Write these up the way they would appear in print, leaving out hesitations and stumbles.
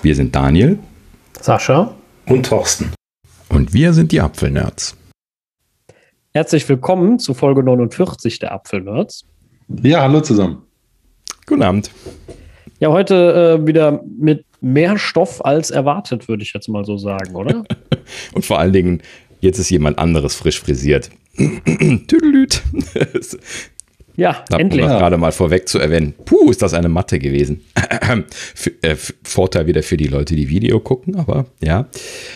Wir sind Daniel, Sascha und Thorsten. Und wir sind die Apfelnerds. Herzlich willkommen zu Folge 49 der Apfelnerds. Ja, hallo zusammen. Guten Abend. Ja, heute wieder mit mehr Stoff als erwartet, würde ich jetzt mal so sagen, oder? Und vor allen Dingen, jetzt ist jemand anderes frisch frisiert. Tüdelüt. Ja, Um endlich. das gerade mal vorweg zu erwähnen. Puh, ist das eine Matte gewesen. Vorteil wieder für die Leute, die Video gucken, aber ja.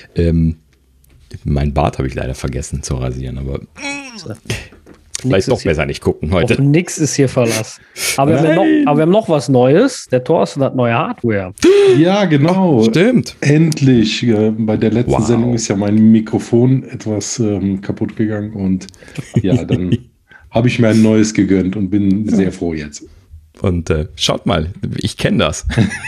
Mein Bart habe ich leider vergessen zu rasieren, aber vielleicht doch besser nicht gucken heute. Auf nix ist hier Verlass. Aber wir haben noch was Neues. Der Thorsten hat neue Hardware. Ja, genau. Stimmt. Endlich. Bei der letzten Sendung ist ja mein Mikrofon etwas kaputt gegangen und ja, dann habe ich mir ein neues gegönnt und bin sehr froh jetzt. Und schaut mal, ich kenne das.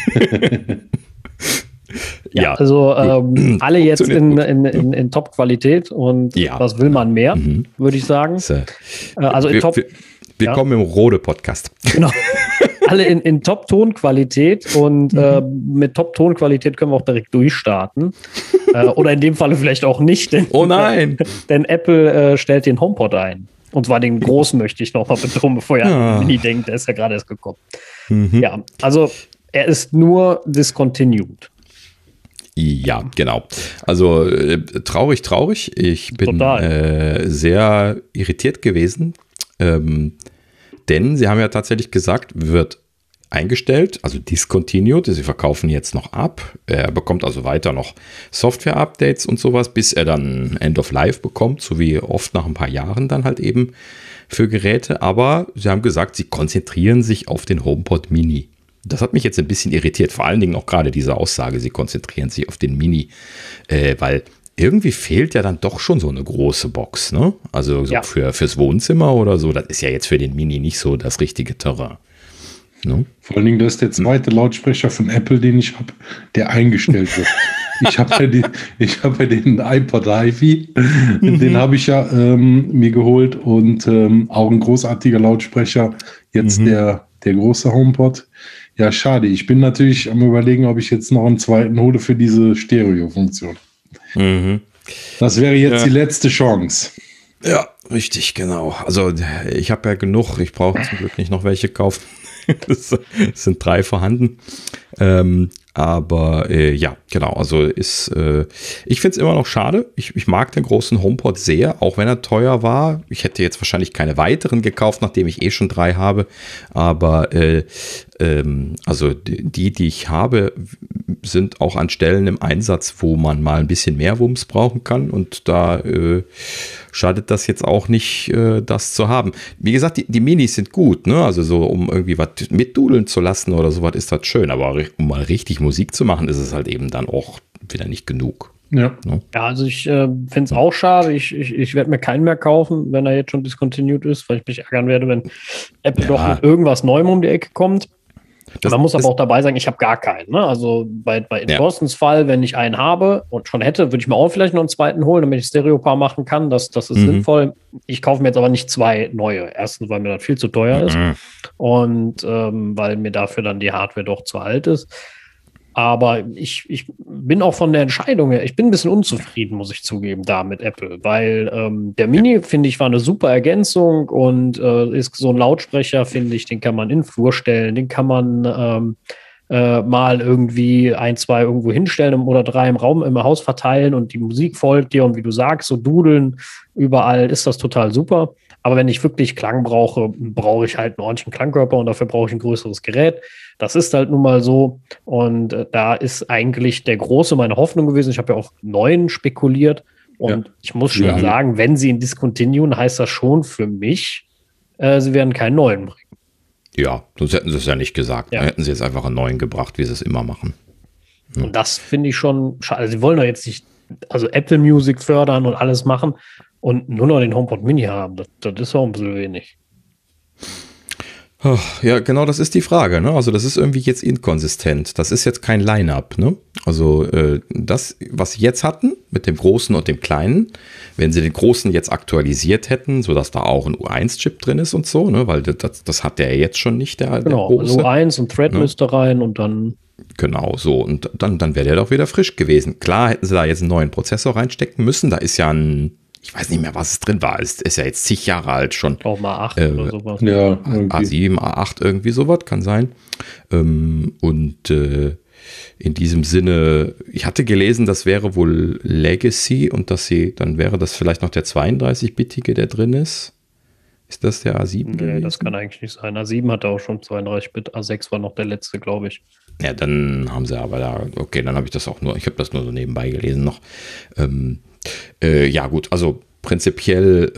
Ja, also alle jetzt in Top-Qualität und was will man mehr, würde ich sagen. Also in Top. Willkommen im Rode-Podcast. Genau. Alle in Top-Tonqualität und mit Top-Tonqualität können wir auch direkt durchstarten. Oder in dem Falle vielleicht auch nicht. Denn, oh nein! Denn Apple stellt den HomePod ein. Und zwar den großen möchte ich noch mal betonen, bevor ihr an den Mini denkt, der ist ja gerade erst gekommen. Ja, also er ist nur discontinued. Ja, genau. Also traurig. Ich bin sehr irritiert gewesen, denn sie haben ja tatsächlich gesagt, wird eingestellt, also discontinued. Sie verkaufen jetzt noch ab. Er bekommt also weiter noch Software-Updates und sowas, bis er dann End of Life bekommt, so wie oft nach ein paar Jahren dann halt eben für Geräte. Aber sie haben gesagt, sie konzentrieren sich auf den HomePod Mini. Das hat mich jetzt ein bisschen irritiert, vor allen Dingen auch gerade diese Aussage, sie konzentrieren sich auf den Mini, weil irgendwie fehlt ja dann doch schon so eine große Box, ne? Also so fürs Wohnzimmer oder so, das ist ja jetzt für den Mini nicht so das richtige Terrain. No? Vor allen Dingen, das ist der zweite Lautsprecher von Apple, den ich habe, der eingestellt wird. Ich habe ja den iPod HiFi, den habe ich ja mir geholt und auch ein großartiger Lautsprecher, jetzt der große HomePod. Ja, schade. Ich bin natürlich am Überlegen, ob ich jetzt noch einen zweiten hole für diese Stereo-Funktion. Das wäre jetzt die letzte Chance. Ja, richtig, genau. Also ich habe ja genug. Ich brauche zum Glück nicht noch welche kaufen. Es sind 3 vorhanden. Aber ja, genau. Also ich finde es immer noch schade. Ich mag den großen HomePod sehr, auch wenn er teuer war. Ich hätte jetzt wahrscheinlich keine weiteren gekauft, nachdem ich schon 3 habe. Aber also die ich habe, sind auch an Stellen im Einsatz, wo man mal ein bisschen mehr Wumms brauchen kann. Und da schadet das jetzt auch nicht, das zu haben. Wie gesagt, die Minis sind gut, ne? Also so, um irgendwie was mitdudeln zu lassen oder sowas, ist das schön. Aber um mal richtig Musik zu machen, ist es halt eben dann auch wieder nicht genug. Ja, ne? Ja, also ich finde es auch schade. Ich werde mir keinen mehr kaufen, wenn er jetzt schon discontinued ist, weil ich mich ärgern werde, wenn Apple doch mit irgendwas Neuem um die Ecke kommt. Man muss aber auch dabei sagen, ich habe gar keinen. Ne? Also bei Thorstens Fall, wenn ich einen habe und schon hätte, würde ich mir auch vielleicht noch einen zweiten holen, damit ich Stereo-Paar machen kann. Das ist sinnvoll. Ich kaufe mir jetzt aber nicht 2 neue. Erstens, weil mir das viel zu teuer ist und weil mir dafür dann die Hardware doch zu alt ist. Aber ich bin auch von der Entscheidung her, ich bin ein bisschen unzufrieden, muss ich zugeben, da mit Apple, weil der Mini, finde ich, war eine super Ergänzung und ist so ein Lautsprecher, finde ich, den kann man in den Flur stellen, den kann man mal irgendwie 1, 2 irgendwo hinstellen oder 3 im Raum, im Haus verteilen und die Musik folgt dir und wie du sagst, so dudeln überall ist das total super. Aber wenn ich wirklich Klang brauche, brauche ich halt einen ordentlichen Klangkörper und dafür brauche ich ein größeres Gerät. Das ist halt nun mal so. Und da ist eigentlich der große meine Hoffnung gewesen. Ich habe ja auf 9 spekuliert. Und ich muss schon sagen, wenn sie ihn discontinuen, heißt das schon für mich, sie werden keinen neuen bringen. Ja, sonst hätten sie es ja nicht gesagt. Dann hätten sie jetzt einfach einen neuen gebracht, wie sie es immer machen. Ja. Und das finde ich schon schade. Also sie wollen doch jetzt nicht Apple Music fördern und alles machen und nur noch den HomePod Mini haben. Das ist auch ein bisschen wenig. Ja, genau, das ist die Frage, ne? Also das ist irgendwie jetzt inkonsistent. Das ist jetzt kein Line-Up, ne? Also das, was sie jetzt hatten, mit dem Großen und dem Kleinen, wenn sie den Großen jetzt aktualisiert hätten, sodass da auch ein U1-Chip drin ist und so, ne? Weil das hat der jetzt schon nicht, der Genau, Große. also U1 und Thread müsste rein und dann... Genau, so. Und dann wäre der doch wieder frisch gewesen. Klar hätten sie da jetzt einen neuen Prozessor reinstecken müssen. Da ist ja ich weiß nicht mehr, was es drin war. Ist ja jetzt zig Jahre alt schon. Auch mal 8 oder sowas. Ja, A7, A8, irgendwie sowas, kann sein. In diesem Sinne, ich hatte gelesen, das wäre wohl Legacy und dann wäre das vielleicht noch der 32-bittige, der drin ist. Ist das der A7 gewesen? Nee, das kann eigentlich nicht sein. A7 hatte auch schon 32-Bit, A6 war noch der letzte, glaube ich. Ja, dann haben sie aber dann habe ich das auch ich habe das nur so nebenbei gelesen noch. Ja gut, also prinzipiell,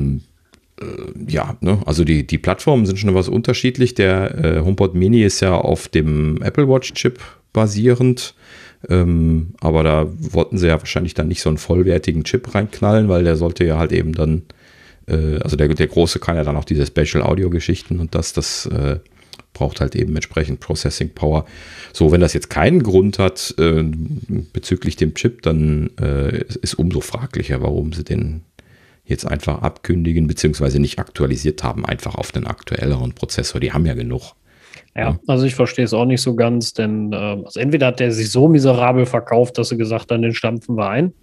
also die Plattformen sind schon was unterschiedlich. Der HomePod Mini ist ja auf dem Apple Watch Chip basierend, aber da wollten sie ja wahrscheinlich dann nicht so einen vollwertigen Chip reinknallen, weil der sollte ja halt eben dann, also der große kann ja dann auch diese Special Audio Geschichten und das braucht halt eben entsprechend Processing Power. So, wenn das jetzt keinen Grund hat bezüglich dem Chip, dann ist umso fraglicher, warum sie den jetzt einfach abkündigen, beziehungsweise nicht aktualisiert haben, einfach auf den aktuelleren Prozessor. Die haben ja genug. Ja, also ich verstehe es auch nicht so ganz, denn also entweder hat der sich so miserabel verkauft, dass sie gesagt haben, den stampfen wir ein.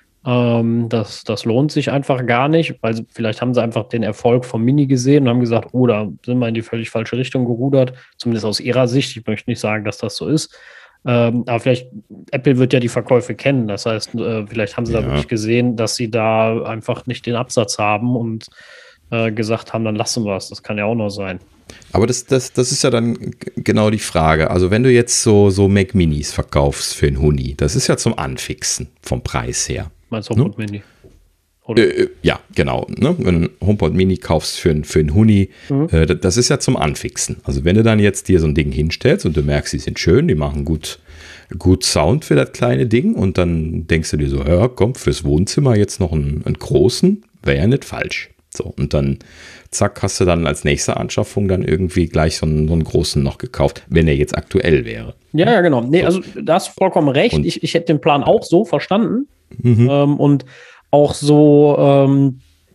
Das lohnt sich einfach gar nicht, weil vielleicht haben sie einfach den Erfolg vom Mini gesehen und haben gesagt, oh, da sind wir in die völlig falsche Richtung gerudert, zumindest aus ihrer Sicht. Ich möchte nicht sagen, dass das so ist. Aber vielleicht, Apple wird ja die Verkäufe kennen. Das heißt, vielleicht haben sie da wirklich gesehen, dass sie da einfach nicht den Absatz haben und gesagt haben, dann lassen wir es. Das kann ja auch noch sein. Aber das ist ja dann genau die Frage. Also wenn du jetzt so Mac Minis verkaufst für einen Huni, das ist ja zum Anfixen vom Preis her. Meinst du HomePod Mini? Ja, genau. Ne? Wenn du einen HomePod Mini kaufst für einen Huni, das ist ja zum Anfixen. Also wenn du dann jetzt dir so ein Ding hinstellst und du merkst, die sind schön, die machen gut Sound für das kleine Ding und dann denkst du dir so, ja komm, fürs Wohnzimmer jetzt noch einen großen, wäre ja nicht falsch. So, und dann zack, hast du dann als nächste Anschaffung dann irgendwie gleich so einen großen noch gekauft, wenn er jetzt aktuell wäre. Ja, genau. Nee, also da hast du vollkommen recht. Ich hätte den Plan auch so verstanden. Und auch so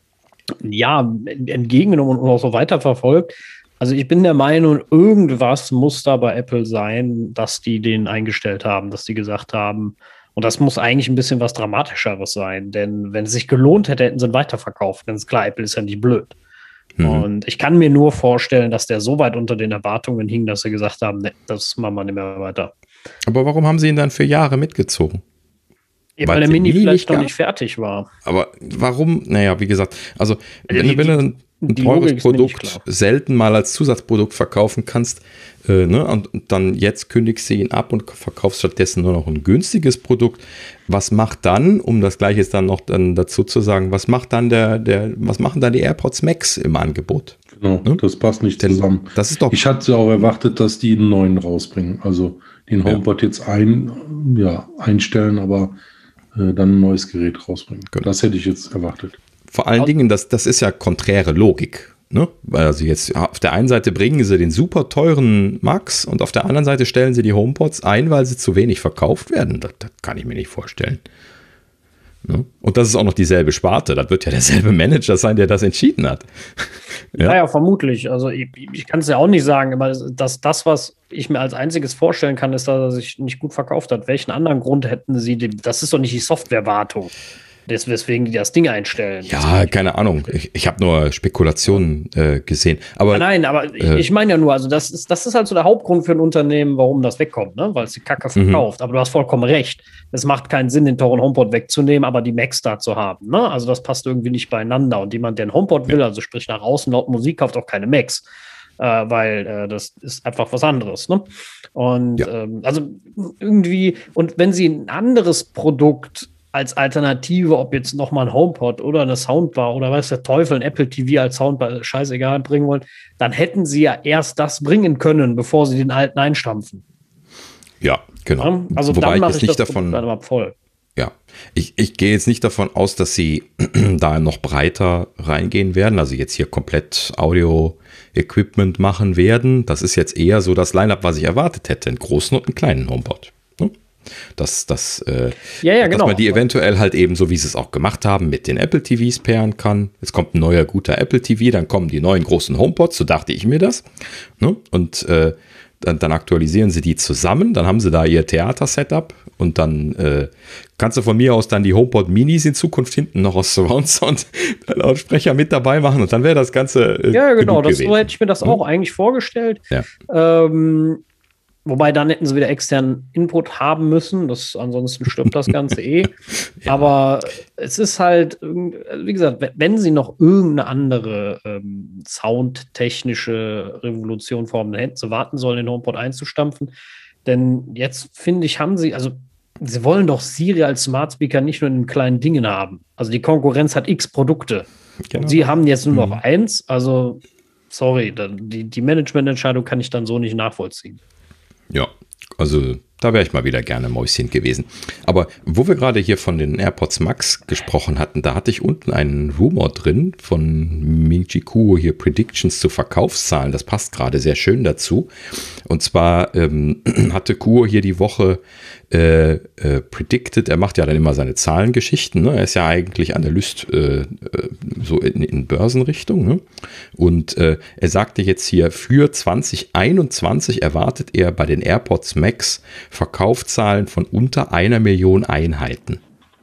entgegengenommen und auch so weiterverfolgt. Also ich bin der Meinung, irgendwas muss da bei Apple sein, dass die den eingestellt haben, dass die gesagt haben, und das muss eigentlich ein bisschen was Dramatischeres sein, denn wenn es sich gelohnt hätte, hätten sie ihn weiterverkauft. Ganz klar, Apple ist ja nicht blöd. Und ich kann mir nur vorstellen, dass der so weit unter den Erwartungen hing, dass sie gesagt haben, nee, das machen wir nicht mehr weiter. Aber warum haben sie ihn dann für Jahre mitgezogen? Weil der Mini vielleicht noch nicht fertig war. Aber warum? Naja, wie gesagt, also wenn du ein teures Produkt selten mal als Zusatzprodukt verkaufen kannst, und dann jetzt kündigst du ihn ab und verkaufst stattdessen nur noch ein günstiges Produkt. Was macht dann, um das Gleiche dann noch dann dazu zu sagen, was macht dann was machen dann die AirPods Max im Angebot? Genau, das passt nicht zusammen. Das ist doch. Ich hatte auch erwartet, dass die einen neuen rausbringen. Also den HomePod jetzt einstellen, aber dann ein neues Gerät rausbringen. Genau. Das hätte ich jetzt erwartet. Vor allen Dingen, das ist ja konträre Logik. Ne? Also jetzt auf der einen Seite bringen sie den super teuren Max und auf der anderen Seite stellen sie die HomePods ein, weil sie zu wenig verkauft werden. Das kann ich mir nicht vorstellen. Ne? Und das ist auch noch dieselbe Sparte. Das wird ja derselbe Manager sein, der das entschieden hat. Ja, vermutlich. Also ich kann es ja auch nicht sagen, aber das, was ich mir als einziges vorstellen kann, ist, dass er sich nicht gut verkauft hat. Welchen anderen Grund hätten sie? Das ist doch nicht die Softwarewartung. Weswegen die das Ding einstellen. Ja, keine Ahnung. Ich habe nur Spekulationen gesehen. Aber, nein, aber ich meine ja nur, also das ist halt so der Hauptgrund für ein Unternehmen, warum das wegkommt, ne? Weil es die Kacke verkauft. Aber du hast vollkommen recht. Es macht keinen Sinn, den teuren HomePod wegzunehmen, aber die Macs da zu haben. Ne? Also das passt irgendwie nicht beieinander. Und jemand, der einen HomePod will, also sprich nach außen laut Musik, kauft auch keine Macs. Weil das ist einfach was anderes. Ne? Und also irgendwie, und wenn sie ein anderes Produkt als Alternative, ob jetzt nochmal ein HomePod oder eine Soundbar oder weiß der Teufel, ein Apple TV als Soundbar, scheißegal, bringen wollen, dann hätten sie ja erst das bringen können, bevor sie den alten einstampfen. Ja, genau. Also wobei dann mache ich ich nicht das davon dann aber voll. Ja, ich gehe jetzt nicht davon aus, dass sie da noch breiter reingehen werden, also jetzt hier komplett Audio-Equipment machen werden. Das ist jetzt eher so das Line-Up, was ich erwartet hätte, einen großen und einen kleinen HomePod. Dass man die eventuell halt eben, so wie sie es auch gemacht haben, mit den Apple TVs pairen kann. Jetzt kommt ein neuer, guter Apple TV, dann kommen die neuen großen HomePods, so dachte ich mir das. Ne? Und dann aktualisieren sie die zusammen, dann haben sie da ihr Theater-Setup und dann kannst du von mir aus dann die HomePod Minis in Zukunft hinten noch aus Surround Sound Lautsprecher mit dabei machen und dann wäre das Ganze ja, genau, so hätte ich mir das auch eigentlich vorgestellt. Ja. Wobei dann hätten sie wieder externen Input haben müssen. Ansonsten stirbt das Ganze Ja. Aber es ist halt, wie gesagt, wenn sie noch irgendeine andere soundtechnische Revolution formen, dann hätten sie warten sollen, den HomePod einzustampfen. Denn jetzt, finde ich, sie wollen doch Siri als Smart Speaker nicht nur in kleinen Dingen haben. Also die Konkurrenz hat x Produkte. Genau. Und sie haben jetzt nur noch eins. Also, sorry, die Managemententscheidung kann ich dann so nicht nachvollziehen. Ja, also da wäre ich mal wieder gerne Mäuschen gewesen. Aber wo wir gerade hier von den AirPods Max gesprochen hatten, da hatte ich unten einen Rumor drin von Ming-Chi Kuo hier, Predictions zu Verkaufszahlen. Das passt gerade sehr schön dazu. Und zwar hatte Kuo hier die Woche predicted, er macht ja dann immer seine Zahlengeschichten, ne? Er ist ja eigentlich Analyst so in Börsenrichtung, ne? Und er sagte jetzt hier, für 2021 erwartet er bei den AirPods Max Verkaufszahlen von unter 1 Million Einheiten,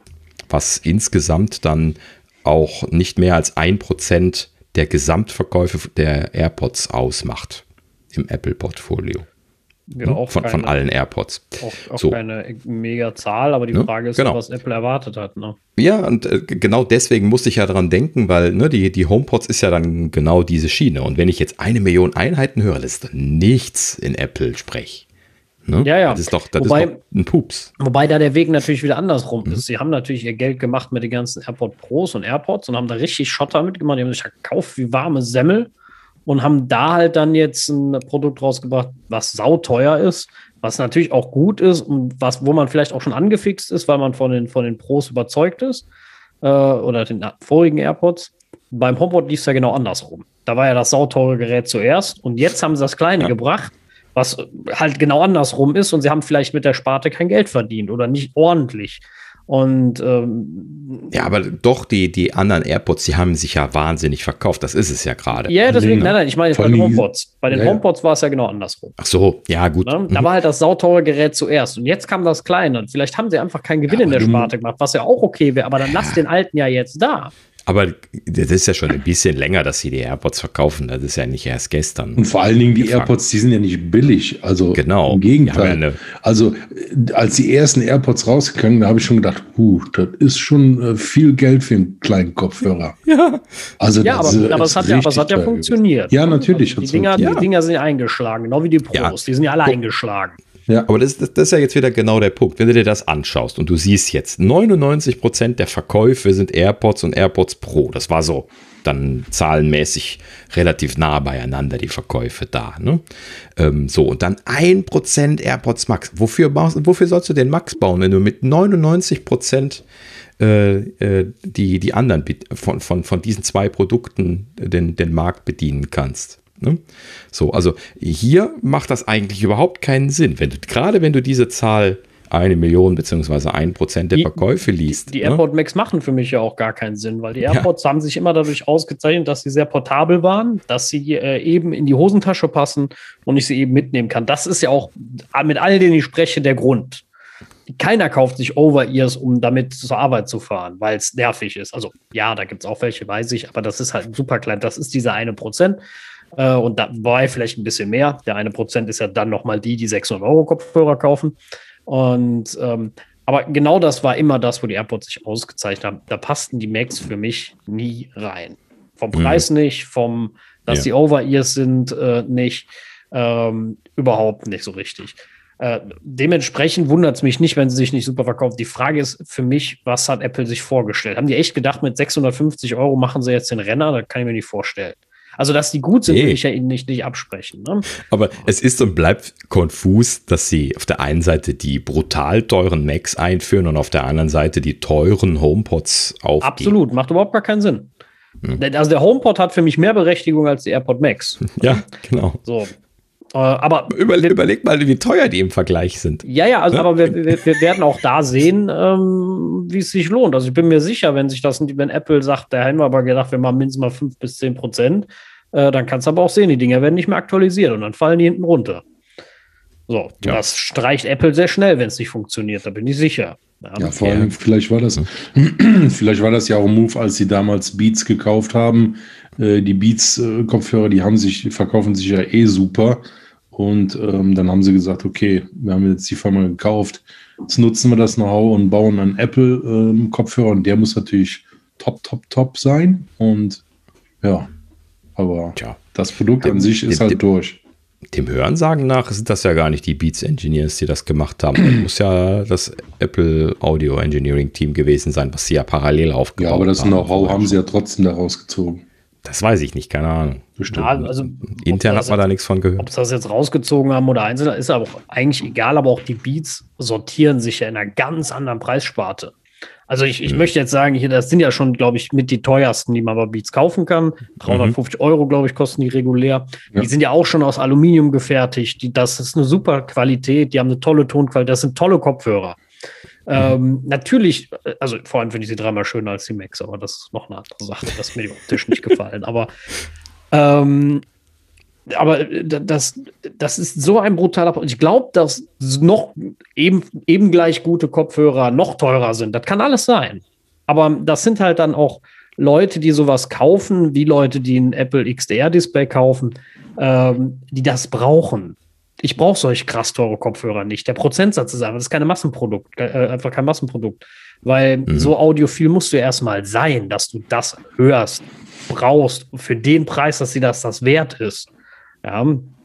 was insgesamt dann auch nicht mehr als 1% der Gesamtverkäufe der AirPods ausmacht im Apple-Portfolio. Ja, auch von allen AirPods. Auch so. Keine mega Zahl, aber die Frage ist, was Apple erwartet hat. Ne? Ja, und genau deswegen musste ich ja daran denken, weil die HomePods ist ja dann genau diese Schiene. Und wenn ich jetzt 1 Million Einheiten höre, das ist doch nichts in Apple-Sprech. Ne? Ja. Das ist doch ein Pups. Wobei da der Weg natürlich wieder andersrum ist. Sie haben natürlich ihr Geld gemacht mit den ganzen AirPod Pros und AirPods und haben da richtig Schotter mitgemacht. Die haben sich gekauft wie warme Semmel. Und haben da halt dann jetzt ein Produkt rausgebracht, was sauteuer ist, was natürlich auch gut ist und wo man vielleicht auch schon angefixt ist, weil man von den Pros überzeugt ist oder den vorigen AirPods. Beim HomePod lief es ja genau andersrum. Da war ja das sauteure Gerät zuerst und jetzt haben sie das kleine gebracht, was halt genau andersrum ist und sie haben vielleicht mit der Sparte kein Geld verdient oder nicht ordentlich. Und ja, aber doch die anderen AirPods, die haben sich ja wahnsinnig verkauft. Das ist es ja gerade. Ja, deswegen, nein, ich meine jetzt bei den HomePods. Bei den HomePods war es ja genau andersrum. Ach so, ja, gut. Ne? Da war halt das sauteure Gerät zuerst. Und jetzt kam das kleine. Und vielleicht haben sie einfach keinen Gewinn in der Sparte gemacht, was ja auch okay wäre. Aber dann lass den alten ja jetzt da. Aber das ist ja schon ein bisschen länger, dass sie die AirPods verkaufen. Das ist ja nicht erst gestern. Und vor allen Dingen die AirPods, die sind ja nicht billig. Also genau. Im Gegenteil. Also als die ersten AirPods rausgekommen, da habe ich schon gedacht, das ist schon viel Geld für einen kleinen Kopfhörer. Ja. Also ja, aber es hat ja funktioniert. Ja, natürlich. Also die Dinger sind eingeschlagen, genau wie die Pros. Ja. Die sind ja alle eingeschlagen. Ja. Aber das ist ja jetzt wieder genau der Punkt. Wenn du dir das anschaust und du siehst jetzt, 99% der Verkäufe sind AirPods und AirPods Pro. Das war so dann zahlenmäßig relativ nah beieinander, die Verkäufe da. Ne? So, und dann 1% AirPods Max. Wofür sollst du den Max bauen, wenn du mit 99% die anderen von diesen zwei Produkten den Markt bedienen kannst? Ne? So, also hier macht das eigentlich überhaupt keinen Sinn. Gerade wenn du diese Zahl 1 Million bzw. 1% der Verkäufe liest. Die AirPod Max machen für mich ja auch gar keinen Sinn, weil die AirPods haben sich immer dadurch ausgezeichnet, dass sie sehr portabel waren, dass sie eben in die Hosentasche passen und ich sie eben mitnehmen kann. Das ist ja auch mit all denen ich spreche der Grund. Keiner kauft sich Over-Ears, um damit zur Arbeit zu fahren, weil es nervig ist. Also ja, da gibt es auch welche, weiß ich, aber das ist halt super klein. Das ist dieser 1%. Und da war vielleicht ein bisschen mehr. Der 1% ist ja dann nochmal die 600 € Kopfhörer kaufen. Und aber genau das war immer das, wo die AirPods sich ausgezeichnet haben. Da passten die Max für mich nie rein. Vom Preis nicht, dass die Over-Ears sind nicht, überhaupt nicht so richtig. Dementsprechend wundert es mich nicht, wenn sie sich nicht super verkauft. Die Frage ist für mich, was hat Apple sich vorgestellt? Haben die echt gedacht, mit 650 € machen sie jetzt den Renner? Das kann ich mir nicht vorstellen. Also, dass die gut sind, will ich ja ihnen nicht absprechen. Ne? Aber es ist und bleibt konfus, dass sie auf der einen Seite die brutal teuren Macs einführen und auf der anderen Seite die teuren HomePods aufgeben. Absolut, macht überhaupt gar keinen Sinn. Also der HomePod hat für mich mehr Berechtigung als die AirPod Max. Ja, genau. So. Aber überleg mal, wie teuer die im Vergleich sind. Ja, also aber wir werden auch da sehen, wie es sich lohnt. Also ich bin mir sicher, wenn Apple sagt, da haben wir aber gedacht, wir machen mindestens mal 5-10%, dann kannst du aber auch sehen, die Dinger werden nicht mehr aktualisiert und dann fallen die hinten runter. So, das streicht Apple sehr schnell, wenn es nicht funktioniert, da bin ich sicher. Ja, vor allem, vielleicht war das ja auch ein Move, als sie damals Beats gekauft haben. Die Beats-Kopfhörer, verkaufen sich ja super. Und dann haben sie gesagt, okay, wir haben jetzt die Firma gekauft, jetzt nutzen wir das Know-how und bauen einen Apple-Kopfhörer und der muss natürlich top sein. Und ja, aber das Produkt an sich ist halt durch. Dem Hörensagen nach sind das ja gar nicht die Beats Engineers, die das gemacht haben. Das muss ja das Apple Audio Engineering Team gewesen sein, was sie ja parallel aufgebaut haben. Ja, aber das Know-how haben sie ja trotzdem daraus gezogen. Das weiß ich nicht, keine Ahnung. Bestimmt. Ja, also, intern hat man da nichts von gehört. Ob sie das jetzt rausgezogen haben oder einzeln, ist aber auch eigentlich egal, aber auch die Beats sortieren sich ja in einer ganz anderen Preissparte. Also ich möchte jetzt sagen, hier, das sind ja schon, glaube ich, mit die teuersten, die man bei Beats kaufen kann. 350 Euro, glaube ich, kosten die regulär. Ja. Die sind ja auch schon aus Aluminium gefertigt. Das ist eine super Qualität, die haben eine tolle Tonqualität, das sind tolle Kopfhörer. Natürlich, also vor allem finde ich sie dreimal schöner als die Max, aber das ist noch eine andere Sache, das ist mir optisch nicht gefallen. Aber das ist so ein brutaler Punkt. Ich glaube, dass noch eben gleich gute Kopfhörer noch teurer sind. Das kann alles sein. Aber das sind halt dann auch Leute, die sowas kaufen, wie Leute, die ein Apple XDR-Display kaufen, die das brauchen. Ich brauche solche krass teure Kopfhörer nicht. Der Prozentsatz ist einfach, das ist einfach kein Massenprodukt. Weil so audiophil musst du ja erstmal sein, dass du das hörst, brauchst, für den Preis, dass sie das wert ist. Ja,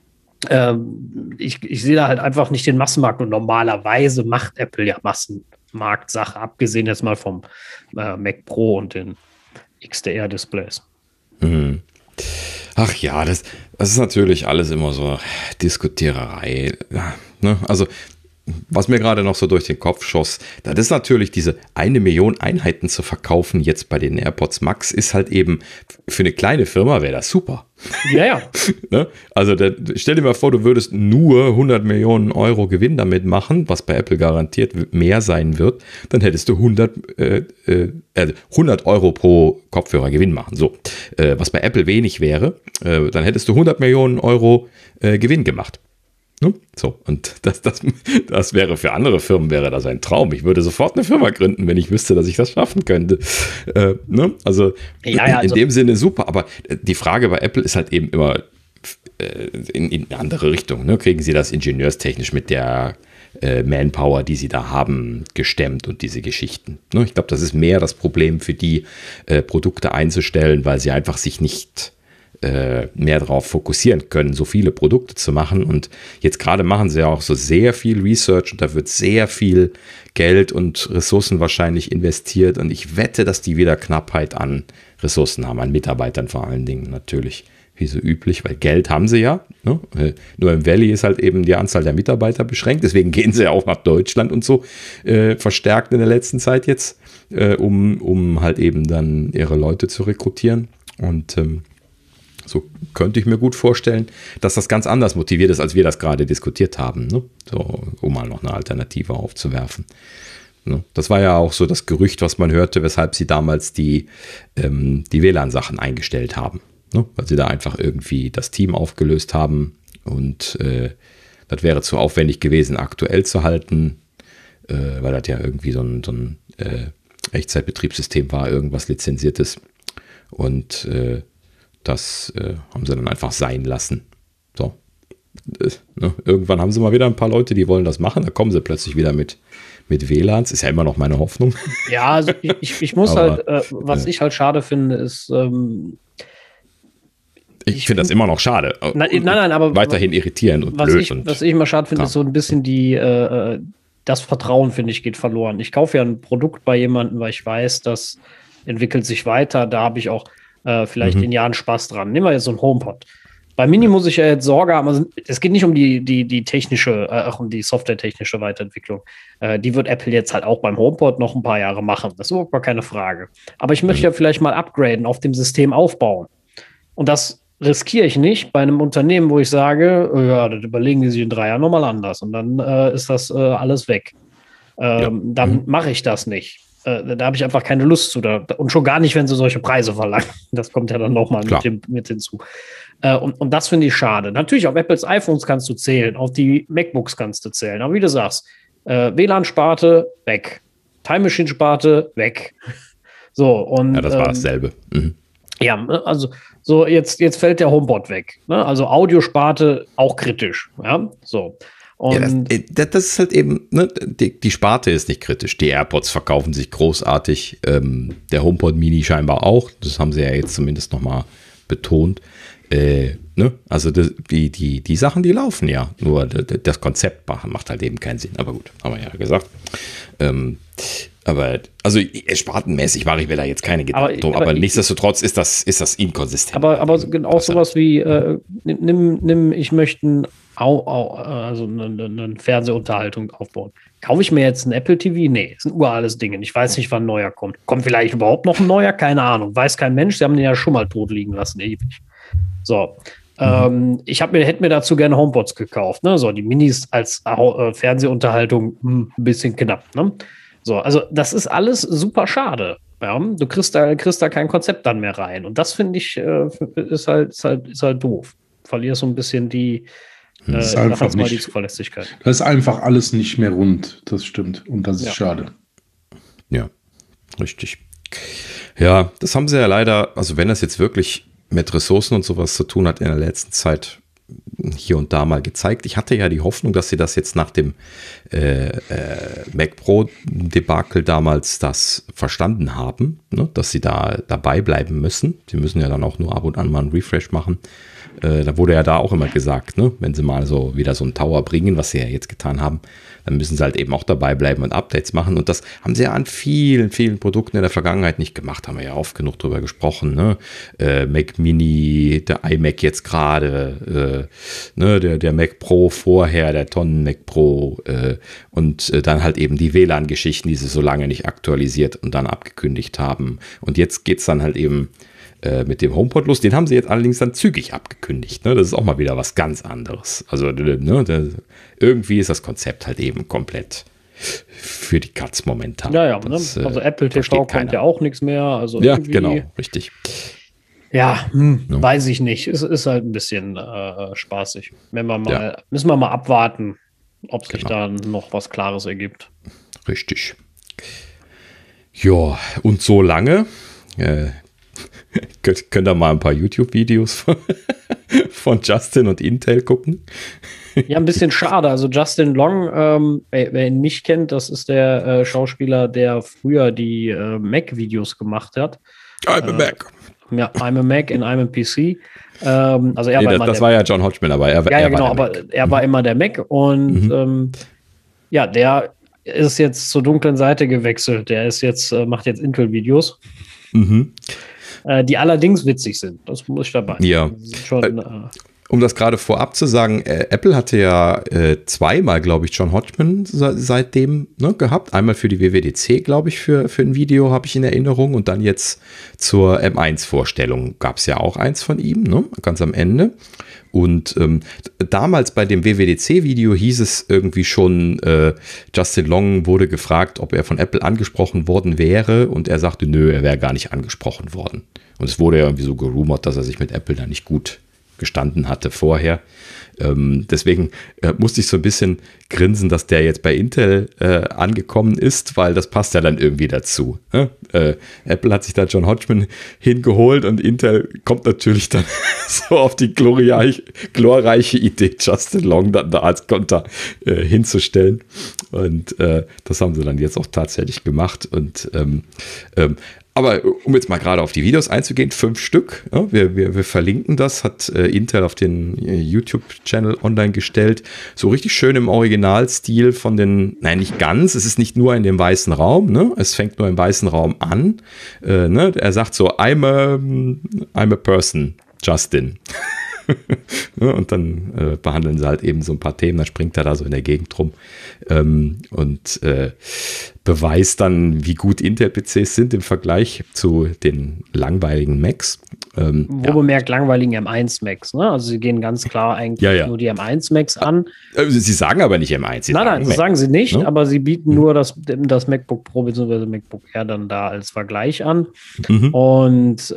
ich sehe da halt einfach nicht den Massenmarkt und normalerweise macht Apple ja Massenmarktsache, abgesehen jetzt mal vom Mac Pro und den XDR-Displays. Ach ja, das ist natürlich alles immer so Diskutiererei. Ja, ne? Also, was mir gerade noch so durch den Kopf schoss, das ist natürlich diese 1 Million Einheiten zu verkaufen jetzt bei den AirPods Max, ist halt eben, für eine kleine Firma wäre das super. Ja. Ne? Also stell dir mal vor, du würdest nur 100 Millionen Euro Gewinn damit machen, was bei Apple garantiert mehr sein wird, dann hättest du 100 Euro pro Kopfhörer Gewinn machen. So, was bei Apple wenig wäre, dann hättest du 100 Millionen Euro Gewinn gemacht. So, und das wäre für andere Firmen wäre das ein Traum. Ich würde sofort eine Firma gründen, wenn ich wüsste, dass ich das schaffen könnte. Also in dem Sinne super, aber die Frage bei Apple ist halt eben immer in eine andere Richtung. Ne? Kriegen sie das ingenieurstechnisch mit der Manpower, die sie da haben, gestemmt und diese Geschichten. Ne? Ich glaube, das ist mehr das Problem für die, Produkte einzustellen, weil sie einfach sich nicht mehr darauf fokussieren können, so viele Produkte zu machen. Und jetzt gerade machen sie ja auch so sehr viel Research und da wird sehr viel Geld und Ressourcen wahrscheinlich investiert. Und ich wette, dass die wieder Knappheit an Ressourcen haben, an Mitarbeitern vor allen Dingen natürlich, wie so üblich, weil Geld haben sie ja. Ne? Nur im Valley ist halt eben die Anzahl der Mitarbeiter beschränkt. Deswegen gehen sie ja auch nach Deutschland und so verstärkt in der letzten Zeit jetzt, um halt eben dann ihre Leute zu rekrutieren. Und so könnte ich mir gut vorstellen, dass das ganz anders motiviert ist, als wir das gerade diskutiert haben, ne? So, um mal noch eine Alternative aufzuwerfen. Ne? Das war ja auch so das Gerücht, was man hörte, weshalb sie damals die WLAN-Sachen eingestellt haben. Ne? Weil sie da einfach irgendwie das Team aufgelöst haben und das wäre zu aufwendig gewesen, aktuell zu halten, weil das ja irgendwie so ein Echtzeitbetriebssystem war, irgendwas Lizenziertes. Und das haben sie dann einfach sein lassen. So. Ne? Irgendwann haben sie mal wieder ein paar Leute, die wollen das machen. Da kommen sie plötzlich wieder mit WLANs. Ist ja immer noch meine Hoffnung. Ja, also ich muss aber, was ich halt schade finde, ist ich finde das immer noch schade. Nein, aber weiterhin irritierend und blöd. Was ich immer schade finde, ist so ein bisschen das Vertrauen, finde ich, geht verloren. Ich kaufe ja ein Produkt bei jemandem, weil ich weiß, das entwickelt sich weiter. Da habe ich auch vielleicht in Jahren Spaß dran. Nehmen wir jetzt so einen HomePod. Bei Mini muss ich ja jetzt Sorge haben, also es geht nicht um die technische, um die softwaretechnische Weiterentwicklung. Die wird Apple jetzt halt auch beim HomePod noch ein paar Jahre machen. Das ist überhaupt gar keine Frage. Aber ich möchte ja vielleicht mal upgraden, auf dem System aufbauen. Und das riskiere ich nicht bei einem Unternehmen, wo ich sage, ja, das überlegen die sich in 3 Jahren nochmal anders. Und dann ist das alles weg. Dann mache ich das nicht. Da habe ich einfach keine Lust zu. Und schon gar nicht, wenn sie solche Preise verlangen. Das kommt ja dann nochmal mit hinzu. Und das finde ich schade. Natürlich, auf Apples iPhones kannst du zählen, auf die MacBooks kannst du zählen. Aber wie du sagst, WLAN-Sparte, weg. Time Machine-Sparte, weg. So, und, ja, das war dasselbe. Mhm. Ja, also so jetzt fällt der HomePod weg. Ne? Also Audiosparte auch kritisch. Ja, so. Und ja, das ist halt eben, ne, die Sparte ist nicht kritisch. Die AirPods verkaufen sich großartig. Der HomePod Mini scheinbar auch. Das haben sie ja jetzt zumindest nochmal betont. Ne? Also die Sachen, die laufen ja. Nur das Konzept macht halt eben keinen Sinn. Aber gut, haben wir ja gesagt. Aber also spartenmäßig mache ich mir da jetzt keine Gedanken drum. Aber nichtsdestotrotz ist das inkonsistent. Aber genau sowas wie ich möchte eine Fernsehunterhaltung aufbauen. Kaufe ich mir jetzt ein Apple TV? Nee, ist ein uraltes Ding. Ich weiß nicht, wann ein neuer kommt. Kommt vielleicht überhaupt noch ein neuer? Keine Ahnung. Weiß kein Mensch. Sie haben den ja schon mal tot liegen lassen, ewig. So. Ich hätte mir dazu gerne HomePods gekauft. Ne? So, die Minis als Fernsehunterhaltung ein bisschen knapp. Ne? So, also das ist alles super schade. Ja? Du kriegst da kein Konzept dann mehr rein. Und das finde ich ist halt doof. Verlierst so ein bisschen die Zuverlässigkeit. Das ist einfach alles nicht mehr rund. Das stimmt. Und das ist schade. Ja, richtig. Ja, das haben sie ja leider, also wenn das jetzt wirklich mit Ressourcen und sowas zu tun hat in der letzten Zeit hier und da mal gezeigt. Ich hatte ja die Hoffnung, dass sie das jetzt nach dem Mac Pro Debakel damals das verstanden haben, ne? Dass sie da dabei bleiben müssen. Sie müssen ja dann auch nur ab und an mal einen Refresh machen. Da wurde ja da auch immer gesagt, ne? Wenn sie mal so wieder so einen Tower bringen, was sie ja jetzt getan haben, dann müssen sie halt eben auch dabei bleiben und Updates machen. Und das haben sie ja an vielen, vielen Produkten in der Vergangenheit nicht gemacht. Haben wir ja oft genug drüber gesprochen. Ne? Mac Mini, der iMac jetzt gerade, ne? der Mac Pro vorher, der Tonnen Mac Pro und dann halt eben die WLAN-Geschichten, die sie so lange nicht aktualisiert und dann abgekündigt haben. Und jetzt geht es dann halt eben mit dem HomePod los. Den haben sie jetzt allerdings dann zügig abgekündigt. Ne? Das ist auch mal wieder was ganz anderes. Also ne, irgendwie ist das Konzept halt eben komplett für die Katz momentan. Ja, das, also Apple TV kommt ja auch nichts mehr. Also ja, genau, richtig. Ja, weiß ich nicht. Es ist halt ein bisschen spaßig. Müssen wir mal abwarten, ob sich da noch was Klares ergibt. Richtig. Ja, und so lange könnt ihr mal ein paar YouTube-Videos von Justin und Intel gucken. Ja, ein bisschen schade. Also Justin Long, wer ihn nicht kennt, das ist der Schauspieler, der früher die Mac-Videos gemacht hat. I'm a Mac. Ja, I'm a Mac and I'm a PC. Also das war ja John Hodgman, aber er war immer der Mac. Und der ist jetzt zur dunklen Seite gewechselt. Der ist jetzt, macht jetzt Intel-Videos. Mhm. Die allerdings witzig sind. Das muss ich dabei. Ja. Um das gerade vorab zu sagen, Apple hatte ja zweimal, glaube ich, John Hodgman seitdem gehabt. Einmal für die WWDC, glaube ich, für ein Video habe ich in Erinnerung. Und dann jetzt zur M1-Vorstellung gab es ja auch eins von ihm, ne? Ganz am Ende. Und damals bei dem WWDC-Video hieß es irgendwie schon, Justin Long wurde gefragt, ob er von Apple angesprochen worden wäre. Und er sagte, nö, er wäre gar nicht angesprochen worden. Und es wurde ja irgendwie so gerumort, dass er sich mit Apple da nicht gut gestanden hatte vorher. Deswegen musste ich so ein bisschen grinsen, dass der jetzt bei Intel angekommen ist, weil das passt ja dann irgendwie dazu. Ne? Apple hat sich da John Hodgman hingeholt und Intel kommt natürlich dann so auf die glorreiche Idee, Justin Long dann da als Konter hinzustellen. Und das haben sie dann jetzt auch tatsächlich gemacht. Und aber um jetzt mal gerade auf die Videos einzugehen, 5 Stück. Ja, wir verlinken das, hat Intel auf den YouTube-Channel online gestellt. So richtig schön im Originalstil von den, nein, nicht ganz, es ist nicht nur in dem weißen Raum, ne? Es fängt nur im weißen Raum an. Ne? Er sagt so, I'm a person, Justin. Und dann behandeln sie halt eben so ein paar Themen, dann springt er da so in der Gegend rum und beweist dann, wie gut Intel-PCs sind im Vergleich zu den langweiligen Macs. Wo bemerkt langweiligen M1 Macs, ne? Also sie gehen ganz klar eigentlich nur die M1 Macs an. Sie sagen aber nicht M1. Nein, das sagen sie nicht, ne? Aber sie bieten nur das MacBook Pro bzw. MacBook Air dann da als Vergleich an. Und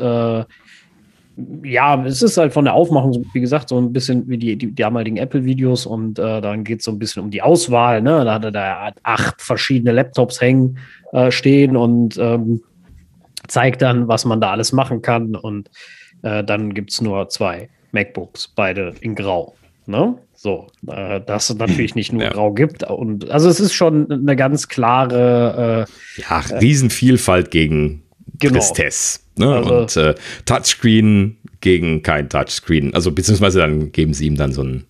es ist halt von der Aufmachung, wie gesagt, so ein bisschen wie die damaligen Apple-Videos und dann geht es so ein bisschen um die Auswahl, ne? Da hat er da 8 verschiedene Laptops stehen und zeigt dann, was man da alles machen kann und dann gibt es nur 2 MacBooks, beide in Grau. Ne? So, dass es natürlich nicht nur Grau gibt. Und also es ist schon eine ganz klare Riesenvielfalt gegen Tristesse. Ne? Also, und Touchscreen gegen kein Touchscreen. Also beziehungsweise dann geben sie ihm dann so ein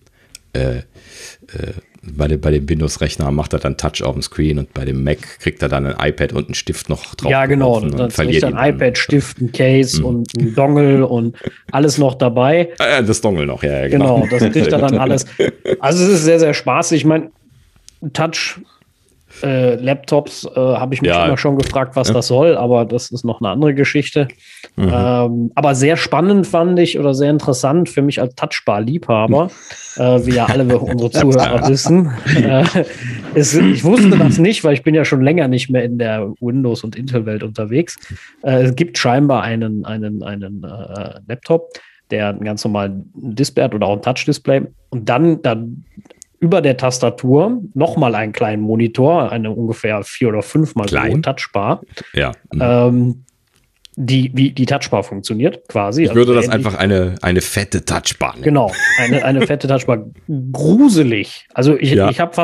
bei dem Windows-Rechner macht er dann Touch auf dem Screen und bei dem Mac kriegt er dann ein iPad und einen Stift noch drauf. Ja, genau. Dann verliert er ein iPad, Stift, ein Case und ein Dongle und alles noch dabei. Das Dongle noch, ja, genau. Genau, das kriegt er dann alles. Also es ist sehr, sehr spaßig. Ich meine, Touch Laptops habe ich mich immer schon gefragt, was das soll, aber das ist noch eine andere Geschichte. Aber sehr spannend fand ich oder sehr interessant für mich als Touchbar-Liebhaber, wie ja alle unsere Zuhörer wissen. Ich wusste das nicht, weil ich bin ja schon länger nicht mehr in der Windows- und Intel-Welt unterwegs. Es gibt scheinbar einen Laptop, der einen ganz normalen Display hat oder auch ein Touch-Display und dann über der Tastatur nochmal einen kleinen Monitor, eine ungefähr 4 oder 5 mal so hohe Touchbar. Ja. Wie die Touchbar funktioniert, quasi. Ich würde das einfach eine fette Touchbar nennen. Genau, eine fette Touchbar. Gruselig. Also ich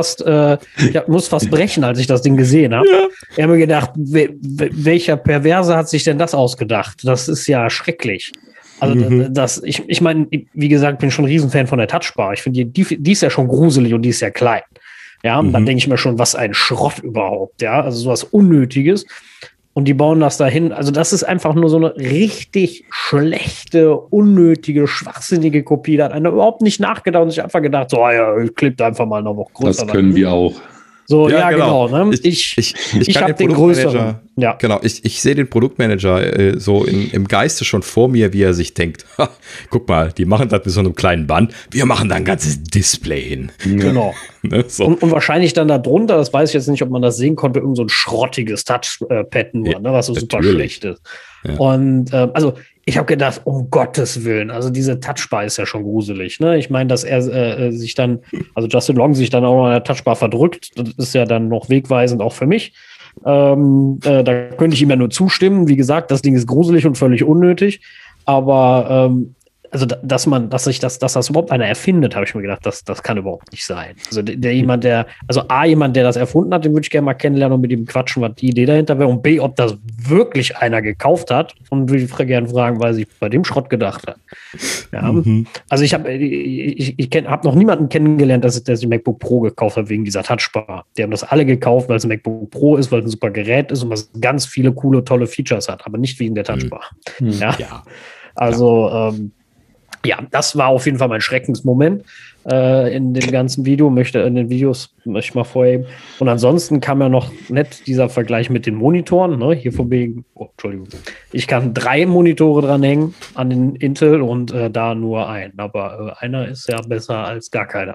muss fast brechen, als ich das Ding gesehen habe. Ja. Ich habe mir gedacht, welcher Perverse hat sich denn das ausgedacht? Das ist ja schrecklich. Also ich meine, wie gesagt, bin schon ein Riesenfan von der Touchbar. Ich finde, die ist ja schon gruselig und die ist ja klein. Ja, und dann denke ich mir schon, was ein Schrott überhaupt. Ja, also sowas Unnötiges. Und die bauen das dahin. Also das ist einfach nur so eine richtig schlechte, unnötige, schwachsinnige Kopie. Da hat einer überhaupt nicht nachgedacht und sich einfach gedacht, so, ich klippt einfach mal noch größer. Das können wir auch. So, genau. Ne? Ich habe den größeren. Ja. Genau, ich sehe den Produktmanager so im Geiste schon vor mir, wie er sich denkt, guck mal, die machen das mit so einem kleinen Band, wir machen da ein ganzes Display hin. Genau. Ne, so. Und wahrscheinlich dann da drunter, das weiß ich jetzt nicht, ob man das sehen konnte, irgend so ein schrottiges Touchpad nur, ne, was so super schlecht ist. Ja. Und also ich habe gedacht, um Gottes Willen, also diese Touchbar ist ja schon gruselig. Ne? Ich meine, dass er sich dann, also Justin Long sich dann auch noch an der Touchbar verdrückt, das ist ja dann noch wegweisend auch für mich. Da könnte ich ihm ja nur zustimmen. Wie gesagt, das Ding ist gruselig und völlig unnötig. Aber also, dass das überhaupt einer erfindet, habe ich mir gedacht, das kann überhaupt nicht sein. Also jemand, der das erfunden hat, den würde ich gerne mal kennenlernen und mit ihm quatschen, was die Idee dahinter wäre. Und B, ob das wirklich einer gekauft hat und würde ich gerne fragen, weil sich bei dem Schrott gedacht hat. Ja. Also ich habe noch niemanden kennengelernt, der sich MacBook Pro gekauft hat wegen dieser Touchbar. Die haben das alle gekauft, weil es ein MacBook Pro ist, weil es ein super Gerät ist und was ganz viele coole, tolle Features hat, aber nicht wegen der Touchbar. Ja. Also das war auf jeden Fall mein Schreckensmoment in dem ganzen Video, in den Videos möchte ich mal vorheben. Und ansonsten kam ja noch nett dieser Vergleich mit den Monitoren, ne? Hier von wegen, Entschuldigung, ich kann 3 Monitore dranhängen an den Intel und da nur einen, aber einer ist ja besser als gar keiner.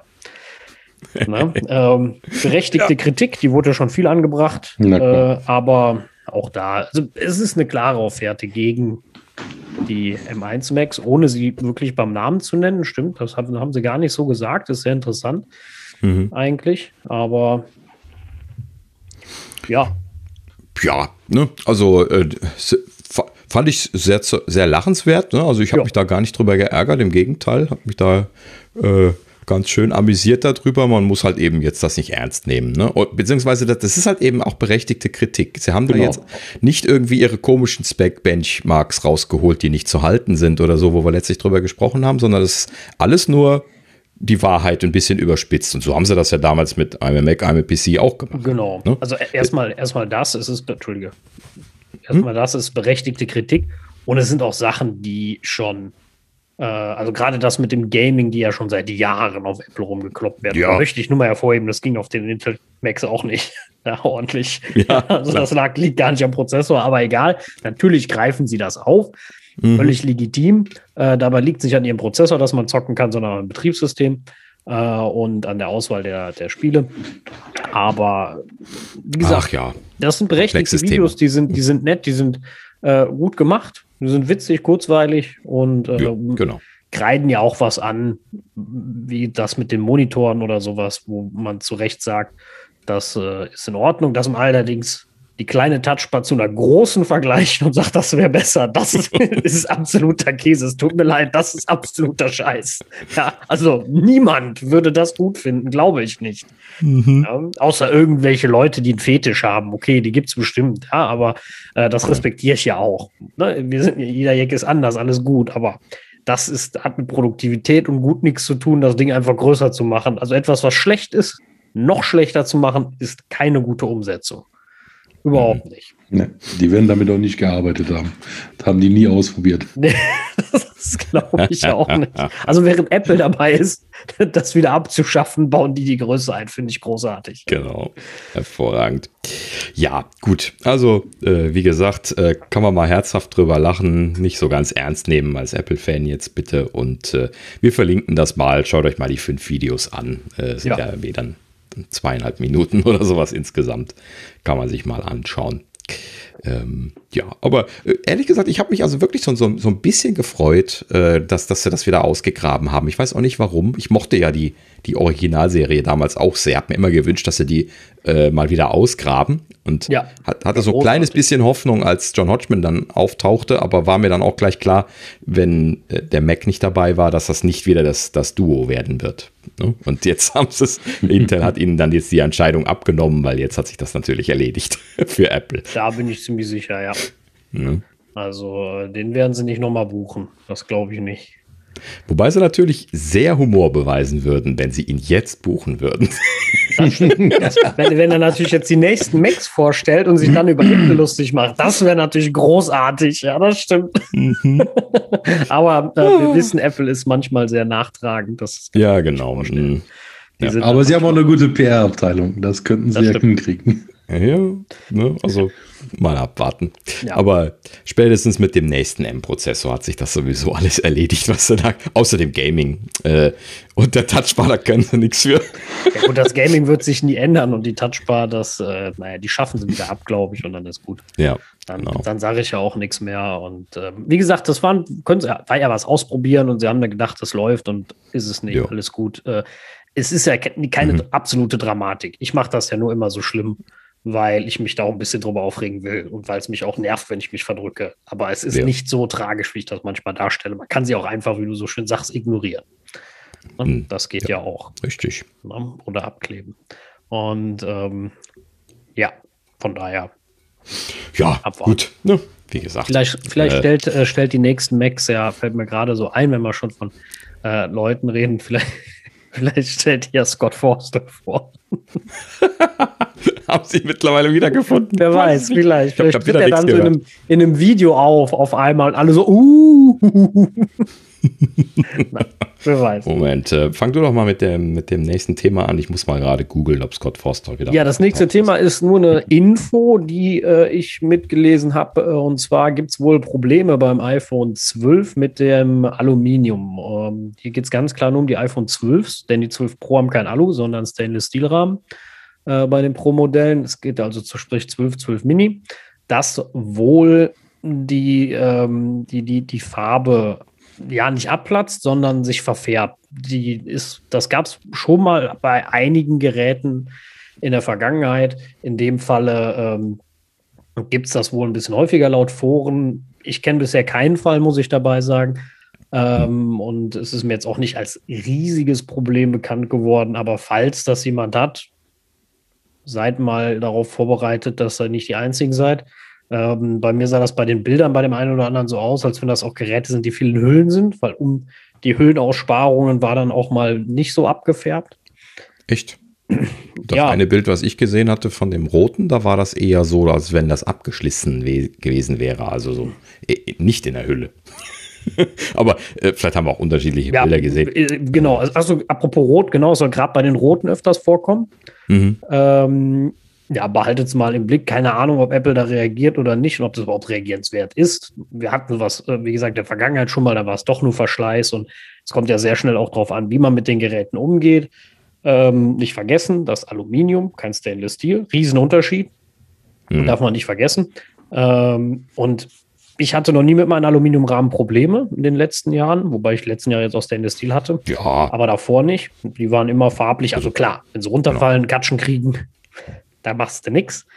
Ne? Berechtigte Kritik, die wurde schon viel angebracht, aber auch da, also es ist eine klare Offerte gegen die M1 Macs, ohne sie wirklich beim Namen zu nennen. Stimmt, das haben sie gar nicht so gesagt. Das ist sehr interessant eigentlich. Aber ja. Ja, ne? Also fand ich sehr, sehr lachenswert. Ne? Also ich habe mich da gar nicht drüber geärgert. Im Gegenteil, habe mich da ganz schön amüsiert darüber. Man muss halt eben jetzt das nicht ernst nehmen. Ne? Beziehungsweise das ist halt eben auch berechtigte Kritik. Sie haben da jetzt nicht irgendwie ihre komischen Spec-Benchmarks rausgeholt, die nicht zu halten sind oder so, wo wir letztlich drüber gesprochen haben, sondern das ist alles nur die Wahrheit ein bisschen überspitzt. Und so haben sie das ja damals mit einem Mac, einem PC auch gemacht. Genau. Ne? Also erstmal das ist berechtigte Kritik. Und es sind auch Sachen, die schon Also gerade das mit dem Gaming, die ja schon seit Jahren auf Apple rumgekloppt werden. Da möchte ich nur mal hervorheben, das ging auf den Intel Macs auch nicht ordentlich. Ja, also das liegt gar nicht am Prozessor, aber egal. Natürlich greifen sie das auf. Völlig legitim. Dabei liegt es nicht an ihrem Prozessor, dass man zocken kann, sondern am Betriebssystem und an der Auswahl der Spiele. Aber wie gesagt, das sind berechtigte Videos, die sind nett, die sind gut gemacht. Die sind witzig, kurzweilig und kreiden ja auch was an, wie das mit den Monitoren oder sowas, wo man zu Recht sagt, das ist in Ordnung, dass man allerdings die kleine Touchpad zu einer großen vergleichen und sagt, das wäre besser. Das ist absoluter Käse. Es tut mir leid, das ist absoluter Scheiß. Ja, also niemand würde das gut finden, glaube ich nicht. Ja, außer irgendwelche Leute, die einen Fetisch haben. Okay, die gibt es bestimmt, ja, aber das respektiere ich ja auch. Ne? Jeder Jack ist anders, alles gut, aber das hat mit Produktivität und gut nichts zu tun, das Ding einfach größer zu machen. Also etwas, was schlecht ist, noch schlechter zu machen, ist keine gute Umsetzung. Überhaupt nicht. Ne, die werden damit auch nicht gearbeitet haben. Das haben die nie ausprobiert. Das glaube ich auch nicht. Also während Apple dabei ist, das wieder abzuschaffen, bauen die Größe ein. Finde ich großartig. Genau. Hervorragend. Ja, gut. Also, wie gesagt, kann man mal herzhaft drüber lachen. Nicht so ganz ernst nehmen als Apple-Fan jetzt bitte. Und wir verlinken das mal. Schaut euch mal die 5 Videos an. Sind ja dann 2,5 Minuten oder sowas insgesamt. Kann man sich mal anschauen. Aber ehrlich gesagt, ich habe mich also wirklich so ein bisschen gefreut, dass sie das wieder ausgegraben haben. Ich weiß auch nicht warum. Ich mochte ja die Originalserie damals auch sehr. Habe mir immer gewünscht, dass sie die mal wieder ausgraben. Und hatte so ein kleines bisschen Hoffnung, als John Hodgman dann auftauchte, aber war mir dann auch gleich klar, wenn der Mac nicht dabei war, dass das nicht wieder das Duo werden wird. Ne? Und jetzt haben sie es, Intel hat ihnen dann jetzt die Entscheidung abgenommen, weil jetzt hat sich das natürlich erledigt für Apple. Da bin ich ziemlich sicher, ja. Also den werden sie nicht nochmal buchen, das glaube ich nicht. Wobei sie natürlich sehr Humor beweisen würden, wenn sie ihn jetzt buchen würden. Wenn er natürlich jetzt die nächsten Macs vorstellt und sich dann über Apple lustig macht, das wäre natürlich großartig. Ja, das stimmt. Aber wir wissen, Apple ist manchmal sehr nachtragend. Ja, genau. Aber sie haben auch eine gute PR-Abteilung. Das könnten sie hinkriegen. Ja, ne, also mal abwarten. Ja. Aber spätestens mit dem nächsten M-Prozessor hat sich das sowieso alles erledigt, was sie da, außer dem Gaming und der Touchbar, da können sie nichts für. Ja, und das Gaming wird sich nie ändern und die Touchbar, die schaffen sie wieder ab, glaube ich, und dann ist gut. Ja. Dann sage ich ja auch nichts mehr. Und wie gesagt, das war ja was ausprobieren und sie haben dann gedacht, das läuft und ist es nicht, alles gut. Es ist ja keine absolute Dramatik. Ich mache das ja nur immer so schlimm, weil ich mich da auch ein bisschen drüber aufregen will und weil es mich auch nervt, wenn ich mich verdrücke. Aber es ist nicht so tragisch, wie ich das manchmal darstelle. Man kann sie auch einfach, wie du so schön sagst, ignorieren. Das geht ja auch. Richtig. Oder abkleben. Und von daher. Ja, abwarten. Gut. Ne? Wie gesagt. Vielleicht stellt die nächsten Macs, fällt mir gerade so ein, wenn wir schon von Leuten reden, vielleicht stellt ihr Scott Forster vor. Haben sie mittlerweile wiedergefunden? Wer weiß, vielleicht. Vielleicht tritt er dann so in einem Video auf einmal und alle so, Na, wer weiß. Moment, fang du doch mal mit dem nächsten Thema an. Ich muss mal gerade googeln, ob Scott Forster wieder. Ja, das nächste Thema ist nur eine Info, die ich mitgelesen habe. Und zwar gibt es wohl Probleme beim iPhone 12 mit dem Aluminium. Hier geht es ganz klar nur um die iPhone 12s, denn die 12 Pro haben kein Alu, sondern Stainless-Steel-Rahmen bei den Pro-Modellen. Es geht also sprich 12 Mini, dass wohl die Farbe nicht abplatzt, sondern sich verfärbt. Das gab es schon mal bei einigen Geräten in der Vergangenheit. In dem Falle gibt es das wohl ein bisschen häufiger laut Foren. Ich kenne bisher keinen Fall, muss ich dabei sagen. Und es ist mir jetzt auch nicht als riesiges Problem bekannt geworden. Aber falls das jemand hat, seid mal darauf vorbereitet, dass ihr nicht die Einzigen seid. Bei mir sah das bei den Bildern bei dem einen oder anderen so aus, als wenn das auch Geräte sind, die viel in Hüllen sind, weil die Hüllenaussparungen war dann auch mal nicht so abgefärbt. Echt? Das eine Bild, was ich gesehen hatte von dem roten, da war das eher so, als wenn das abgeschlissen gewesen wäre, also so nicht in der Hülle. Aber vielleicht haben wir auch unterschiedliche Bilder gesehen. Genau, also apropos Rot, genau, soll gerade bei den Roten öfters vorkommen. Behaltet es mal im Blick. Keine Ahnung, ob Apple da reagiert oder nicht und ob das überhaupt reagierenswert ist. Wir hatten was, wie gesagt, in der Vergangenheit schon mal, da war es doch nur Verschleiß und es kommt ja sehr schnell auch darauf an, wie man mit den Geräten umgeht. Nicht vergessen, das Aluminium, kein Stainless Steel, Riesenunterschied. Darf man nicht vergessen. Und ich hatte noch nie mit meinem Aluminiumrahmen Probleme in den letzten Jahren, wobei ich letzten Jahr jetzt auch Stainless Steel hatte. Ja. Aber davor nicht. Die waren immer farblich. Also klar, wenn sie runterfallen, Gatschen kriegen, da machst du nichts.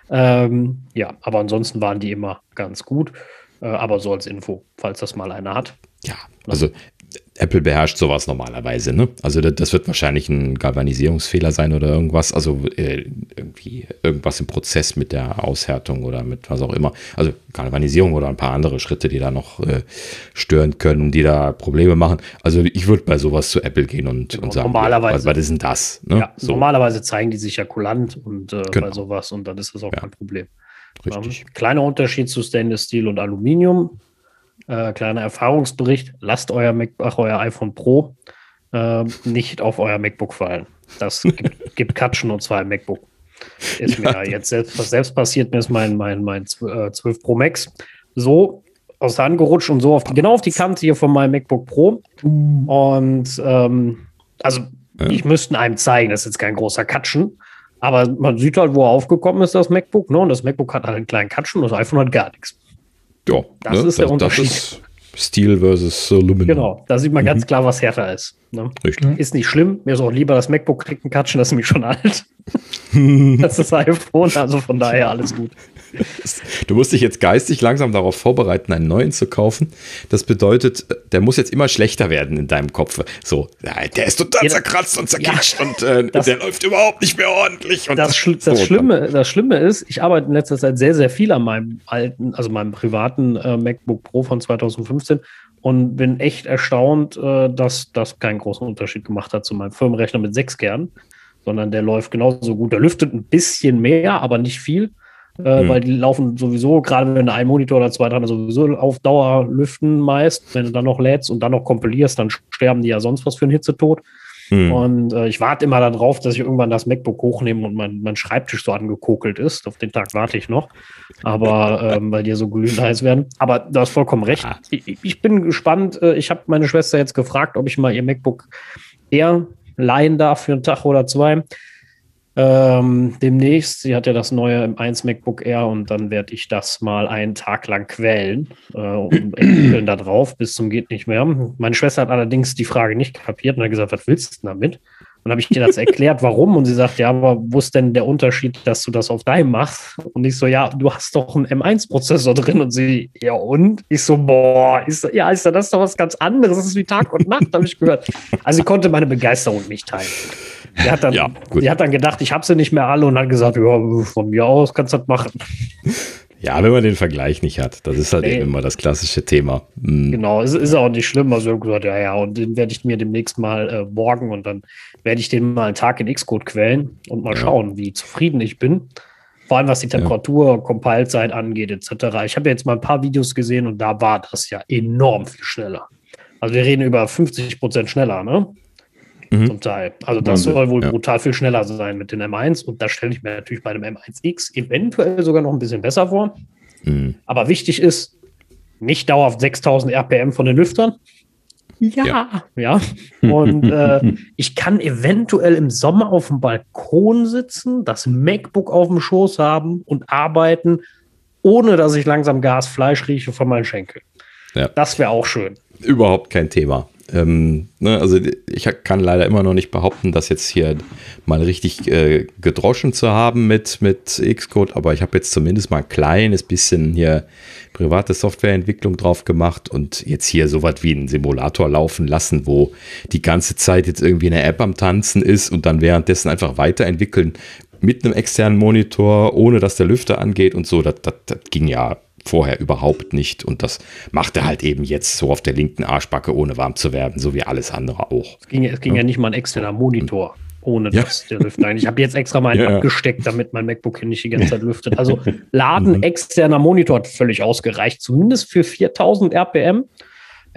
Aber ansonsten waren die immer ganz gut. Aber so als Info, falls das mal einer hat. Ja, also Apple beherrscht sowas normalerweise, ne? Also das wird wahrscheinlich ein Galvanisierungsfehler sein oder irgendwas, also irgendwie irgendwas im Prozess mit der Aushärtung oder mit was auch immer. Also Galvanisierung oder ein paar andere Schritte, die da noch stören können, die da Probleme machen. Also ich würde bei sowas zu Apple gehen und sagen, normalerweise, was ist denn das? Ne? Ja, so. Normalerweise zeigen die sich ja kulant und bei sowas und dann ist das auch kein Problem. Richtig. Kleiner Unterschied zu Stainless Steel und Aluminium. Kleiner Erfahrungsbericht, lasst euer iPhone Pro nicht auf euer MacBook fallen. Das gibt Katschen und zwar im MacBook. Ist mir jetzt selbst passiert, mir ist mein 12 Pro Max so aus der Hand gerutscht und so genau auf die Kante hier von meinem MacBook Pro. Und ich müsste einem zeigen, das ist jetzt kein großer Katschen, aber man sieht halt, wo er aufgekommen ist, das MacBook, ne? Und das MacBook hat halt einen kleinen Katschen und das iPhone hat gar nichts. Ja, das ist der Unterschied. Das ist Steel versus Aluminium. Genau, da sieht man ganz klar, was härter ist. Ne? Richtig. Ist nicht schlimm. Mir ist auch lieber, das MacBook kriegt einen Katschen, das ist nämlich schon alt. Das ist iPhone, also von daher alles gut. Du musst dich jetzt geistig langsam darauf vorbereiten, einen neuen zu kaufen. Das bedeutet, der muss jetzt immer schlechter werden in deinem Kopf. So, der ist total zerkratzt und zerkitscht und der läuft überhaupt nicht mehr ordentlich. Und das Schlimme ist, ich arbeite in letzter Zeit sehr, sehr viel an meinem meinem privaten MacBook Pro von 2015 und bin echt erstaunt, dass das keinen großen Unterschied gemacht hat zu meinem Firmenrechner mit 6 Kernen, sondern der läuft genauso gut. Der lüftet ein bisschen mehr, aber nicht viel. Weil die laufen sowieso, gerade wenn du einen Monitor oder zwei dran hast, sowieso auf Dauer lüften meist. Wenn du dann noch lädst und dann noch kompilierst, dann sterben die ja sonst was für einen Hitzetod. Und ich warte immer darauf, dass ich irgendwann das MacBook hochnehme und mein Schreibtisch so angekokelt ist. Auf den Tag warte ich noch. Aber weil die so glühend heiß werden. Aber du hast vollkommen recht. Ich bin gespannt. Ich habe meine Schwester jetzt gefragt, ob ich mal ihr MacBook Air leihen darf für einen Tag oder zwei. Demnächst, sie hat ja das neue M1 MacBook Air und dann werde ich das mal einen Tag lang quälen und entwickeln da drauf bis zum geht nicht mehr. Meine Schwester hat allerdings die Frage nicht kapiert und hat gesagt, was willst du damit? Und habe ich ihr das erklärt, warum? Und sie sagt, ja, aber wo ist denn der Unterschied, dass du das auf deinem machst? Und ich so, ja, du hast doch einen M1-Prozessor drin. Und sie, ja und? Ich so, ist das doch was ganz anderes. Das ist wie Tag und Nacht, habe ich gehört. Also sie konnte meine Begeisterung nicht teilen. Die hat dann gedacht, ich habe sie nicht mehr alle und hat gesagt, ja, von mir aus kannst du das machen. Ja, wenn man den Vergleich nicht hat. Das ist halt eben immer das klassische Thema. Genau, es ist auch nicht schlimm. Also ich habe gesagt, ja, und den werde ich mir demnächst mal borgen und dann werde ich den mal einen Tag in Xcode quälen und mal schauen, wie zufrieden ich bin. Vor allem, was die Temperatur, Compile-Zeit angeht, etc. Ich habe jetzt mal ein paar Videos gesehen und da war das ja enorm viel schneller. Also wir reden über 50% schneller, ne? Zum Teil. Also das soll wohl brutal viel schneller sein mit den M1 und da stelle ich mir natürlich bei dem M1X eventuell sogar noch ein bisschen besser vor. Aber wichtig ist, nicht dauerhaft 6000 RPM von den Lüftern. Ja. Und ich kann eventuell im Sommer auf dem Balkon sitzen, das MacBook auf dem Schoß haben und arbeiten, ohne dass ich langsam Gasfleisch rieche von meinen Schenkeln. Ja. Das wäre auch schön. Überhaupt kein Thema. Also ich kann leider immer noch nicht behaupten, das jetzt hier mal richtig gedroschen zu haben mit Xcode, aber ich habe jetzt zumindest mal ein kleines bisschen hier private Softwareentwicklung drauf gemacht und jetzt hier so was wie einen Simulator laufen lassen, wo die ganze Zeit jetzt irgendwie eine App am Tanzen ist und dann währenddessen einfach weiterentwickeln mit einem externen Monitor, ohne dass der Lüfter angeht und so. Das ging ja vorher überhaupt nicht und das macht er halt eben jetzt so auf der linken Arschbacke, ohne warm zu werden, so wie alles andere auch. Es ging ja nicht mal ein externer Monitor, ohne dass der Lüfter. Ich habe jetzt extra meinen abgesteckt, damit mein MacBook hier nicht die ganze Zeit lüftet. Also Laden externer Monitor hat völlig ausgereicht, zumindest für 4000 RPM.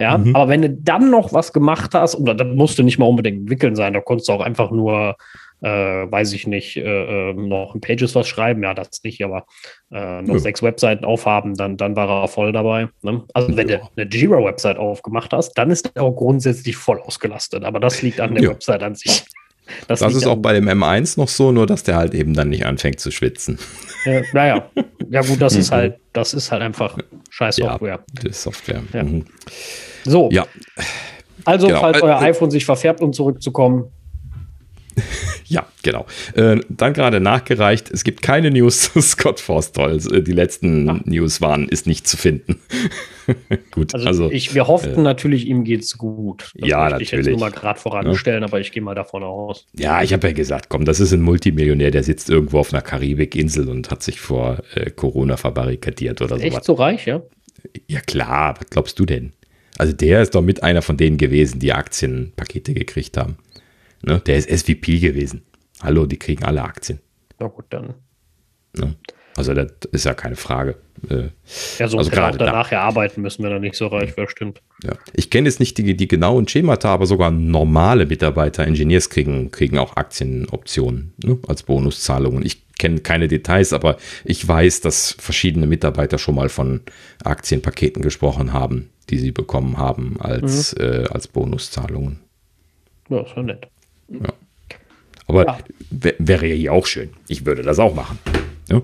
Ja, aber wenn du dann noch was gemacht hast, oder das musste nicht mal unbedingt entwickeln sein, da konntest du auch einfach nur, weiß ich nicht, noch in Pages was schreiben, ja, das nicht, aber noch 6 Webseiten aufhaben, dann war er voll dabei. Ne? Also wenn du eine Jira-Website aufgemacht hast, dann ist er auch grundsätzlich voll ausgelastet, aber das liegt an der Website an sich. Das ist auch bei dem M1 noch so, nur dass der halt eben dann nicht anfängt zu schwitzen. Naja, ja gut, das ist halt einfach scheiß Software. Ja, das ist Software. Ja. So, ja. Also genau. Falls euer iPhone sich verfärbt, um zurückzukommen. Ja, genau. Dann gerade nachgereicht, es gibt keine News zu Scott Forstall. Die letzten News ist nicht zu finden. Gut, also wir hofften natürlich, ihm geht's gut. Das möchte ich jetzt nur mal gerade voranstellen, aber ich gehe mal davon aus. Ja, ich habe ja gesagt, komm, das ist ein Multimillionär, der sitzt irgendwo auf einer Karibikinsel und hat sich vor Corona verbarrikadiert oder so. Echt so reich, ja? Ja klar, was glaubst du denn? Also der ist doch mit einer von denen gewesen, die Aktienpakete gekriegt haben. Ne? Der ist SVP gewesen. Hallo, die kriegen alle Aktien. Na gut, dann. Ne? Also das ist ja keine Frage. Ja, so also gerade danach ja arbeiten müssen, wenn er nicht so reich wäre, stimmt. Ja. Ich kenne jetzt nicht die genauen Schemata, aber sogar normale Mitarbeiter, Engineers kriegen auch Aktienoptionen, ne? Als Bonuszahlungen. Ich kenne keine Details, aber ich weiß, dass verschiedene Mitarbeiter schon mal von Aktienpaketen gesprochen haben, die sie bekommen haben als Bonuszahlungen. Ja, ist ja nett. Ja. Aber wäre ja hier auch schön. Ich würde das auch machen. Ja?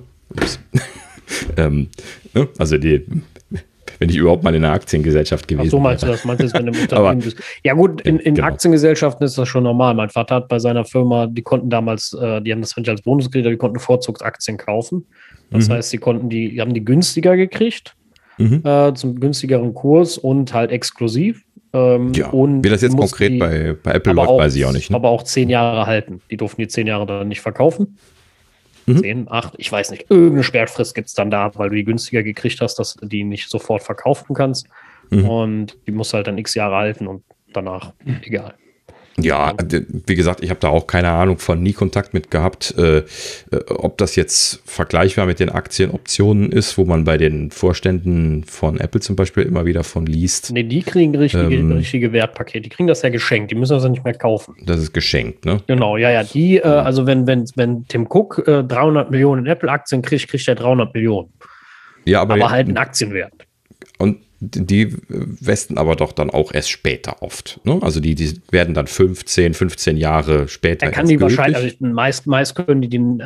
Also wenn ich überhaupt mal in einer Aktiengesellschaft gewesen wäre. So meinst du das? Meinst du, wenn du im Unternehmen bist? Ja gut, in genau. Aktiengesellschaften ist das schon normal. Mein Vater hat bei seiner Firma, die konnten damals, die haben das nicht als Bonus gekriegt, die konnten Vorzugsaktien kaufen. Das heißt, die haben die günstiger gekriegt, zum günstigeren Kurs und halt exklusiv. Und wie das jetzt konkret bei Apple läuft, weiß ich auch nicht. Ne? Aber auch 10 Jahre halten. Die durften die 10 Jahre dann nicht verkaufen. 10, 8, ich weiß nicht. Irgendeine Sperrfrist gibt es dann da, weil du die günstiger gekriegt hast, dass du die nicht sofort verkaufen kannst. Und die musst halt dann x Jahre halten und danach egal. Ja, wie gesagt, ich habe da auch keine Ahnung von, nie Kontakt mit gehabt, ob das jetzt vergleichbar mit den Aktienoptionen ist, wo man bei den Vorständen von Apple zum Beispiel immer wieder von liest. Nee, die kriegen richtige Wertpakete, die kriegen das ja geschenkt, die müssen das ja nicht mehr kaufen. Das ist geschenkt, ne? Genau, ja, die, also wenn Tim Cook 300 Millionen Apple-Aktien kriegt er 300 Millionen. Ja, aber halt einen Aktienwert. Und die westen aber doch dann auch erst später oft. Ne? Also die werden dann 15 Jahre später. Er kann die wahrscheinlich, also meist können die den,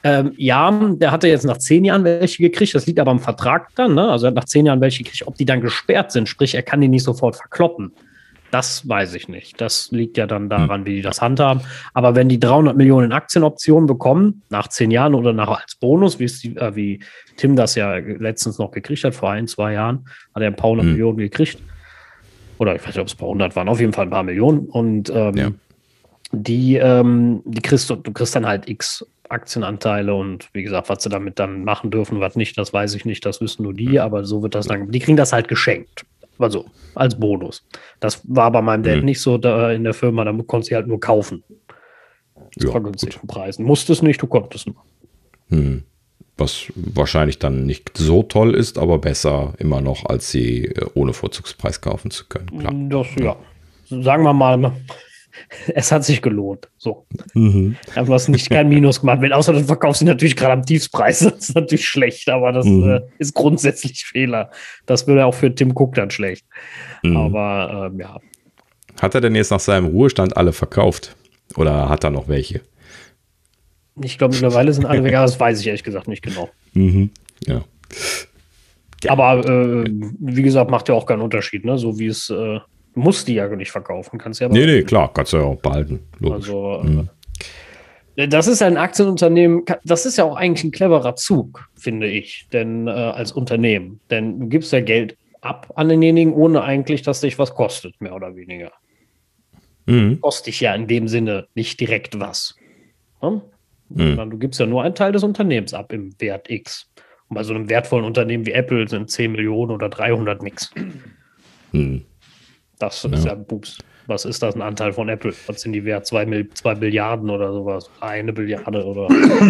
der hatte jetzt nach 10 Jahren welche gekriegt, das liegt aber am Vertrag dann, ne? Also er hat nach 10 Jahren welche gekriegt, ob die dann gesperrt sind, sprich, er kann die nicht sofort verkloppen. Das weiß ich nicht. Das liegt ja dann daran, wie die das handhaben. Aber wenn die 300 Millionen Aktienoptionen bekommen, nach 10 Jahren oder als Bonus, wie Tim das ja letztens noch gekriegt hat, vor 1-2 Jahren, hat er ein paar 100 Millionen gekriegt. Oder ich weiß nicht, ob es ein paar 100 waren, auf jeden Fall ein paar Millionen. Und die kriegst du kriegst dann halt x Aktienanteile und wie gesagt, was sie damit dann machen dürfen, was nicht, das weiß ich nicht, das wissen nur die, aber so wird das dann, die kriegen das halt geschenkt. Also als Bonus. Das war bei meinem Dad nicht so da in der Firma, da konntest du halt nur kaufen. Zu vergünstigten Preisen. Musstest nicht, du konntest nur. Was wahrscheinlich dann nicht so toll ist, aber besser immer noch, als sie ohne Vorzugspreis kaufen zu können. Klar. Sagen wir mal, es hat sich gelohnt. So. Du hast kein Minus gemacht. Außer du verkaufst sie natürlich gerade am Tiefspreis. Das ist natürlich schlecht, aber das ist grundsätzlich Fehler. Das würde auch für Tim Cook dann schlecht. Aber Hat er denn jetzt nach seinem Ruhestand alle verkauft? Oder hat er noch welche? Ich glaube, mittlerweile sind alle weg, aber das weiß ich ehrlich gesagt nicht genau. Ja. Aber wie gesagt, macht ja auch keinen Unterschied, ne? So wie es musst die ja nicht verkaufen. Kannst ja aber nee, klar, kannst du ja auch behalten. Logisch. Also, das ist ein Aktienunternehmen, das ist ja auch eigentlich ein cleverer Zug, finde ich, denn als Unternehmen. Denn du gibst ja Geld ab an denjenigen, ohne eigentlich, dass dich was kostet, mehr oder weniger. Kostet dich ja in dem Sinne nicht direkt was. Hm? Du gibst ja nur einen Teil des Unternehmens ab im Wert X. Und bei so einem wertvollen Unternehmen wie Apple sind 10 Millionen oder 300 nix. Das ist ja Bups. Was ist das, ein Anteil von Apple? Was sind die wert? 2 Milliarden oder sowas? 1 Billiarde oder.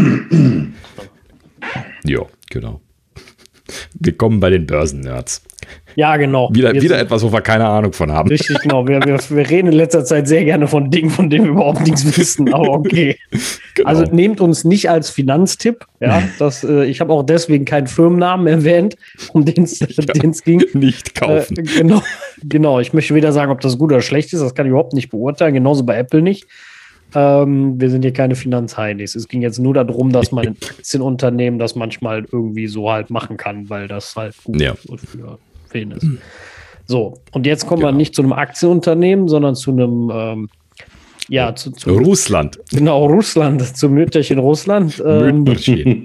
Ja, genau. Willkommen bei den Börsen-Nerds. Ja, genau. Wieder etwas, wo wir keine Ahnung von haben. Richtig, genau. Wir reden in letzter Zeit sehr gerne von Dingen, von denen wir überhaupt nichts wissen, aber okay. Genau. Also nehmt uns nicht als Finanztipp. Ja, ich habe auch deswegen keinen Firmennamen erwähnt, um den es ging. Nicht kaufen. Genau. Ich möchte weder sagen, ob das gut oder schlecht ist. Das kann ich überhaupt nicht beurteilen. Genauso bei Apple nicht. Wir sind hier keine Finanzheinis. Es ging jetzt nur darum, dass man ein Aktienunternehmen das manchmal irgendwie so halt machen kann, weil das halt gut für wen ist. So, und jetzt kommen wir nicht zu einem Aktienunternehmen, sondern zu einem zu Russland. Genau, Russland, zum Mütterchen Russland. Mütterchen.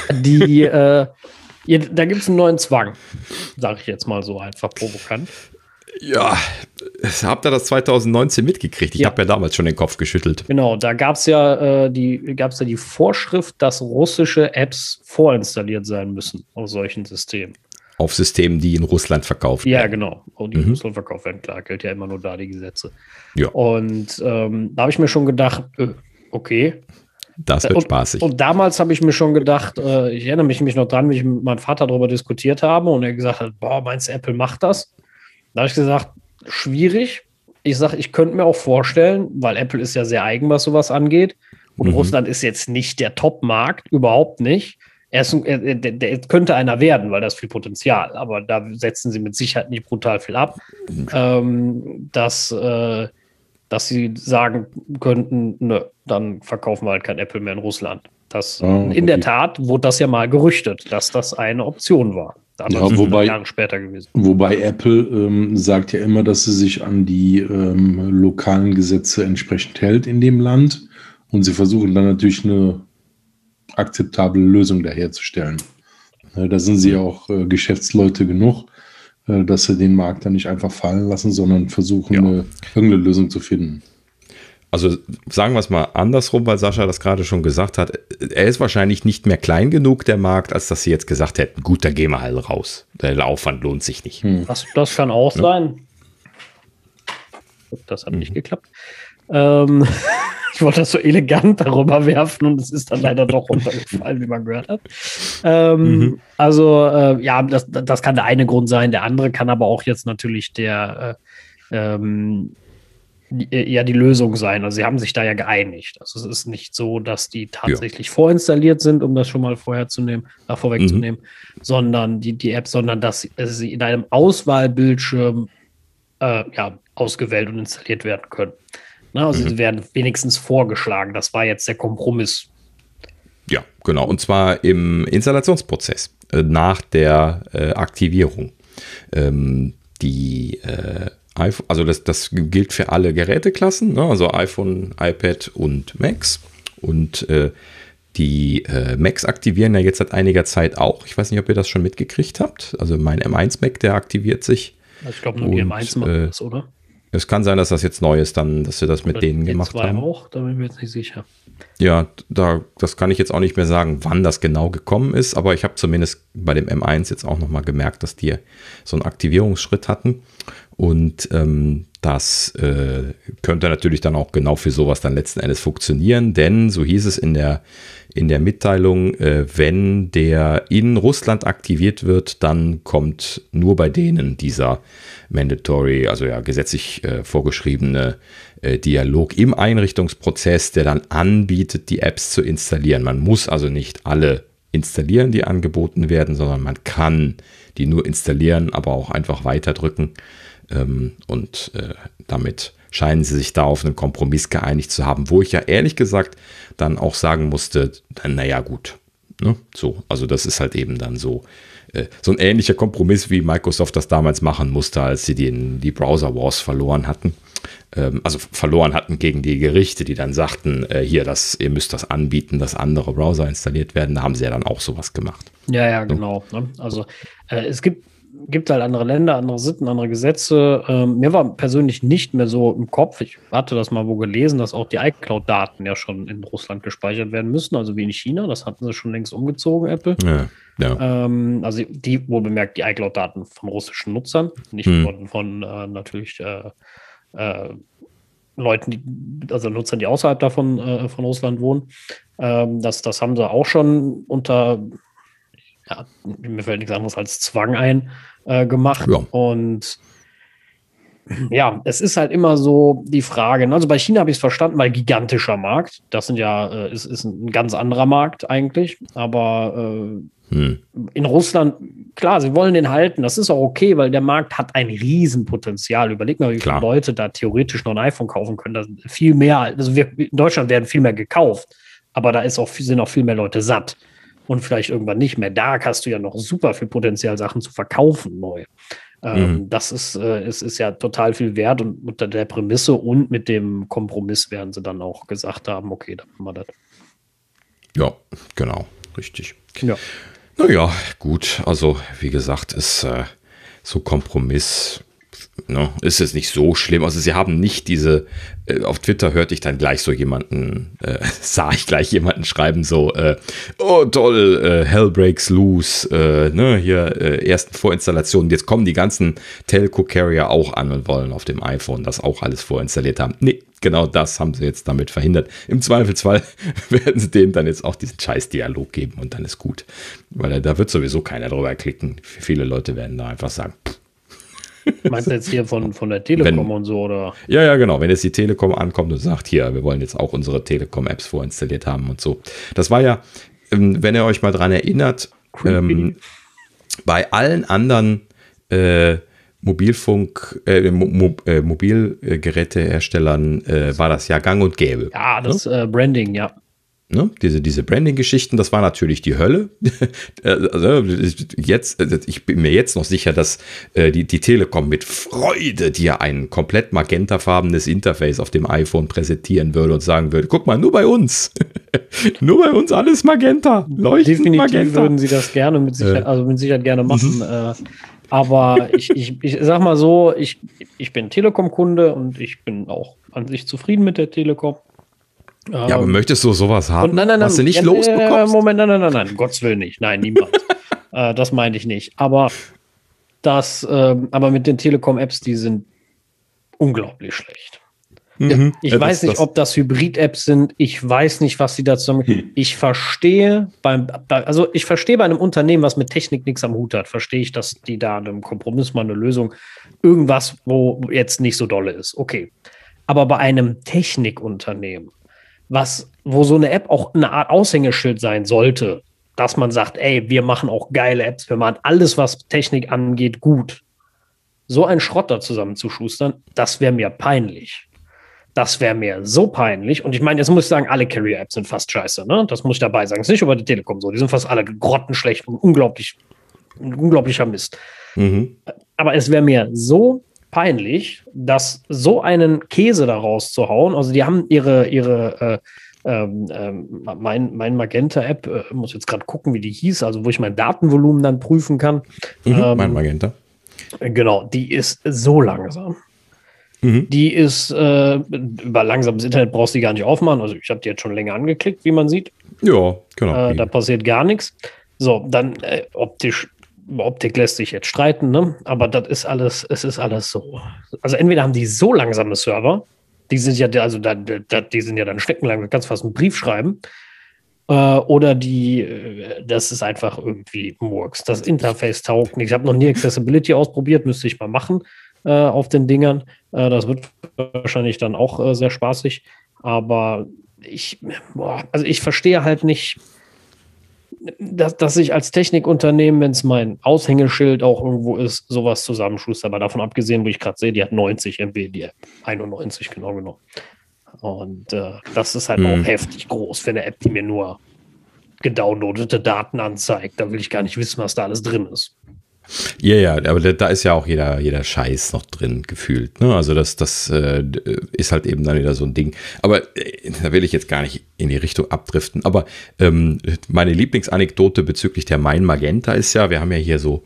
Da gibt es einen neuen Zwang, sage ich jetzt mal so einfach provokant. Ja, habt ihr das 2019 mitgekriegt? Ich habe ja damals schon den Kopf geschüttelt. Genau, da gab es die Vorschrift, dass russische Apps vorinstalliert sein müssen auf solchen Systemen. Auf Systemen, die in Russland verkauft werden. Ja, genau. Die in Russland verkauft werden, klar, gilt ja immer nur da die Gesetze. Ja. Und da habe ich mir schon gedacht, okay. Das wird spaßig. Und damals habe ich mir schon gedacht, ich erinnere mich noch dran, wie ich mit meinem Vater darüber diskutiert habe und er gesagt hat, meinst du, Apple macht das? Da habe ich gesagt, schwierig. Ich sage, ich könnte mir auch vorstellen, weil Apple ist ja sehr eigen, was sowas angeht. Und Russland ist jetzt nicht der Top-Markt, überhaupt nicht. Der könnte einer werden, weil das viel Potenzial. Aber da setzen sie mit Sicherheit nicht brutal viel ab, dass sie sagen könnten, dann verkaufen wir halt kein Apple mehr in Russland. In der Tat wurde das ja mal gerüchtet, dass das eine Option war. Jahre später gewesen. Wobei Apple sagt ja immer, dass sie sich an die lokalen Gesetze entsprechend hält in dem Land und sie versuchen dann natürlich eine akzeptable Lösung daherzustellen. Da sind sie ja auch Geschäftsleute genug, dass sie den Markt dann nicht einfach fallen lassen, sondern versuchen, irgendeine Lösung zu finden. Also sagen wir es mal andersrum, weil Sascha das gerade schon gesagt hat. Er ist wahrscheinlich nicht mehr klein genug, der Markt, als dass sie jetzt gesagt hätten, gut, da gehen wir halt raus. Der Aufwand lohnt sich nicht. Das kann auch sein. Das hat nicht geklappt. Ich wollte das so elegant darüber werfen und es ist dann leider doch runtergefallen, wie man gehört hat. Also, das kann der eine Grund sein. Der andere kann aber auch jetzt natürlich die Lösung sein. Also sie haben sich da ja geeinigt. Also es ist nicht so, dass die tatsächlich vorinstalliert sind, um das schon mal vorwegzunehmen, sondern die App, sondern dass sie in einem Auswahlbildschirm ausgewählt und installiert werden können. Also sie werden wenigstens vorgeschlagen. Das war jetzt der Kompromiss. Ja, genau. Und zwar im Installationsprozess nach der Aktivierung. Also das gilt für alle Geräteklassen, also iPhone, iPad und Macs. Und die Macs aktivieren ja jetzt seit einiger Zeit auch. Ich weiß nicht, ob ihr das schon mitgekriegt habt. Also mein M1 Mac, der aktiviert sich. Ich glaube, nur die M1 machen das, oder? Es kann sein, dass das jetzt neu ist, dass wir das mit denen gemacht haben. Auch, da bin ich mir jetzt nicht sicher. Ja, das kann ich jetzt auch nicht mehr sagen, wann das genau gekommen ist, aber ich habe zumindest bei dem M1 jetzt auch nochmal gemerkt, dass die so einen Aktivierungsschritt hatten. Und das könnte natürlich dann auch genau für sowas dann letzten Endes funktionieren, denn so hieß es in der Mitteilung, wenn der in Russland aktiviert wird, dann kommt nur bei denen dieser mandatory, also ja gesetzlich vorgeschriebene Dialog im Einrichtungsprozess, der dann anbietet, die Apps zu installieren. Man muss also nicht alle installieren, die angeboten werden, sondern man kann die nur installieren, aber auch einfach weiterdrücken. Und damit scheinen sie sich da auf einen Kompromiss geeinigt zu haben, wo ich ja ehrlich gesagt dann auch sagen musste, naja gut, ne? So, also das ist halt eben dann so ein ähnlicher Kompromiss, wie Microsoft das damals machen musste, als sie die Browser Wars verloren hatten. Also verloren hatten gegen die Gerichte, die dann sagten, ihr müsst das anbieten, dass andere Browser installiert werden. Da haben sie ja dann auch sowas gemacht. Ja, genau. Ne? Also es gibt halt andere Länder, andere Sitten, andere Gesetze. Mir war persönlich nicht mehr so im Kopf, ich hatte das mal wo gelesen, dass auch die iCloud-Daten ja schon in Russland gespeichert werden müssen, also wie in China. Das hatten sie schon längst umgezogen, Apple. Ja. Also die, wohlbemerkt, die iCloud-Daten von russischen Nutzern, nicht von natürlich Leuten, also Nutzern, die außerhalb davon von Russland wohnen. Das haben sie auch schon unter, mir fällt nichts anderes als Zwang ein, gemacht. Ja. Und ja, es ist halt immer so die Frage. Also bei China habe ich es verstanden, weil gigantischer Markt. Das sind ja, ist ein ganz anderer Markt eigentlich. Aber in Russland, klar, sie wollen den halten. Das ist auch okay, weil der Markt hat ein Riesenpotenzial. Überleg mal, wie viele Leute da theoretisch noch ein iPhone kaufen können. Das ist viel mehr. Also in Deutschland werden viel mehr gekauft, aber da sind auch viel mehr Leute satt. Und vielleicht irgendwann nicht mehr. Da hast du ja noch super viel Potenzial, Sachen zu verkaufen neu. Das ist ja total viel wert und unter der Prämisse und mit dem Kompromiss werden sie dann auch gesagt haben, okay, dann machen wir das. Ja, genau, richtig. Ja. Naja, gut, also wie gesagt, ist so Kompromiss, ne, ist es nicht so schlimm. Also sie haben nicht diese, auf Twitter hörte ich dann gleich so jemanden, sah ich gleich jemanden schreiben so, oh toll, Hell breaks loose, ne, hier ersten Vorinstallationen, jetzt kommen die ganzen Telco-Carrier auch an und wollen auf dem iPhone das auch alles vorinstalliert haben. Nee, genau das haben sie jetzt damit verhindert. Im Zweifelsfall werden sie denen dann jetzt auch diesen Scheiß-Dialog geben und dann ist gut. Weil da wird sowieso keiner drüber klicken. Viele Leute werden da einfach sagen, Meinst du jetzt hier von der Telekom und so, oder? Ja, genau. Wenn jetzt die Telekom ankommt und sagt, hier, wir wollen jetzt auch unsere Telekom-Apps vorinstalliert haben und so. Das war ja, wenn ihr euch mal dran erinnert, bei allen anderen Mobilgeräteherstellern war das ja gang und gäbe. Ja, das Branding, ja. Ne? Diese Branding-Geschichten, das war natürlich die Hölle. Also jetzt, ich bin mir jetzt noch sicher, dass die Telekom mit Freude dir ein komplett magentafarbenes Interface auf dem iPhone präsentieren würde und sagen würde, guck mal, nur bei uns. Nur bei uns alles Magenta. Leuchtend Definitiv Magenta. Würden sie das gerne mit Sicherheit gerne machen. Aber ich sag mal so, ich bin Telekom-Kunde und ich bin auch an sich zufrieden mit der Telekom. Ja, aber möchtest du sowas haben, was du nicht losbekommst? Moment, nein, um Gottes Willen nicht. Nein, niemals. Das meine ich nicht. Aber mit den Telekom-Apps, die sind unglaublich schlecht. Ich weiß nicht, ob das Hybrid-Apps sind. Ich weiß nicht, was sie dazu haben. Ich verstehe bei einem Unternehmen, was mit Technik nichts am Hut hat, verstehe ich, dass die da einem Kompromiss mal eine Lösung, irgendwas, wo jetzt nicht so dolle ist. Okay. Aber bei einem Technikunternehmen, wo so eine App auch eine Art Aushängeschild sein sollte, dass man sagt, ey, wir machen auch geile Apps, wir machen alles, was Technik angeht, gut. So einen Schrott da zusammenzuschustern, das wäre mir peinlich. Das wäre mir so peinlich. Und ich meine, jetzt muss ich sagen, alle Carrier-Apps sind fast scheiße, ne? Das muss ich dabei sagen. Das ist nicht über die Telekom so. Die sind fast alle grottenschlecht und unglaublicher Mist. Aber es wäre mir so peinlich, dass so einen Käse da rauszuhauen. Also die haben mein Magenta-App, muss jetzt gerade gucken, wie die hieß, also wo ich mein Datenvolumen dann prüfen kann. Mein Magenta. Genau, die ist so langsam. Die ist, über langsames Internet brauchst du die gar nicht aufmachen. Also ich habe die jetzt schon länger angeklickt, wie man sieht. Ja, genau. Da passiert gar nichts. So, dann Optik lässt sich jetzt streiten, ne? Aber es ist alles so. Also entweder haben die so langsame Server, die sind ja dann steckenlang, da kannst du fast einen Brief schreiben. Oder das ist einfach irgendwie Murks. Das Interface taugt nicht. Ich habe noch nie Accessibility ausprobiert, müsste ich mal machen auf den Dingern. Das wird wahrscheinlich dann auch sehr spaßig. Aber ich verstehe halt nicht, dass ich als Technikunternehmen, wenn es mein Aushängeschild auch irgendwo ist, sowas zusammenschuster. Aber davon abgesehen, wo ich gerade sehe, die hat 90 MB, die App. 91 genau genommen. Und das ist halt auch heftig groß für eine App, die mir nur gedownloadete Daten anzeigt. Da will ich gar nicht wissen, was da alles drin ist. Ja, aber da ist ja auch jeder Scheiß noch drin gefühlt. Ne? Also das ist halt eben dann wieder so ein Ding. Aber da will ich jetzt gar nicht in die Richtung abdriften. Aber meine Lieblingsanekdote bezüglich der Mein Magenta ist ja, wir haben ja hier so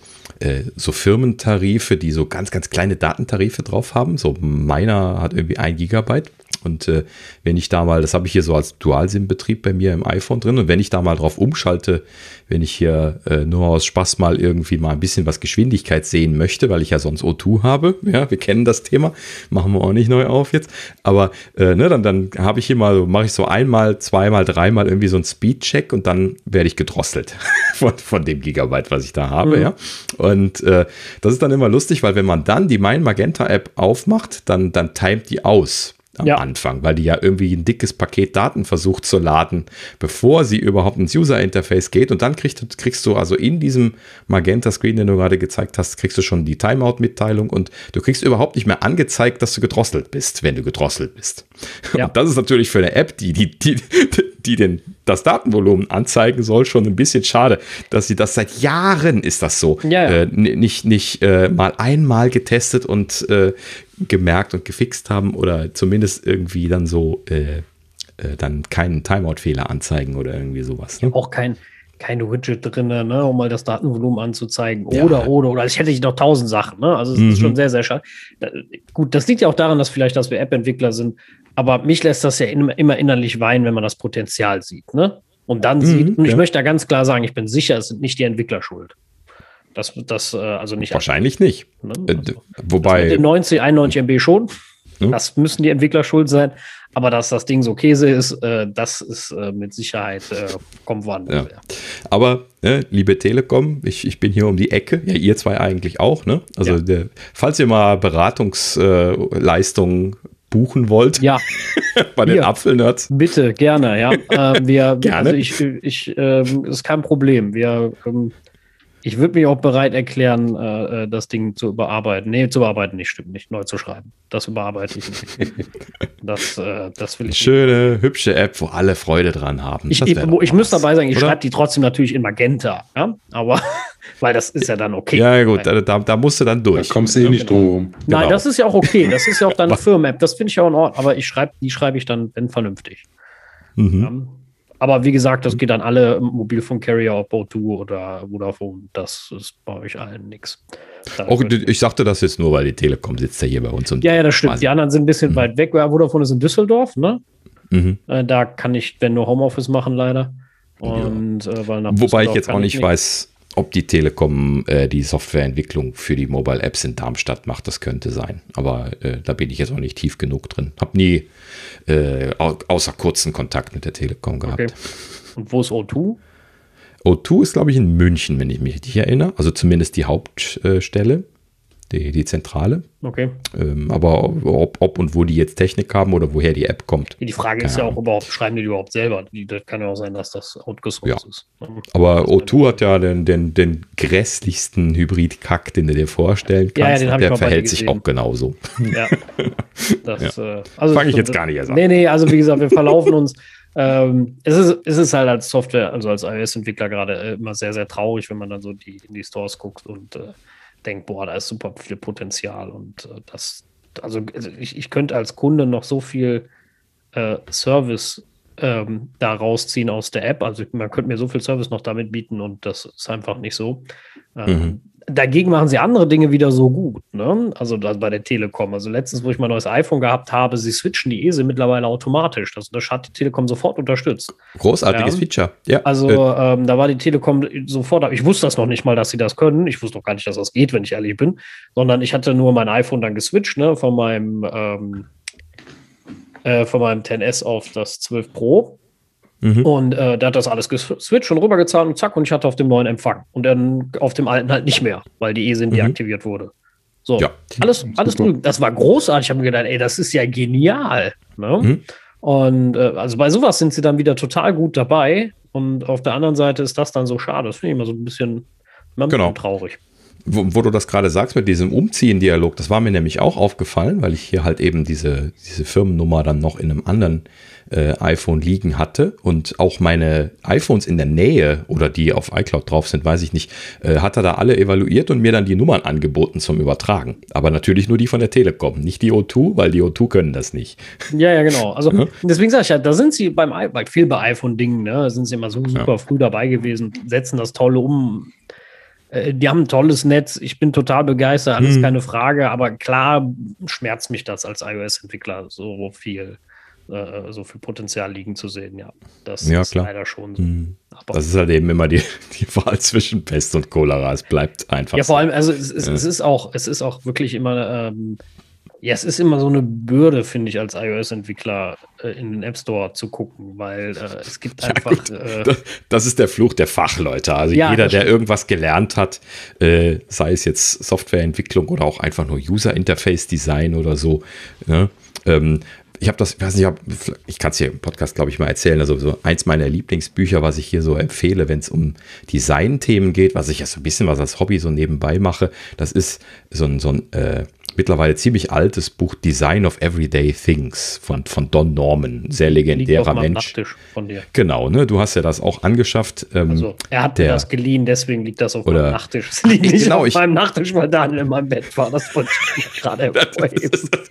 Firmentarife, die so ganz, ganz kleine Datentarife drauf haben. So meiner hat irgendwie 1 Gigabyte. Und wenn ich da mal, das habe ich hier so als Dual-SIM-Betrieb bei mir im iPhone drin, und wenn ich da mal drauf umschalte, wenn ich hier nur aus Spaß mal irgendwie mal ein bisschen was Geschwindigkeit sehen möchte, weil ich ja sonst O2 habe, ja, wir kennen das Thema, machen wir auch nicht neu auf jetzt, aber dann habe ich hier mal, mache ich so einmal, zweimal, dreimal irgendwie so einen Speed-Check und dann werde ich gedrosselt von dem Gigabyte, was ich da habe, ja. Und das ist dann immer lustig, weil wenn man dann die Mein Magenta App aufmacht, dann timet die aus am Anfang, weil die ja irgendwie ein dickes Paket Daten versucht zu laden, bevor sie überhaupt ins User-Interface geht, und dann kriegst du also in diesem Magenta-Screen, den du gerade gezeigt hast, kriegst du schon die Timeout-Mitteilung und du kriegst überhaupt nicht mehr angezeigt, dass du gedrosselt bist, wenn du gedrosselt bist. Ja. Und das ist natürlich für eine App, die das Datenvolumen anzeigen soll, schon ein bisschen schade, dass sie das seit Jahren ist das so, nicht mal einmal getestet und gemerkt und gefixt haben oder zumindest irgendwie dann so dann keinen Timeout-Fehler anzeigen oder irgendwie sowas. Ne? Auch kein Widget drin, ne, um mal das Datenvolumen anzuzeigen. Oder. Also ich hätte noch 1000 Sachen. Ne? Also es ist schon sehr, sehr schade. Gut, das liegt ja auch daran, dass wir App-Entwickler sind. Aber mich lässt das ja immer innerlich weinen, wenn man das Potenzial sieht. Ne? Und dann und ich möchte da ganz klar sagen, ich bin sicher, es sind nicht die Entwickler schuld. Also nicht. Wahrscheinlich nicht. Ne? Wobei. Mit 91 MB schon. Das müssen die Entwickler schuld sein. Aber dass das Ding so Käse ist, das ist mit Sicherheit kommt woanders. Ja. Aber, liebe Telekom, ich bin hier um die Ecke. Ja, ihr zwei eigentlich auch. Ne? Also, falls ihr mal Beratungsleistungen buchen wollt. Ja. Bei den Apfelnerds. Bitte, gerne, ja. Gerne. Also ist kein Problem. Ich würde mich auch bereit erklären, das Ding zu überarbeiten. Nee, zu überarbeiten nicht, stimmt nicht. Neu zu schreiben. Das überarbeite ich nicht. Das will ich. Schöne, nicht. Hübsche App, wo alle Freude dran haben. Ich muss dabei sagen, ich schreibe die trotzdem natürlich in Magenta. Ja? Aber, weil das ist ja dann okay. Ja, gut, da musst du dann durch. Da kommst du nicht drum rum. Nein, genau. Das ist ja auch okay. Das ist ja auch dann eine Firmen-App. Das finde ich ja auch in Ordnung. Aber die schreibe ich dann, wenn vernünftig. Ja? Aber wie gesagt, das geht an alle Mobilfunk-Carrier, ob O2 oder Vodafone. Das ist bei euch allen nichts. Ich sagte das jetzt nur, weil die Telekom sitzt ja hier bei uns. Und ja, das stimmt. Die anderen sind ein bisschen weit weg. Vodafone ist in Düsseldorf, ne? Da kann ich, wenn nur Homeoffice machen, leider. Und, wobei ich jetzt auch nicht weiß, ob die Telekom die Softwareentwicklung für die Mobile-Apps in Darmstadt macht. Das könnte sein. Aber da bin ich jetzt auch nicht tief genug drin. Hab nie außer kurzen Kontakt mit der Telekom gehabt. Okay. Und wo ist O2? O2 ist, glaube ich, in München, wenn ich mich richtig erinnere. Also zumindest die Hauptstelle, die Zentrale. Okay. Aber ob und wo die jetzt Technik haben oder woher die App kommt. Die Frage ist ja auch überhaupt, schreiben die überhaupt selber? Das kann ja auch sein, dass das outgesourced ist. Aber O2 hat ja den grässlichsten Hybrid-Kack, den du dir vorstellen kannst. Ja, der verhält sich auch genauso. Ja. Also fange ich jetzt gar nicht erst an. Nee, also wie gesagt, wir verlaufen uns. Es ist halt als Software, also als iOS-Entwickler gerade immer sehr, sehr traurig, wenn man dann so in die Stores guckt und denkt, boah, da ist super viel Potenzial und ich könnte als Kunde noch so viel Service da rausziehen aus der App, also man könnte mir so viel Service noch damit bieten und das ist einfach nicht so. Dagegen machen sie andere Dinge wieder so gut, ne? Also bei der Telekom. Also letztens, wo ich mein neues iPhone gehabt habe, sie switchen die eSIM mittlerweile automatisch. Das hat die Telekom sofort unterstützt. Großartiges Feature. Ja. Also da war die Telekom sofort, ich wusste das noch nicht mal, dass sie das können. Ich wusste noch gar nicht, dass das geht, wenn ich ehrlich bin. Sondern ich hatte nur mein iPhone dann geswitcht, ne, von meinem 10S auf das 12 Pro. Und da hat das alles geswitcht und rübergezahlt und zack, und ich hatte auf dem neuen Empfang. Und dann auf dem alten halt nicht mehr, weil die eSIM deaktiviert wurde. So, alles drüben. Das war großartig. Ich habe mir gedacht, ey, das ist ja genial. Ne? Und also bei sowas sind sie dann wieder total gut dabei. Und auf der anderen Seite ist das dann so schade. Das finde ich immer so ein bisschen traurig. Wo du das gerade sagst mit diesem Umziehen-Dialog, das war mir nämlich auch aufgefallen, weil ich hier halt eben diese Firmennummer dann noch in einem anderen iPhone liegen hatte und auch meine iPhones in der Nähe oder die auf iCloud drauf sind, weiß ich nicht, hat er da alle evaluiert und mir dann die Nummern angeboten zum Übertragen. Aber natürlich nur die von der Telekom, nicht die O2, weil die O2 können das nicht. Ja, genau. Also deswegen sage ich ja, da sind sie bei iPhone-Dingen, ne, sind sie immer so super früh dabei gewesen, setzen das Tolle um. Die haben ein tolles Netz, ich bin total begeistert, alles keine Frage, aber klar schmerzt mich das als iOS-Entwickler so viel so viel Potenzial liegen zu sehen, ja. Das ist klar. Leider schon so. Das ist halt eben immer die Wahl zwischen Pest und Cholera. Es bleibt einfach. Ja, vor allem, also es ist auch wirklich immer, es ist immer so eine Bürde, finde ich, als iOS-Entwickler in den App Store zu gucken, weil es gibt einfach. Das ist der Fluch der Fachleute. Also jeder, der irgendwas gelernt hat, sei es jetzt Softwareentwicklung oder auch einfach nur User-Interface-Design oder so, ne? Ich habe das, ich weiß nicht, ich kann es hier im Podcast, glaube ich, mal erzählen. Also so eins meiner Lieblingsbücher, was ich hier so empfehle, wenn es um Design-Themen geht, was ich ja so ein bisschen was als Hobby so nebenbei mache, das ist so ein mittlerweile ziemlich altes Buch Design of Everyday Things von Don Norman, sehr legendärer Mensch. Nachttisch von dir. Genau, ne? Du hast ja das auch angeschafft. Also er hat mir das geliehen, deswegen liegt das auf meinem Nachttisch. Es liegt nicht auf meinem Nachttisch, weil Daniel in meinem Bett war. Das wollte ich gerade hervorheben.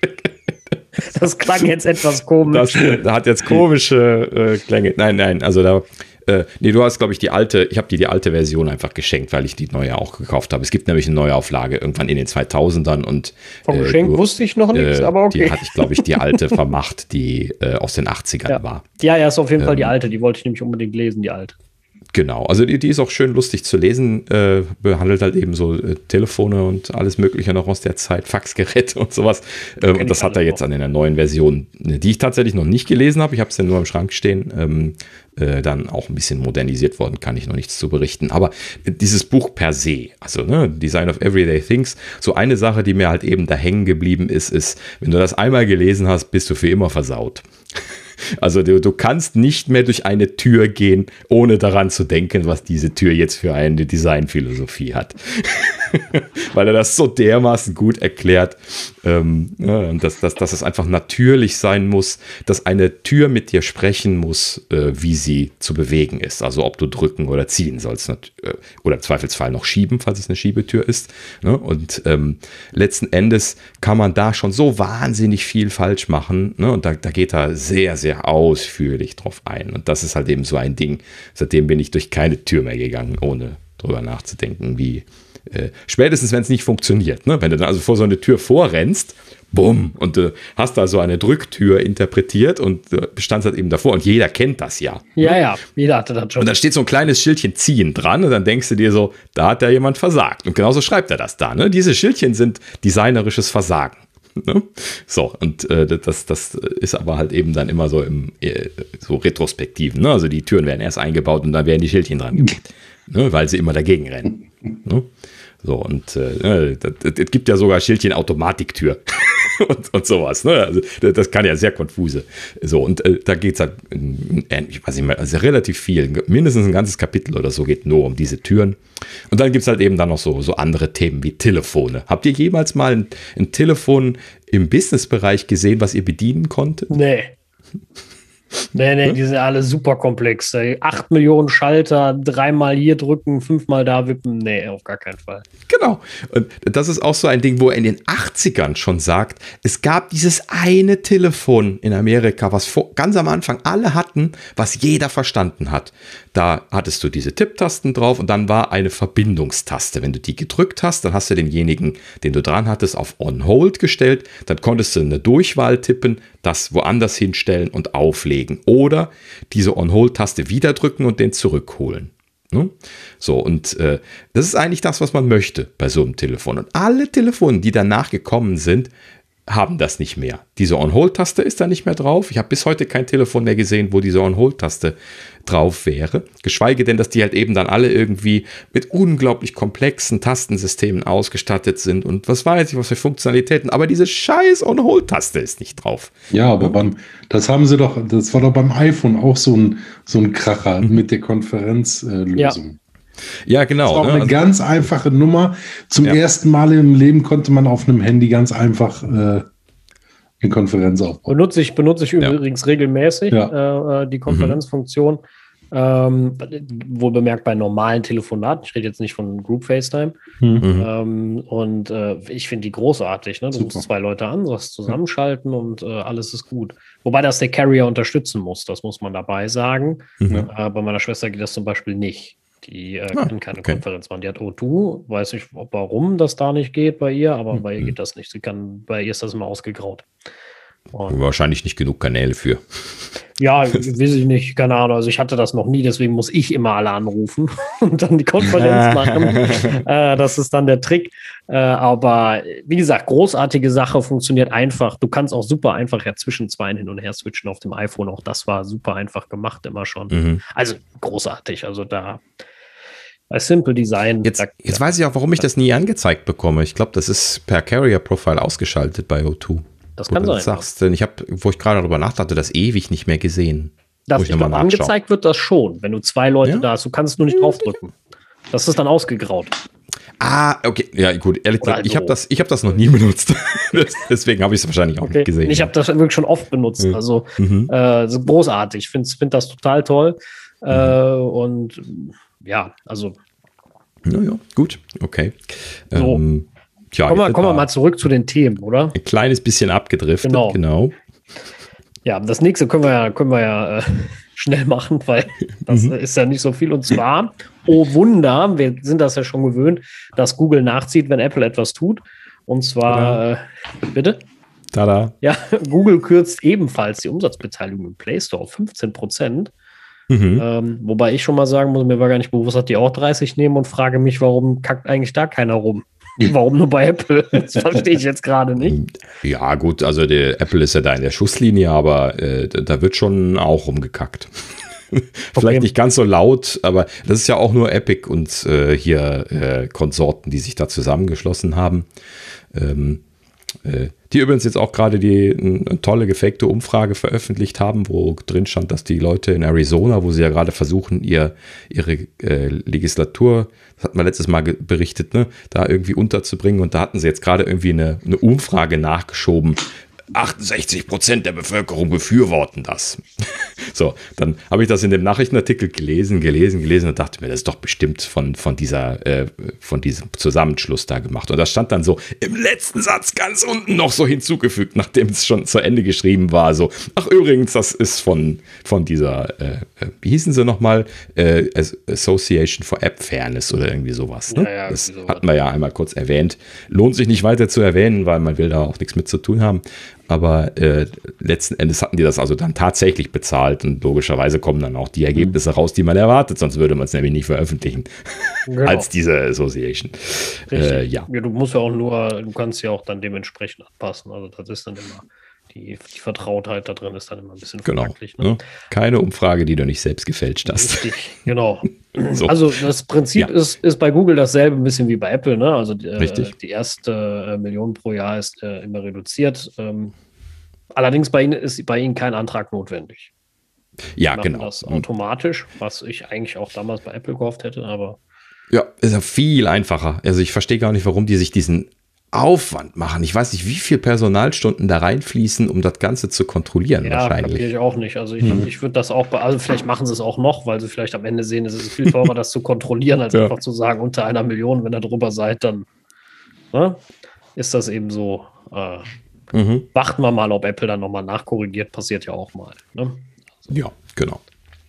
Das klang jetzt etwas komisch. Das hat jetzt komische Klänge. Nein, also da. Du hast, glaube ich, ich habe dir die alte Version einfach geschenkt, weil ich die neue auch gekauft habe. Es gibt nämlich eine Neuauflage irgendwann in den 2000ern und vom Geschenk wusste ich noch nichts, aber okay. Die hatte ich, glaube ich, die alte vermacht, die aus den 80ern war. Ja, ist auf jeden Fall die alte, die wollte ich nämlich unbedingt lesen, die alte. Genau, also die ist auch schön lustig zu lesen, behandelt halt eben so Telefone und alles mögliche noch aus der Zeit, Faxgeräte und sowas. Und das hat er jetzt an der neuen Version, die ich tatsächlich noch nicht gelesen habe. Ich habe es ja nur im Schrank stehen. Dann auch ein bisschen modernisiert worden, kann ich noch nichts zu berichten. Aber dieses Buch per se, also Design of Everyday Things, so eine Sache, die mir halt eben da hängen geblieben ist, wenn du das einmal gelesen hast, bist du für immer versaut. Also du kannst nicht mehr durch eine Tür gehen, ohne daran zu denken, was diese Tür jetzt für eine Designphilosophie hat. Weil er das so dermaßen gut erklärt, dass es einfach natürlich sein muss, dass eine Tür mit dir sprechen muss, wie sie zu bewegen ist. Also ob du drücken oder ziehen sollst. Oder im Zweifelsfall noch schieben, falls es eine Schiebetür ist. Und letzten Endes kann man da schon so wahnsinnig viel falsch machen. Und da geht er sehr, sehr ausführlich drauf ein. Und das ist halt eben so ein Ding. Seitdem bin ich durch keine Tür mehr gegangen, ohne drüber nachzudenken, wie spätestens, wenn es nicht funktioniert. Ne? Wenn du dann also vor so eine Tür vorrennst, bumm, und du hast da so eine Drücktür interpretiert und standst halt eben davor und jeder kennt das ja. Ja, jeder hatte das schon. Und da steht so ein kleines Schildchen ziehen dran und dann denkst du dir so, da hat ja jemand versagt. Und genauso schreibt er das da. Ne? Diese Schildchen sind designerisches Versagen. Ne? So, und das ist aber halt eben dann immer so so retrospektiven. Ne? Also die Türen werden erst eingebaut und dann werden die Schildchen dran gemacht, ne? Weil sie immer dagegen rennen. Ne? So, und es gibt ja sogar Schildchen Automatiktür und sowas. Ne? Also das kann ja sehr konfuse. So, und da geht es halt, ich weiß nicht mehr, also relativ viel, mindestens ein ganzes Kapitel oder so geht nur um diese Türen. Und dann gibt es halt eben dann noch so andere Themen wie Telefone. Habt ihr jemals mal ein Telefon im Businessbereich gesehen, was ihr bedienen konntet? Nee. Nee, die sind alle super komplex. 8 Millionen Schalter, 3-mal hier drücken, 5-mal da wippen. Nee, auf gar keinen Fall. Genau. Und das ist auch so ein Ding, wo er in den 80ern schon sagt, es gab dieses eine Telefon in Amerika, was ganz am Anfang alle hatten, was jeder verstanden hat. Da hattest du diese Tipptasten drauf und dann war eine Verbindungstaste. Wenn du die gedrückt hast, dann hast du denjenigen, den du dran hattest, auf On-Hold gestellt. Dann konntest du eine Durchwahl tippen, das woanders hinstellen und auflegen. Oder diese On-Hold-Taste wieder drücken und den zurückholen. Ne? So, und das ist eigentlich das, was man möchte bei so einem Telefon. Und alle Telefone, die danach gekommen sind, haben das nicht mehr. Diese On-Hold-Taste ist da nicht mehr drauf. Ich habe bis heute kein Telefon mehr gesehen, wo diese On-Hold-Taste drauf wäre. Geschweige denn, dass die halt eben dann alle irgendwie mit unglaublich komplexen Tastensystemen ausgestattet sind und was weiß ich, was für Funktionalitäten. Aber diese scheiß On-Hold-Taste ist nicht drauf. Ja, aber das war doch beim iPhone auch so ein Kracher mit der Konferenzlösung. Ja, genau. Das war auch eine ganz einfache Nummer. Zum ersten Mal im Leben konnte man auf einem Handy ganz einfach eine Konferenz aufbauen. Benutze ich übrigens regelmäßig die Konferenzfunktion. Wohl bemerkt bei normalen Telefonaten. Ich rede jetzt nicht von Group FaceTime. Und ich finde die großartig. Ne? Du rufst 2 Leute an, sagst zusammenschalten und alles ist gut. Wobei das der Carrier unterstützen muss. Das muss man dabei sagen. Bei meiner Schwester geht das zum Beispiel nicht. Die kann keine Konferenz machen. Die hat O2. Weiß nicht, warum das da nicht geht bei ihr, aber bei ihr geht das nicht. Bei ihr ist das immer ausgegraut. wahrscheinlich nicht genug Kanäle für. Ja, weiß ich nicht, keine Ahnung. Also ich hatte das noch nie, deswegen muss ich immer alle anrufen und dann die Konferenz machen. Das ist dann der Trick. Aber wie gesagt, großartige Sache, funktioniert einfach. Du kannst auch super einfach zwischen zwei hin und her switchen auf dem iPhone. Auch das war super einfach gemacht, immer schon. Also großartig. Also da bei Simple Design. Jetzt weiß ich auch, warum ich das nie angezeigt bekomme. Ich glaube, das ist per Carrier Profile ausgeschaltet bei O2. Das kann sein. Sagst, denn wo ich gerade darüber nachdachte, das ewig nicht mehr gesehen. Angezeigt wird das schon, wenn du zwei Leute da hast. Du kannst nur nicht draufdrücken. Das ist dann ausgegraut. Okay. Ja, gut. Ehrlich gesagt, ich hab das noch nie benutzt. Deswegen habe ich es wahrscheinlich auch nicht gesehen. Ich habe das wirklich schon oft benutzt. Also so großartig. Ich finde das total toll. Und ja, also. Naja, gut. Okay. So. Ja, kommen wir mal zurück zu den Themen, oder? Ein kleines bisschen abgedriftet, genau. Ja, das nächste können wir ja schnell machen, weil das ist ja nicht so viel. Und zwar, oh Wunder, wir sind das ja schon gewöhnt, dass Google nachzieht, wenn Apple etwas tut. Und zwar, bitte? Tada. Ja, Google kürzt ebenfalls die Umsatzbeteiligung im Play Store auf 15%. Wobei ich schon mal sagen muss, mir war gar nicht bewusst, dass die auch 30 nehmen und frage mich, warum kackt eigentlich da keiner rum? Warum nur bei Apple? Das verstehe ich jetzt gerade nicht. Ja, gut, also Apple ist ja da in der Schusslinie, aber da wird schon auch rumgekackt. Vielleicht nicht ganz so laut, aber das ist ja auch nur Epic und hier Konsorten, die sich da zusammengeschlossen haben. Die übrigens jetzt auch gerade eine tolle gefakte Umfrage veröffentlicht haben, wo drin stand, dass die Leute in Arizona, wo sie ja gerade versuchen, ihre Legislatur, das hatten wir letztes Mal berichtet, ne, da irgendwie unterzubringen, und da hatten sie jetzt gerade irgendwie eine Umfrage nachgeschoben. 68% der Bevölkerung befürworten das. So, dann habe ich das in dem Nachrichtenartikel gelesen und dachte mir, das ist doch bestimmt von diesem Zusammenschluss da gemacht. Und das stand dann so im letzten Satz ganz unten noch so hinzugefügt, nachdem es schon zu Ende geschrieben war. So, ach übrigens, das ist von dieser, wie hießen sie nochmal? Association for App Fairness oder irgendwie sowas. Ne? Ja, das hatten wir ja einmal kurz erwähnt. Lohnt sich nicht weiter zu erwähnen, weil man will da auch nichts mit zu tun haben. Aber letzten Endes hatten die das also dann tatsächlich bezahlt, und logischerweise kommen dann auch die Ergebnisse raus, die man erwartet, sonst würde man es nämlich nicht veröffentlichen als diese Association. Ja, du musst ja auch du kannst ja auch dann dementsprechend anpassen. Also das ist dann immer die Vertrautheit da drin ist dann immer ein bisschen fraglich. Ne? Keine Umfrage, die du nicht selbst gefälscht hast. Richtig, genau. So. Also das Prinzip ist bei Google dasselbe ein bisschen wie bei Apple. Ne? Also die erste Million pro Jahr ist immer reduziert. Allerdings ist bei Ihnen kein Antrag notwendig. Ja, genau. Das automatisch, was ich eigentlich auch damals bei Apple gehofft hätte, aber. Ja, ist ja viel einfacher. Also ich verstehe gar nicht, warum die sich diesen Aufwand machen. Ich weiß nicht, wie viel Personalstunden da reinfließen, um das Ganze zu kontrollieren. Ja, kapiere ich auch nicht. Also ich würde das auch, also vielleicht machen sie es auch noch, weil sie vielleicht am Ende sehen, es ist viel teurer, das zu kontrollieren, als einfach zu sagen, unter 1 Million, wenn ihr drüber seid, dann ist das eben so. Warten wir mal, ob Apple dann nochmal nachkorrigiert, passiert ja auch mal. Ne? Also. Ja, genau.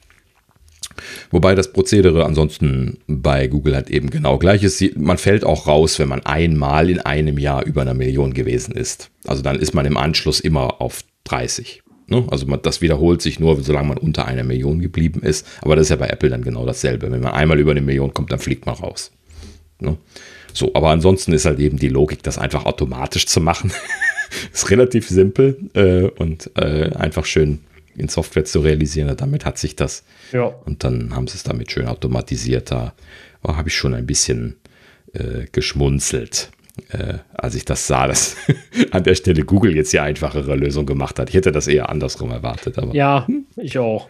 Wobei das Prozedere ansonsten bei Google halt eben genau gleich ist. Man fällt auch raus, wenn man einmal in einem Jahr über 1 Million gewesen ist. Also dann ist man im Anschluss immer auf 30. Ne? Also das wiederholt sich nur, solange man unter 1 Million geblieben ist. Aber das ist ja bei Apple dann genau dasselbe. Wenn man einmal über 1 Million kommt, dann fliegt man raus. Ne? So, aber ansonsten ist halt eben die Logik, das einfach automatisch zu machen. Ist relativ simpel und einfach schön in Software zu realisieren. Damit hat sich das. Ja. Und dann haben sie es damit schön automatisiert. Da habe ich schon ein bisschen geschmunzelt, als ich das sah, dass an der Stelle Google jetzt die einfachere Lösung gemacht hat. Ich hätte das eher andersrum erwartet. Aber, ja, ich auch.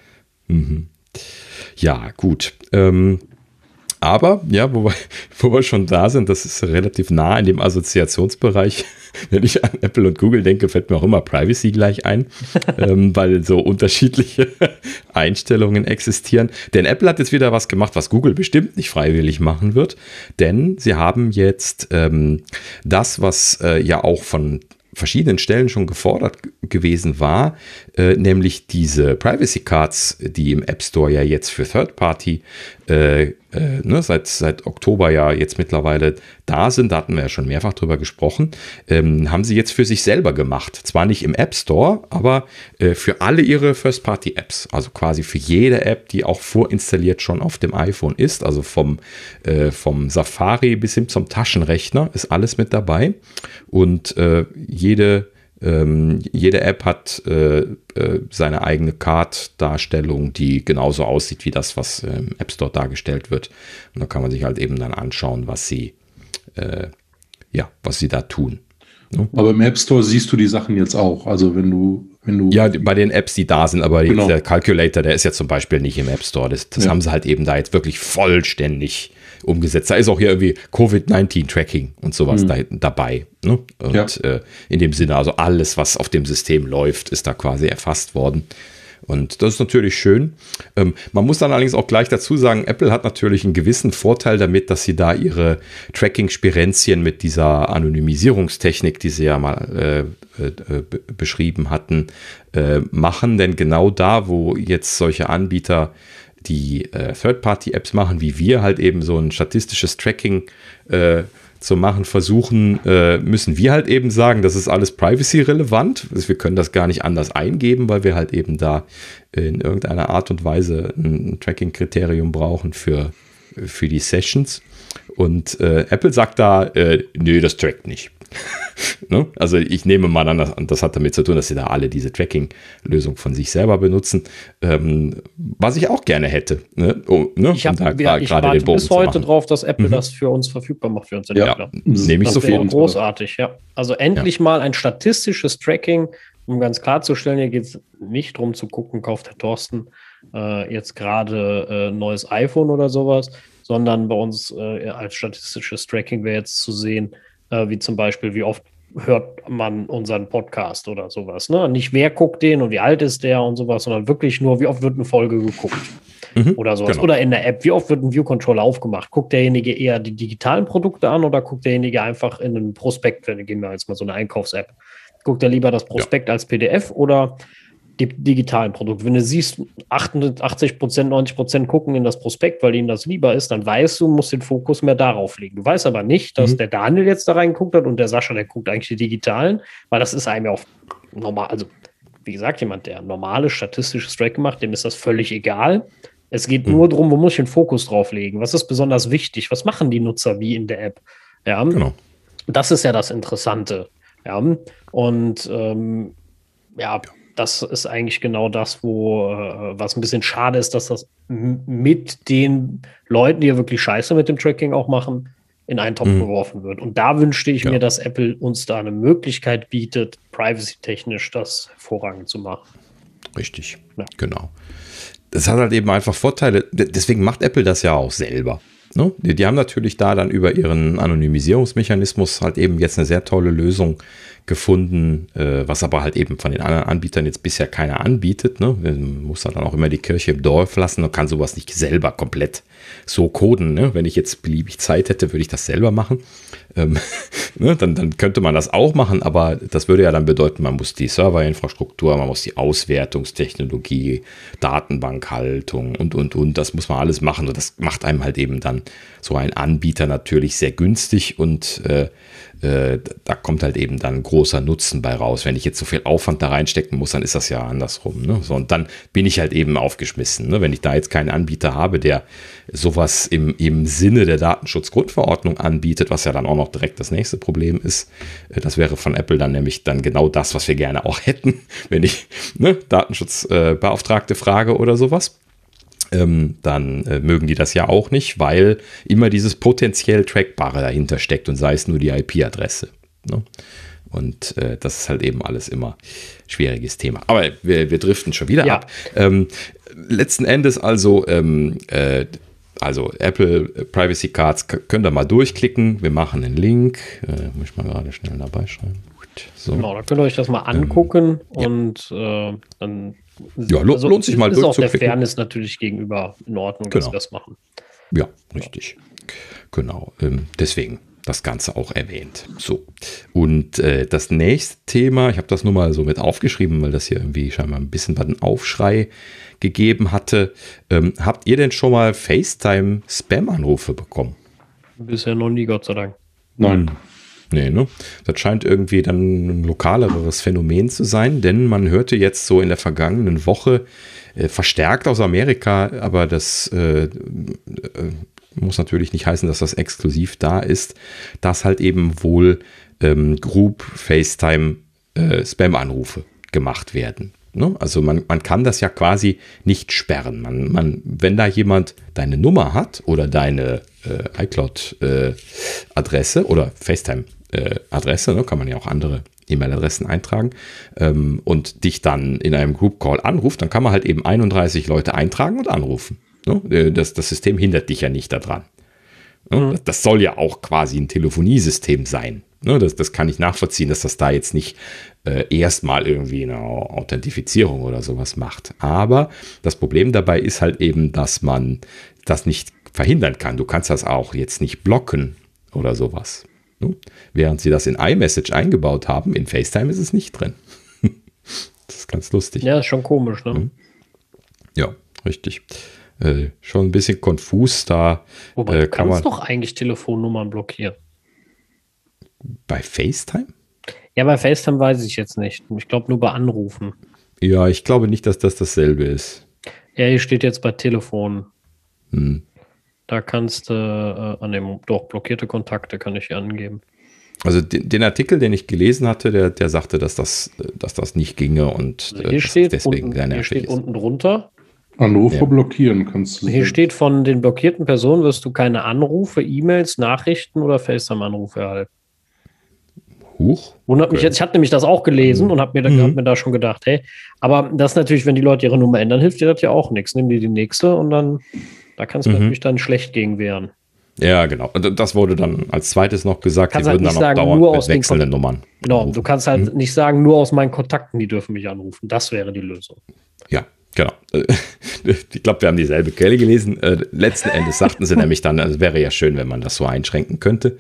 Ja, gut. Aber, ja, wo wir schon da sind, das ist relativ nah in dem Assoziationsbereich. Wenn ich an Apple und Google denke, fällt mir auch immer Privacy gleich ein, weil so unterschiedliche Einstellungen existieren. Denn Apple hat jetzt wieder was gemacht, was Google bestimmt nicht freiwillig machen wird. Denn sie haben jetzt das, was ja auch von verschiedenen Stellen schon gefordert gewesen war, nämlich diese Privacy Cards, die im App Store ja jetzt für Third-Party seit Oktober ja jetzt mittlerweile da sind, da hatten wir ja schon mehrfach drüber gesprochen, haben sie jetzt für sich selber gemacht. Zwar nicht im App Store, aber für alle ihre First-Party-Apps. Also quasi für jede App, die auch vorinstalliert schon auf dem iPhone ist. Also vom Safari bis hin zum Taschenrechner ist alles mit dabei. Und jede App hat seine eigene Card-Darstellung, die genauso aussieht wie das, was im App Store dargestellt wird. Und da kann man sich halt eben dann anschauen, was sie da tun. Ne? Aber im App Store siehst du die Sachen jetzt auch. Also wenn du ja, bei den Apps, die da sind, aber genau. Der Calculator, der ist ja zum Beispiel nicht im App Store. Das haben sie halt eben da jetzt wirklich vollständig umgesetzt. Da ist auch hier irgendwie Covid-19-Tracking und sowas dabei. Ne? Und in dem Sinne, also alles, was auf dem System läuft, ist da quasi erfasst worden. Und das ist natürlich schön. Man muss dann allerdings auch gleich dazu sagen, Apple hat natürlich einen gewissen Vorteil damit, dass sie da ihre Tracking-Spirenzien mit dieser Anonymisierungstechnik, die sie ja mal beschrieben hatten, machen. Denn genau da, wo jetzt solche Anbieter die Third-Party-Apps machen, wie wir halt eben so ein statistisches Tracking zu machen versuchen, müssen wir halt eben sagen, das ist alles privacy-relevant. Also wir können das gar nicht anders eingeben, weil wir halt eben da in irgendeiner Art und Weise ein Tracking-Kriterium brauchen für die Sessions. Und Apple sagt da, nö, das trackt nicht. Ne? Also ich nehme mal an, das hat damit zu tun, dass sie da alle diese Tracking-Lösung von sich selber benutzen, was ich auch gerne hätte. Ne? Ich warte bis heute drauf, dass Apple das für uns verfügbar macht, für uns Entwickler. Ja, nehme ich sofort. Großartig, ja. Also endlich mal ein statistisches Tracking, um ganz klarzustellen, hier geht es nicht darum zu gucken, kauft Herr Thorsten jetzt gerade ein neues iPhone oder sowas, sondern bei uns als statistisches Tracking wäre jetzt zu sehen, wie zum Beispiel, wie oft hört man unseren Podcast oder sowas. Ne? Nicht wer guckt den und wie alt ist der und sowas, sondern wirklich nur, wie oft wird eine Folge geguckt oder sowas. Genau. Oder in der App, wie oft wird ein View-Controller aufgemacht? Guckt derjenige eher die digitalen Produkte an oder guckt derjenige einfach in einen Prospekt, gehen wir jetzt mal so eine Einkaufs-App, guckt er lieber das Prospekt als PDF oder die digitalen Produkte? Wenn du siehst, 80%, 90% gucken in das Prospekt, weil ihnen das lieber ist, dann weißt du, musst den Fokus mehr darauf legen. Du weißt aber nicht, dass der Daniel jetzt da reingeguckt hat und der Sascha, der guckt eigentlich die digitalen, weil das ist einem ja auch normal, also wie gesagt, jemand, der normales statistisches Tracking macht, dem ist das völlig egal. Es geht nur darum, wo muss ich den Fokus drauf legen? Was ist besonders wichtig? Was machen die Nutzer wie in der App? Ja, genau. Das ist ja das Interessante. Ja, und das ist eigentlich genau das, was ein bisschen schade ist, dass das mit den Leuten, die ja wirklich Scheiße mit dem Tracking auch machen, in einen Topf geworfen wird. Und da wünschte ich mir, dass Apple uns da eine Möglichkeit bietet, privacy-technisch das hervorragend zu machen. Richtig, genau. Das hat halt eben einfach Vorteile. Deswegen macht Apple das ja auch selber. Ne? Die haben natürlich da dann über ihren Anonymisierungsmechanismus halt eben jetzt eine sehr tolle Lösung gefunden, was aber halt eben von den anderen Anbietern jetzt bisher keiner anbietet. Ne? Man muss dann auch immer die Kirche im Dorf lassen und kann sowas nicht selber komplett so coden. Ne? Wenn ich jetzt beliebig Zeit hätte, würde ich das selber machen. Ne? Dann könnte man das auch machen, aber das würde ja dann bedeuten, man muss die Serverinfrastruktur, man muss die Auswertungstechnologie, Datenbankhaltung und. Das muss man alles machen und das macht einem halt eben dann so ein Anbieter natürlich sehr günstig und da kommt halt eben dann großer Nutzen bei raus. Wenn ich jetzt so viel Aufwand da reinstecken muss, dann ist das ja andersrum. Ne? So, und dann bin ich halt eben aufgeschmissen. Ne? Wenn ich da jetzt keinen Anbieter habe, der sowas im Sinne der Datenschutzgrundverordnung anbietet, was ja dann auch noch direkt das nächste Problem ist, das wäre von Apple dann nämlich dann genau das, was wir gerne auch hätten, wenn ich Datenschutzbeauftragte frage oder sowas. Dann mögen die das ja auch nicht, weil immer dieses potenziell Trackbare dahinter steckt und sei es nur die IP-Adresse. Ne? Und das ist halt eben alles immer schwieriges Thema. Aber wir driften schon wieder ab. Letzten Endes also Apple Privacy Cards könnt ihr mal durchklicken. Wir machen einen Link. Muss ich mal gerade schnell dabei schreiben. So. Genau, da könnt ihr euch das mal angucken und dann lohnt sich mal durchzuklicken. Ist auch der Fairness natürlich gegenüber in Ordnung, dass wir das machen. Ja, richtig. Genau. Deswegen. das Ganze auch erwähnt. So, und das nächste Thema, ich habe das nur mal so mit aufgeschrieben, weil das hier irgendwie scheinbar ein bisschen einen Aufschrei gegeben hatte. Habt ihr denn schon mal FaceTime-Spam-Anrufe bekommen? Bisher noch nie, Gott sei Dank. Nein. Nee, ne? Das scheint irgendwie dann ein lokaleres Phänomen zu sein, denn man hörte jetzt so in der vergangenen Woche verstärkt aus Amerika, aber das muss natürlich nicht heißen, dass das exklusiv da ist, dass halt eben wohl Group FaceTime Spam-Anrufe gemacht werden. Ne? Also man kann das ja quasi nicht sperren. Wenn da jemand deine Nummer hat oder deine iCloud-Adresse oder FaceTime-Adresse, ne? Kann man ja auch andere E-Mail-Adressen eintragen und dich dann in einem Group-Call anruft, dann kann man halt eben 31 Leute eintragen und anrufen. Ne? Das System hindert dich ja nicht daran. Ne? Das soll ja auch quasi ein Telefoniesystem sein. Ne? Das kann ich nachvollziehen, dass das da jetzt nicht erstmal irgendwie eine Authentifizierung oder sowas macht. Aber das Problem dabei ist halt eben, dass man das nicht verhindern kann. Du kannst das auch jetzt nicht blocken oder sowas. Ne? Während sie das in iMessage eingebaut haben, in FaceTime ist es nicht drin. Das ist ganz lustig. Ja, ist schon komisch, ne? Ja, richtig. Schon ein bisschen konfus da. Wobei du kannst doch eigentlich Telefonnummern blockieren. Bei FaceTime? Ja, bei FaceTime weiß ich jetzt nicht. Ich glaube nur bei Anrufen. Ja, ich glaube nicht, dass das dasselbe ist. Ja, hier steht jetzt bei Telefon. Da kannst du doch blockierte Kontakte kann ich hier angeben. Also den Artikel, den ich gelesen hatte, der sagte, dass das nicht ginge und also hier steht deswegen sehr nervig ist. Hier steht unten drunter. Anrufe blockieren kannst du. Hier steht, von den blockierten Personen wirst du keine Anrufe, E-Mails, Nachrichten oder FaceTime-Anrufe erhalten. Huch. Wundert mich jetzt, ich hatte nämlich das auch gelesen und habe mir da schon gedacht, hey, aber das natürlich, wenn die Leute ihre Nummer ändern, hilft dir das ja auch nichts. Nimm dir die nächste und dann, da kannst du natürlich dann schlecht gegen wehren. Ja, genau. Und das wurde dann als zweites noch gesagt, die würden dann auch dauernd mit wechselnden Nummern. Genau, du kannst halt nicht sagen, nur aus meinen Kontakten, die dürfen mich anrufen. Das wäre die Lösung. Ja, genau. Ich glaube, wir haben dieselbe Quelle gelesen. Letzten Endes sagten sie nämlich dann, es wäre ja schön, wenn man das so einschränken könnte.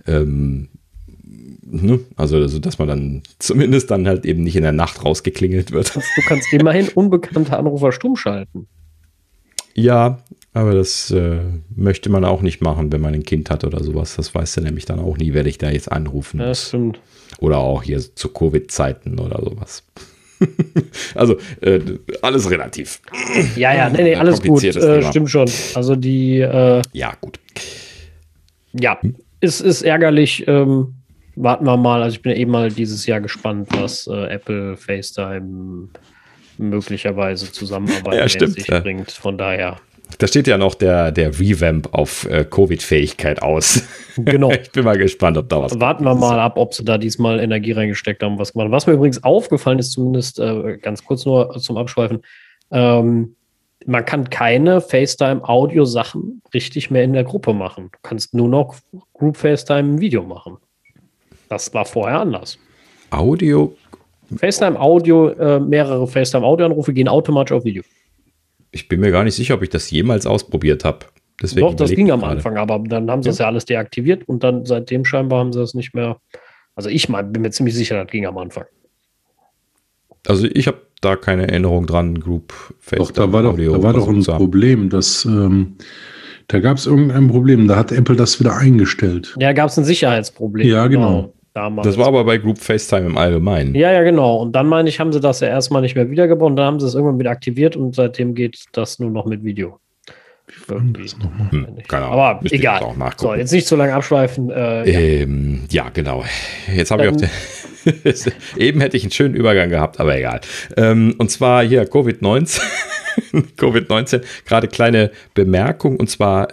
Also, dass man dann zumindest dann halt eben nicht in der Nacht rausgeklingelt wird. Du kannst immerhin unbekannte Anrufer stumm schalten. Ja, aber das möchte man auch nicht machen, wenn man ein Kind hat oder sowas. Das weiß du nämlich dann auch nie, werde ich da jetzt anrufen muss. Das stimmt. Oder auch hier zu Covid-Zeiten oder sowas. Also alles relativ. Ja, nee, alles gut. Stimmt schon. Also die ja, gut. Ja, ist ärgerlich. Warten wir mal. Also ich bin ja mal dieses Jahr gespannt, was Apple FaceTime möglicherweise Zusammenarbeit mit sich bringt. Von daher. Da steht ja noch der Revamp auf Covid-Fähigkeit aus. Genau. Ich bin mal gespannt, ob da was Warten wir mal ab, ob sie da diesmal Energie reingesteckt haben, was gemacht. Was mir übrigens aufgefallen ist, zumindest ganz kurz nur zum Abschweifen, man kann keine FaceTime-Audio-Sachen richtig mehr in der Gruppe machen. Du kannst nur noch Group FaceTime-Video machen. Das war vorher anders. Audio? FaceTime-Audio, mehrere FaceTime-Audio-Anrufe gehen automatisch auf Video. Ich bin mir gar nicht sicher, ob ich das jemals ausprobiert habe. Doch, das ging am Anfang, aber dann haben sie das ja alles deaktiviert und dann seitdem scheinbar haben sie das nicht mehr. Also bin mir ziemlich sicher, das ging am Anfang. Also ich habe da keine Erinnerung dran, Group FaceTime. Da war doch ein Problem, dass da gab es irgendein Problem, da hat Apple das wieder eingestellt. Ja, gab es ein Sicherheitsproblem. Ja, genau. Damals. Das war aber bei Group FaceTime im Allgemeinen. Ja, genau. Und dann meine ich, haben sie das ja erstmal nicht mehr wiedergebaut und dann haben sie es irgendwann wieder aktiviert und seitdem geht das nur noch mit Video. Keine Ahnung. Aber egal. So, jetzt nicht zu lange abschweifen. Ja, genau. Jetzt habe ich auch eben hätte ich einen schönen Übergang gehabt, aber egal. Und zwar hier Covid-19. Covid-19, gerade kleine Bemerkung, und zwar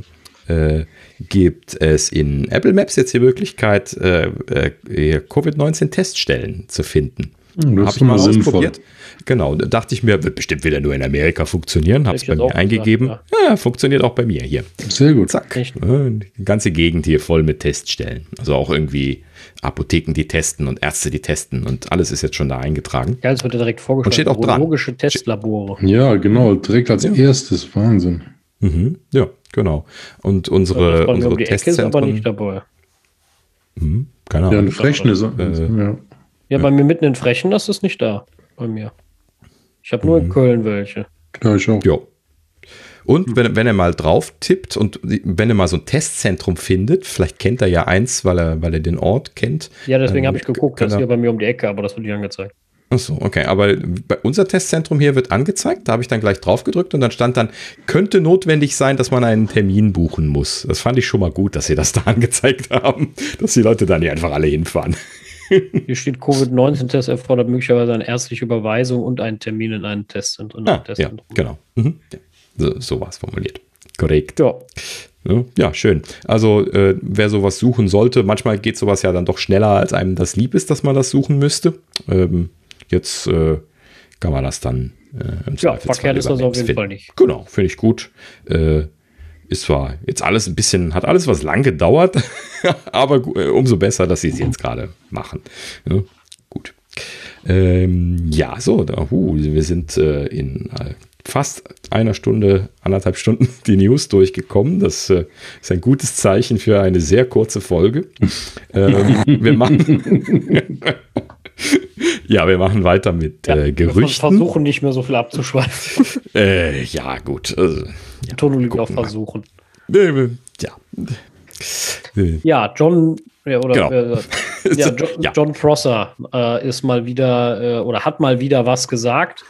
gibt es in Apple Maps jetzt die Möglichkeit, Covid-19-Teststellen zu finden. Das ist mal ausprobiert. Genau, da dachte ich mir, wird bestimmt wieder nur in Amerika funktionieren. Habe es bei mir eingegeben. Gesagt, ja. Ja, funktioniert auch bei mir hier. Sehr gut. Zack. Die ganze Gegend hier voll mit Teststellen. Also auch irgendwie Apotheken, die testen und Ärzte, die testen und alles ist jetzt schon da eingetragen. Ja, es wird ja direkt vorgestellt. Und steht auch dran. Virologische Testlabore. Ja, genau, direkt als erstes. Wahnsinn. Ja, genau. Und unsere Testzentren. Ist aber nicht dabei. Keine Ahnung. Ja, in Frechen ist ja, bei mir mitten in Frechen, das ist nicht da. Bei mir. Ich habe nur in Köln welche. Ja, ich auch. Jo. Und wenn er mal drauf tippt und wenn er mal so ein Testzentrum findet, vielleicht kennt er ja eins, weil er den Ort kennt. Ja, deswegen habe ich geguckt, das ist hier bei mir um die Ecke, aber das wird nicht angezeigt. Achso, okay. Aber bei unser Testzentrum hier wird angezeigt, da habe ich dann gleich drauf gedrückt und dann stand dann, könnte notwendig sein, dass man einen Termin buchen muss. Das fand ich schon mal gut, dass sie das da angezeigt haben, dass die Leute dann nicht einfach alle hinfahren. Hier steht Covid-19-Test erfordert möglicherweise eine ärztliche Überweisung und einen Termin in einem Testzentrum. Ja, genau. Ja. So war es formuliert. Korrekt. Ja. Ja, schön. Also, wer sowas suchen sollte, manchmal geht sowas ja dann doch schneller, als einem das lieb ist, dass man das suchen müsste. Jetzt kann man das dann im Zweifelsfall verkehrt ist das auf jeden Fall nicht. Genau, finde ich gut. Ist zwar jetzt alles hat alles was lang gedauert, aber umso besser, dass sie es jetzt gerade machen. Ja, gut. Ja, so, wir sind in fast einer Stunde, 1,5 Stunden die News durchgekommen. Das ist ein gutes Zeichen für eine sehr kurze Folge. Wir machen weiter mit Gerüchten. Wir versuchen nicht mehr so viel abzuschweifen. Ja, gut. Also, Tono liegt auf Versuchen. Ja. Ja, John, genau. John Prosser ist mal wieder oder hat mal wieder was gesagt.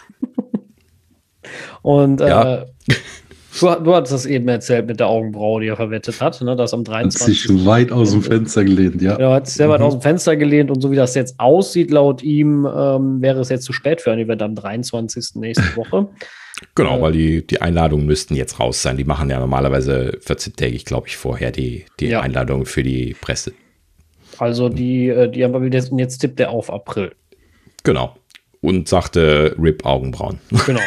Und du hattest das eben erzählt mit der Augenbraue, die er verwettet hat, ne, dass am 23. Hat sich weit aus dem Fenster gelehnt, ja. Er hat sich sehr weit aus dem Fenster gelehnt und so wie das jetzt aussieht, laut ihm, wäre es jetzt zu spät für ein Event am 23. nächste Woche. Genau, weil die Einladungen müssten jetzt raus sein. Die machen ja normalerweise 14-tägig, glaube ich, vorher die Einladungen für die Presse. Also die haben wir jetzt tippt er auf April. Genau. Und sagte RIP Augenbrauen. Genau.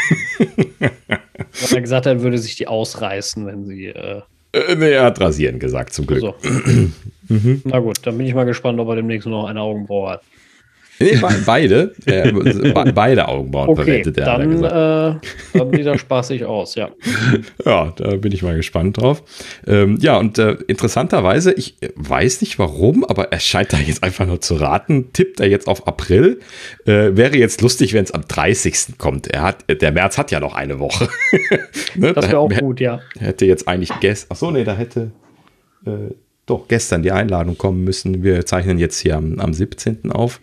Weil er gesagt hat, er würde sich die ausreißen, wenn sie. Er hat rasieren gesagt, zum Glück. So. Na gut, dann bin ich mal gespannt, ob er demnächst nur noch eine Augenbraue hat. Nee, beide. Beide Augenbrauen verwendet er. Dann sieht er spaßig aus, ja. Ja, da bin ich mal gespannt drauf. Ja, und interessanterweise, ich weiß nicht warum, aber er scheint da jetzt einfach nur zu raten, tippt er jetzt auf April. Wäre jetzt lustig, wenn es am 30. kommt. Der März hat ja noch eine Woche. Ne? Das wäre auch gut, ja. Hätte jetzt eigentlich da hätte doch gestern die Einladung kommen müssen. Wir zeichnen jetzt hier am 17. auf.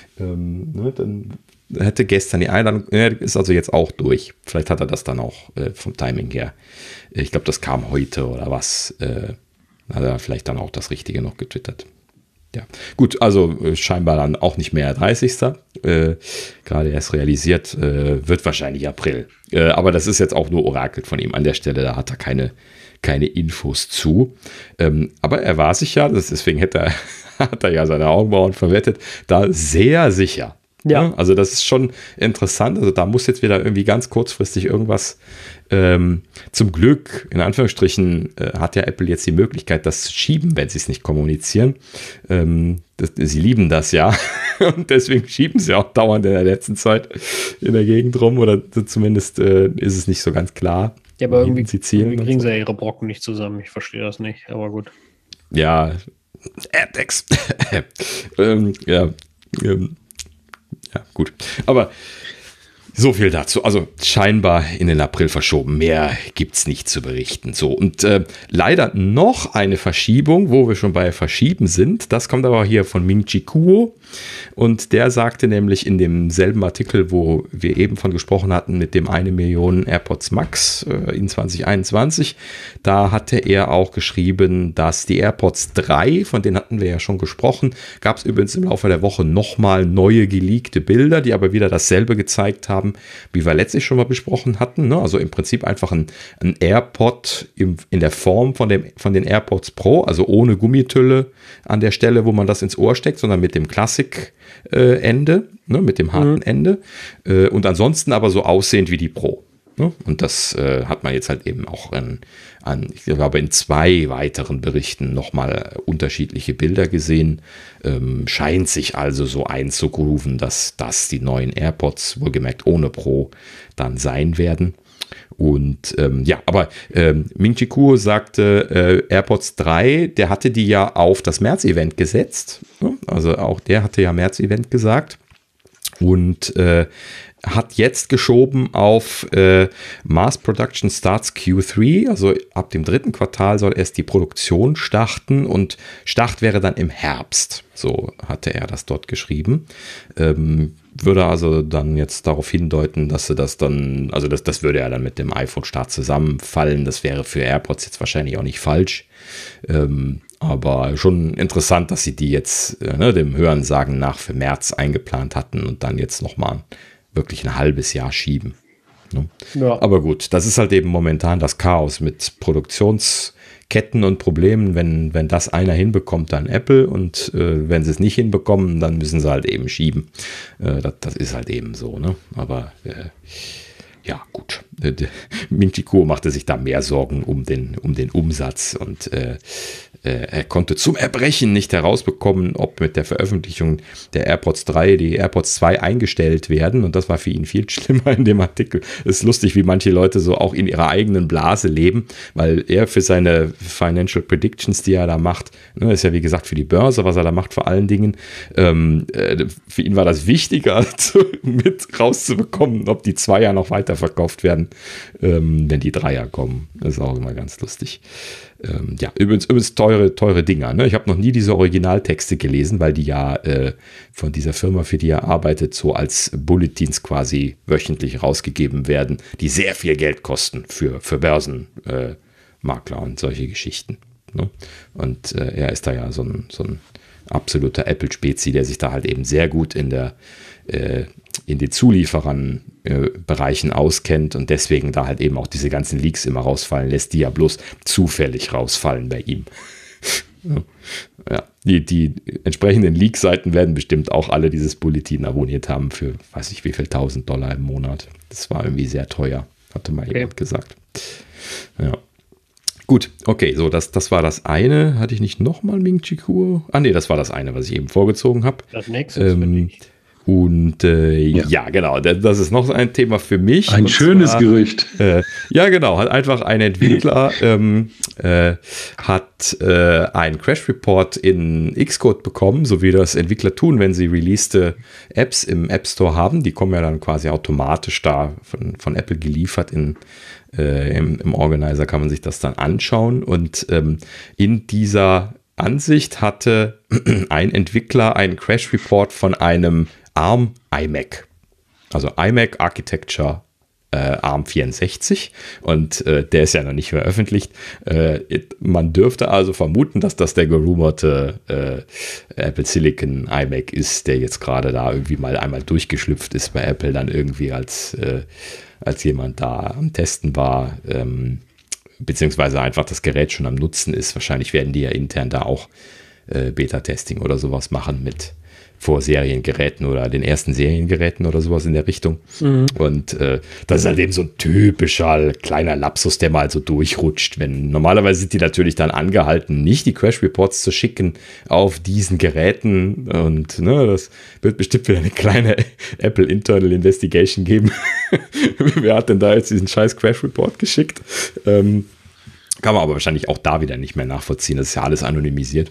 Dann hätte gestern die Einladung, ist also jetzt auch durch. Vielleicht hat er das dann auch vom Timing her. Ich glaube, das kam heute oder was. Hat er vielleicht dann auch das Richtige noch getwittert. Ja, gut, also scheinbar dann auch nicht mehr 30. Gerade erst realisiert, wird wahrscheinlich April. Aber das ist jetzt auch nur Orakel von ihm an der Stelle, da hat er keine Infos zu. Aber er war sich ja, deswegen hat er ja seine Augenbrauen verwettet, da sehr sicher. Ja. Also das ist schon interessant. Also da muss jetzt wieder irgendwie ganz kurzfristig irgendwas zum Glück, in Anführungsstrichen, hat ja Apple jetzt die Möglichkeit, das zu schieben, wenn sie es nicht kommunizieren. Sie lieben das ja. Und deswegen schieben sie auch dauernd in der letzten Zeit in der Gegend rum. Oder zumindest ist es nicht so ganz klar. Ja, aber irgendwie kriegen sie ja ihre Brocken nicht zusammen. Ich verstehe das nicht, aber gut. Ja, AirTags. Ja, gut. Aber so viel dazu. Also scheinbar in den April verschoben. Mehr gibt's nicht zu berichten. So, und leider noch eine Verschiebung, wo wir schon bei Verschieben sind. Das kommt aber hier von Ming-Chi Kuo. Und der sagte nämlich in demselben Artikel, wo wir eben von gesprochen hatten, mit dem 1 Million AirPods Max in 2021, da hatte er auch geschrieben, dass die AirPods 3, von denen hatten wir ja schon gesprochen, gab es übrigens im Laufe der Woche nochmal neue geleakte Bilder, die aber wieder dasselbe gezeigt haben, wie wir letztlich schon mal besprochen hatten. Ne? Also im Prinzip einfach ein AirPod in der Form von den AirPods Pro, also ohne Gummitülle an der Stelle, wo man das ins Ohr steckt, sondern mit dem Ende, ne, mit dem harten Ende und ansonsten aber so aussehend wie die Pro. Ne? Und das hat man jetzt halt eben auch ich glaube, in 2 weiteren Berichten nochmal unterschiedliche Bilder gesehen. Scheint sich also so einzugrooven, dass das die neuen AirPods, wohlgemerkt ohne Pro, dann sein werden. Und aber Ming-Chi Kuo sagte, AirPods 3, der hatte die ja auf das März-Event gesetzt. Ne? Also auch der hatte ja März-Event gesagt. Und hat jetzt geschoben auf Mass Production Starts Q3, also ab dem 3. Quartal soll erst die Produktion starten und Start wäre dann im Herbst. So hatte er das dort geschrieben. Würde also dann jetzt darauf hindeuten, dass sie das dann, also das würde ja dann mit dem iPhone-Start zusammenfallen. Das wäre für AirPods jetzt wahrscheinlich auch nicht falsch. Aber schon interessant, dass sie die jetzt dem Hörensagen nach für März eingeplant hatten und dann jetzt nochmal wirklich ein halbes Jahr schieben. Ne? Ja. Aber gut, das ist halt eben momentan das Chaos mit Produktionsketten und Problemen. Wenn das einer hinbekommt, dann Apple, und wenn sie es nicht hinbekommen, dann müssen sie halt eben schieben. Das ist halt eben so. Ne? Aber ja, gut. Ming-Chi Kuo machte sich da mehr Sorgen um den Umsatz, und er konnte zum Erbrechen nicht herausbekommen, ob mit der Veröffentlichung der AirPods 3 die AirPods 2 eingestellt werden, und das war für ihn viel schlimmer in dem Artikel. Es ist lustig, wie manche Leute so auch in ihrer eigenen Blase leben, weil er für seine Financial Predictions, die er da macht, ist ja wie gesagt für die Börse, was er da macht vor allen Dingen, für ihn war das wichtiger, mit rauszubekommen, ob die Zweier noch weiterverkauft werden, wenn die Dreier kommen. Das ist auch immer ganz lustig. Übrigens teure Dinger. Ne? Ich habe noch nie diese Originaltexte gelesen, weil die ja von dieser Firma, für die er arbeitet, so als Bulletins quasi wöchentlich rausgegeben werden, die sehr viel Geld kosten für Börsenmakler und solche Geschichten. Ne? Und er ist da ja so ein absoluter Apple-Spezi, der sich da halt eben sehr gut in den Zulieferern-Bereichen auskennt und deswegen da halt eben auch diese ganzen Leaks immer rausfallen lässt, die ja bloß zufällig rausfallen bei ihm. Ja, die entsprechenden Leak-Seiten werden bestimmt auch alle dieses Bulletin abonniert haben für, weiß ich wie viel, $1.000 im Monat. Das war irgendwie sehr teuer, hatte mal jemand gesagt. Ja. Gut, okay, so, das war das eine. Hatte ich nicht nochmal Ming-Chi Kuo? Ah, nee, das war das eine, was ich eben vorgezogen habe. Das nächste ist und ja, genau, das ist noch ein Thema für mich. Ein schönes Gerücht. Ja, genau, hat einfach ein Entwickler hat einen Crash Report in Xcode bekommen, so wie das Entwickler tun, wenn sie released Apps im App Store haben. Die kommen ja dann quasi automatisch da von Apple geliefert im Organizer, kann man sich das dann anschauen. Und in dieser Ansicht hatte ein Entwickler einen Crash Report von einem ARM iMac. Also iMac Architecture ARM64, und der ist ja noch nicht veröffentlicht. Man dürfte also vermuten, dass das der gerumorte Apple Silicon iMac ist, der jetzt gerade da irgendwie mal einmal durchgeschlüpft ist bei Apple, dann irgendwie als jemand da am Testen war, beziehungsweise einfach das Gerät schon am Nutzen ist. Wahrscheinlich werden die ja intern da auch Beta-Testing oder sowas machen mit Vorseriengeräten oder den ersten Seriengeräten oder sowas in der Richtung. Mhm. Und das ist halt eben so ein typischer kleiner Lapsus, der mal so durchrutscht. Normalerweise sind die natürlich dann angehalten, nicht die Crash-Reports zu schicken auf diesen Geräten, und das wird bestimmt wieder eine kleine Apple Internal Investigation geben. Wer hat denn da jetzt diesen scheiß Crash-Report geschickt? Kann man aber wahrscheinlich auch da wieder nicht mehr nachvollziehen. Das ist ja alles anonymisiert.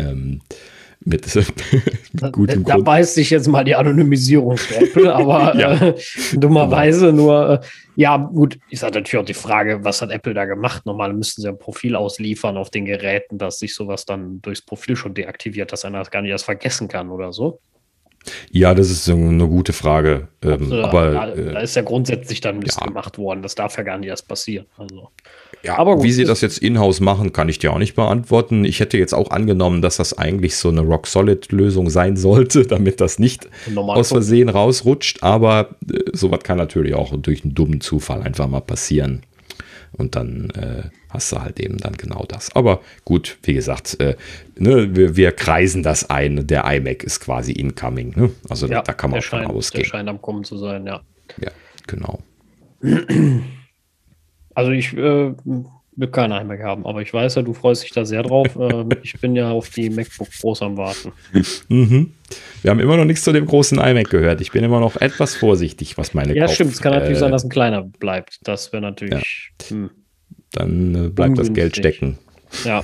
Mit gutem Grund. Da beißt sich jetzt mal die Anonymisierung für Apple, aber ja. Dummerweise nur, ja gut, ist halt natürlich auch die Frage, was hat Apple da gemacht? Normal müssten sie ein Profil ausliefern auf den Geräten, dass sich sowas dann durchs Profil schon deaktiviert, dass einer das gar nicht erst vergessen kann oder so. Ja, das ist eine gute Frage. Aber da ist ja grundsätzlich dann Mist gemacht worden. Das darf ja gar nicht erst passieren. Also. Ja, aber gut, wie sie das jetzt in-house machen, kann ich dir auch nicht beantworten. Ich hätte jetzt auch angenommen, dass das eigentlich so eine Rock-Solid-Lösung sein sollte, damit das nicht aus Versehen rausrutscht. Aber sowas kann natürlich auch durch einen dummen Zufall einfach mal passieren. Und dann hast du halt eben dann genau das. Aber gut, wie gesagt, wir kreisen das ein. Der iMac ist quasi incoming. Ne? Also da kann man von ausgehen. Der scheint am Kommen zu sein, ja. Ja, genau. Also ich will kein iMac haben, aber ich weiß ja, du freust dich da sehr drauf. Ich bin ja auf die MacBook Pros am Warten. Mhm. Wir haben immer noch nichts zu dem großen iMac gehört. Ich bin immer noch etwas vorsichtig, was meine Ja, stimmt. Es kann natürlich sein, dass ein kleiner bleibt. Das wäre natürlich. Ja. Dann bleibt das Geld stecken. Ja.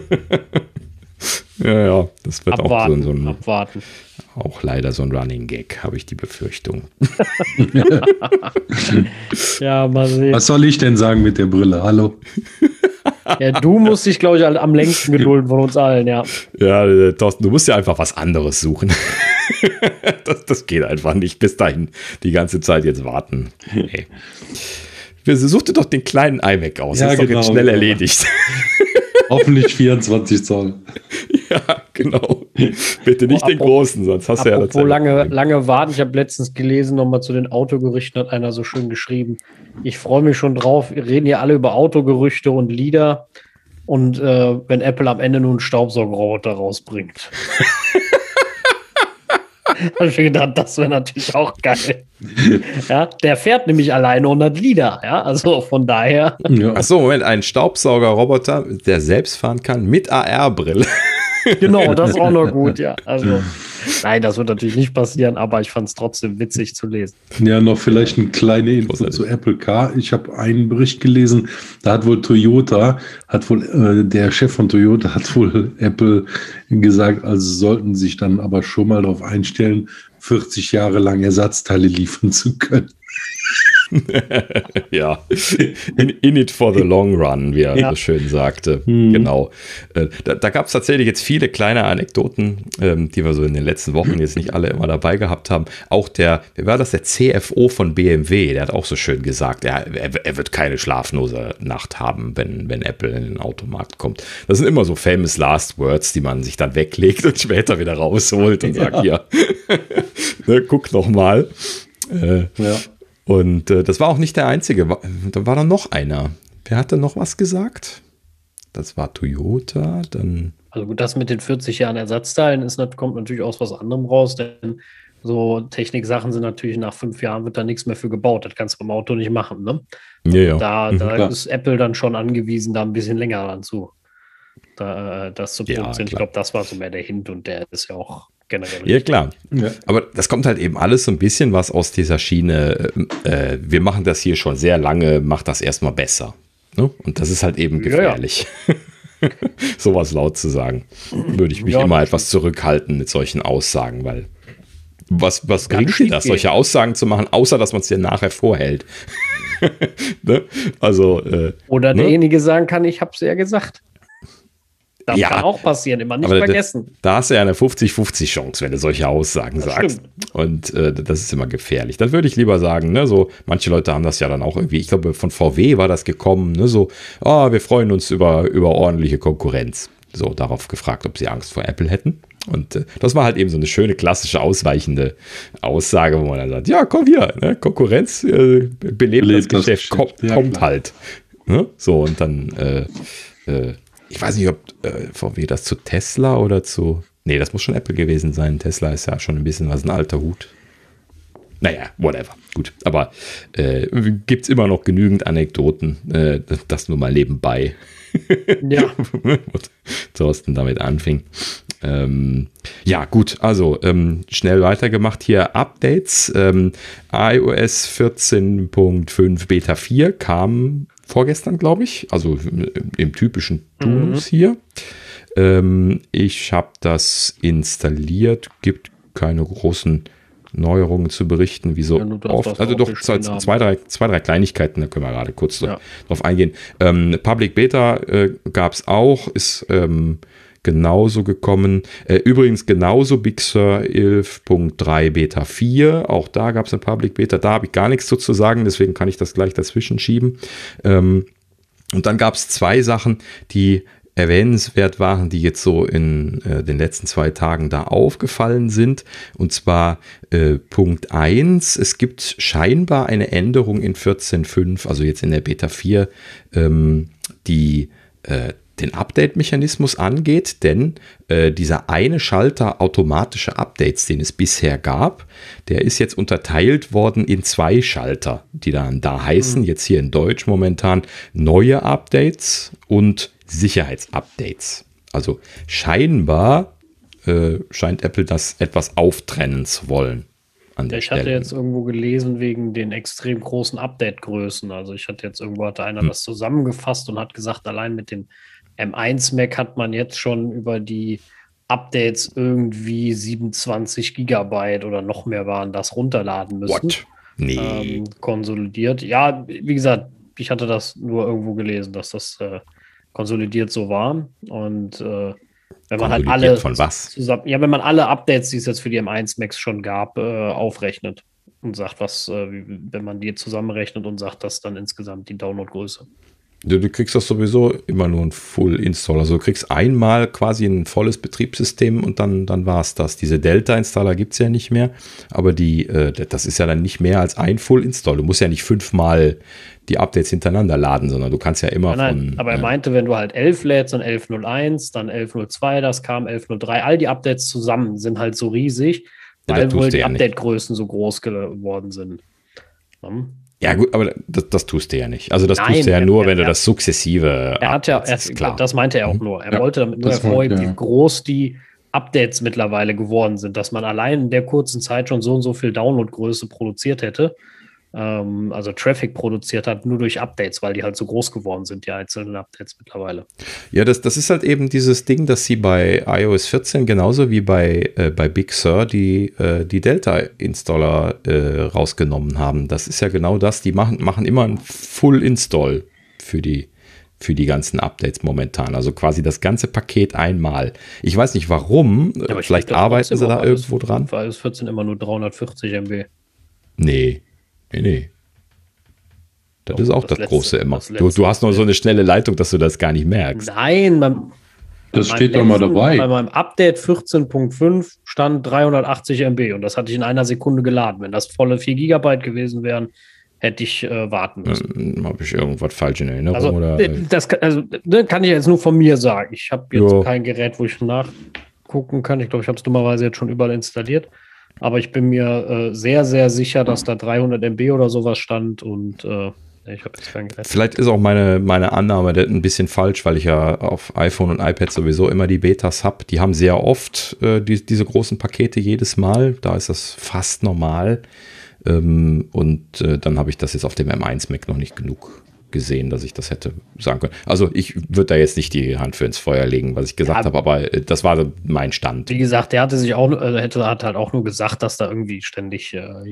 Ja, das wird abwarten, auch so ein. Abwarten. Auch leider so ein Running Gag, habe ich die Befürchtung. Ja, mal sehen. Was soll ich denn sagen mit der Brille? Hallo? Ja, du musst dich, glaube ich, am längsten gedulden von uns allen, ja. Ja, Thorsten, du musst ja einfach was anderes suchen. Das geht einfach nicht. Bis dahin die ganze Zeit jetzt warten. Hey. Such dir doch den kleinen iMac aus. Ja, das ist doch jetzt schnell erledigt. Hoffentlich 24 Zoll. Ja, genau. Bitte nicht den großen, sonst hast du ja das. Lange warten. Ich habe letztens gelesen, nochmal zu den Autogerüchten hat einer so schön geschrieben. Ich freue mich schon drauf. Wir reden hier alle über Autogerüchte und Lieder. Und wenn Apple am Ende nur einen Staubsaugerroboter rausbringt. Habe ich mir gedacht, das wäre natürlich auch geil. Ja, der fährt nämlich alleine und hat Lieder. Ja, also von daher. Ja. Achso, Moment, ein Staubsaugerroboter, der selbst fahren kann mit AR-Brille. Genau, das ist auch noch gut, ja. Also, nein, das wird natürlich nicht passieren, aber ich fand es trotzdem witzig zu lesen. Ja, noch vielleicht eine kleine Info zu Apple Car. Ich habe einen Bericht gelesen, da hat wohl der Chef von Toyota hat wohl Apple gesagt, also sollten sich dann aber schon mal darauf einstellen, 40 Jahre lang Ersatzteile liefern zu können. Ja, in it for the long run, wie er so schön sagte. Genau. Da gab es tatsächlich jetzt viele kleine Anekdoten, die wir so in den letzten Wochen jetzt nicht alle immer dabei gehabt haben. Auch wer war das, der CFO von BMW, der hat auch so schön gesagt, er wird keine schlaflose Nacht haben, wenn Apple in den Automarkt kommt. Das sind immer so famous last words, die man sich dann weglegt und später wieder rausholt und sagt, hier, ne, guck noch mal. Ja. Und das war auch nicht der einzige. Da war dann noch einer. Wer hatte noch was gesagt? Das war Toyota. Dann. Also gut, das mit den 40 Jahren Ersatzteilen kommt natürlich aus was anderem raus, denn so Techniksachen sind natürlich nach 5 Jahren wird da nichts mehr für gebaut. Das kannst du beim Auto nicht machen. Ne? Ja. Da ist Apple dann schon angewiesen, da ein bisschen länger dran das zu produzieren. Ich glaube, das war so mehr der Hint und der ist ja auch generell. Ja, klar. Ja. Aber das kommt halt eben alles so ein bisschen was aus dieser Schiene. Wir machen das hier schon sehr lange, macht das erstmal besser. Ne? Und das ist halt eben gefährlich. Ja. Sowas laut zu sagen. Würde ich mich immer etwas zurückhalten mit solchen Aussagen, weil was bringt dir das, solche Aussagen zu machen, außer dass man es dir nachher vorhält? Ne? Also, oder derjenige sagen kann, ich habe es ja gesagt. Das kann auch passieren, immer nicht vergessen. Da hast du ja eine 50-50 Chance, wenn du solche Aussagen sagst. Stimmt. Und das ist immer gefährlich. Dann würde ich lieber sagen, ne, so, manche Leute haben das ja dann auch irgendwie, ich glaube, von VW war das gekommen, ne, so, wir freuen uns über ordentliche Konkurrenz. So, darauf gefragt, ob sie Angst vor Apple hätten. Und das war halt eben so eine schöne, klassische, ausweichende Aussage, wo man dann sagt, ja, komm hier, ne, Konkurrenz belebt das Geschäft, kommt halt. Ne? So, und dann ich weiß nicht, ob VW das zu Tesla oder zu. Nee, das muss schon Apple gewesen sein. Tesla ist ja schon ein bisschen was, ein alter Hut. Naja, whatever. Gut. Aber gibt es immer noch genügend Anekdoten. Das nur mal nebenbei. Ja. Thorsten damit anfing. Ja, gut. Also, schnell weitergemacht hier. Updates. iOS 14.5 Beta 4 kam vorgestern, glaube ich, also im typischen Turnus hier. Ich habe das installiert, gibt keine großen Neuerungen zu berichten, wie so oft. Also doch zwei, drei Kleinigkeiten, da können wir gerade kurz drauf eingehen. Public Beta gab es auch, ist genauso gekommen. Übrigens genauso Big Sur 11.3 Beta 4. Auch da gab es eine Public Beta. Da habe ich gar nichts zu sagen, deswegen kann ich das gleich dazwischen schieben. Und dann gab es 2 Sachen, die erwähnenswert waren, die jetzt so in den letzten 2 Tagen da aufgefallen sind. Und zwar Punkt 1, es gibt scheinbar eine Änderung in 14.5, also jetzt in der Beta 4, die den Update-Mechanismus angeht, denn dieser eine Schalter automatische Updates, den es bisher gab, der ist jetzt unterteilt worden in 2 Schalter, die dann da heißen, jetzt hier in Deutsch momentan, neue Updates und Sicherheitsupdates. Also scheinbar scheint Apple das etwas auftrennen zu wollen. Ich hatte jetzt irgendwo gelesen, wegen den extrem großen Update-Größen. Also hatte einer das zusammengefasst und hat gesagt, allein mit dem M1 Mac hat man jetzt schon über die Updates irgendwie 27 Gigabyte oder noch mehr waren das runterladen müssen. What? Nee. Konsolidiert. Ja, wie gesagt, ich hatte das nur irgendwo gelesen, dass das konsolidiert so war. Und wenn man halt alle von was? wenn man alle Updates, die es jetzt für die M1 Macs schon gab, aufrechnet und sagt, wenn man die zusammenrechnet und sagt, das dann insgesamt die Downloadgröße. Du kriegst das sowieso immer nur ein Full-Install. Also du kriegst einmal quasi ein volles Betriebssystem und dann war es das. Diese Delta-Installer gibt es ja nicht mehr, aber das ist ja dann nicht mehr als ein Full-Install. Du musst ja nicht 5-mal die Updates hintereinander laden, sondern du kannst ja immer aber er meinte, wenn du halt 11 lädst, dann 11.01, dann 11.02, das kam 11.03, all die Updates zusammen sind halt so riesig, weil wohl die Update-Größen so groß geworden sind. Ja gut, aber das tust du ja nicht. Also das tust du ja nur, wenn du das sukzessive klar. Das meinte er auch nur. Er wollte damit nur hervorheben, wie groß die Updates mittlerweile geworden sind, dass man allein in der kurzen Zeit schon so und so viel Downloadgröße produziert hätte. Also Traffic produziert hat, nur durch Updates, weil die halt so groß geworden sind, die einzelnen Updates mittlerweile. Ja, das ist halt eben dieses Ding, dass sie bei iOS 14 genauso wie bei Big Sur die Delta-Installer rausgenommen haben. Das ist ja genau das, die machen immer ein Full-Install für die ganzen Updates momentan. Also quasi das ganze Paket einmal. Ich weiß nicht warum, ja, vielleicht arbeiten sie da irgendwo dran. Für iOS 14 immer nur 340 MB. Nee. Das ist auch das Große immer. Du hast noch so eine schnelle Leitung, dass du das gar nicht merkst. Nein, das steht doch mal dabei. Bei meinem Update 14.5 stand 380 MB und das hatte ich in einer Sekunde geladen. Wenn das volle 4 GB gewesen wären, hätte ich warten müssen. Habe ich irgendwas falsch in Erinnerung? Das kann ich jetzt nur von mir sagen. Ich habe jetzt kein Gerät, wo ich nachgucken kann. Ich glaube, ich habe es dummerweise jetzt schon überall installiert. Aber ich bin mir sehr, sehr sicher, dass da 300 MB oder sowas stand und ich habe jetzt kein Gerät. Vielleicht ist auch meine Annahme ein bisschen falsch, weil ich ja auf iPhone und iPad sowieso immer die Betas habe. Die haben sehr oft diese großen Pakete jedes Mal. Da ist das fast normal. Dann habe ich das jetzt auf dem M1 Mac noch nicht genug gesehen, dass ich das hätte sagen können. Also ich würde da jetzt nicht die Hand für ins Feuer legen, was ich gesagt habe, aber das war mein Stand. Wie gesagt, der hat halt auch nur gesagt, dass da irgendwie ständig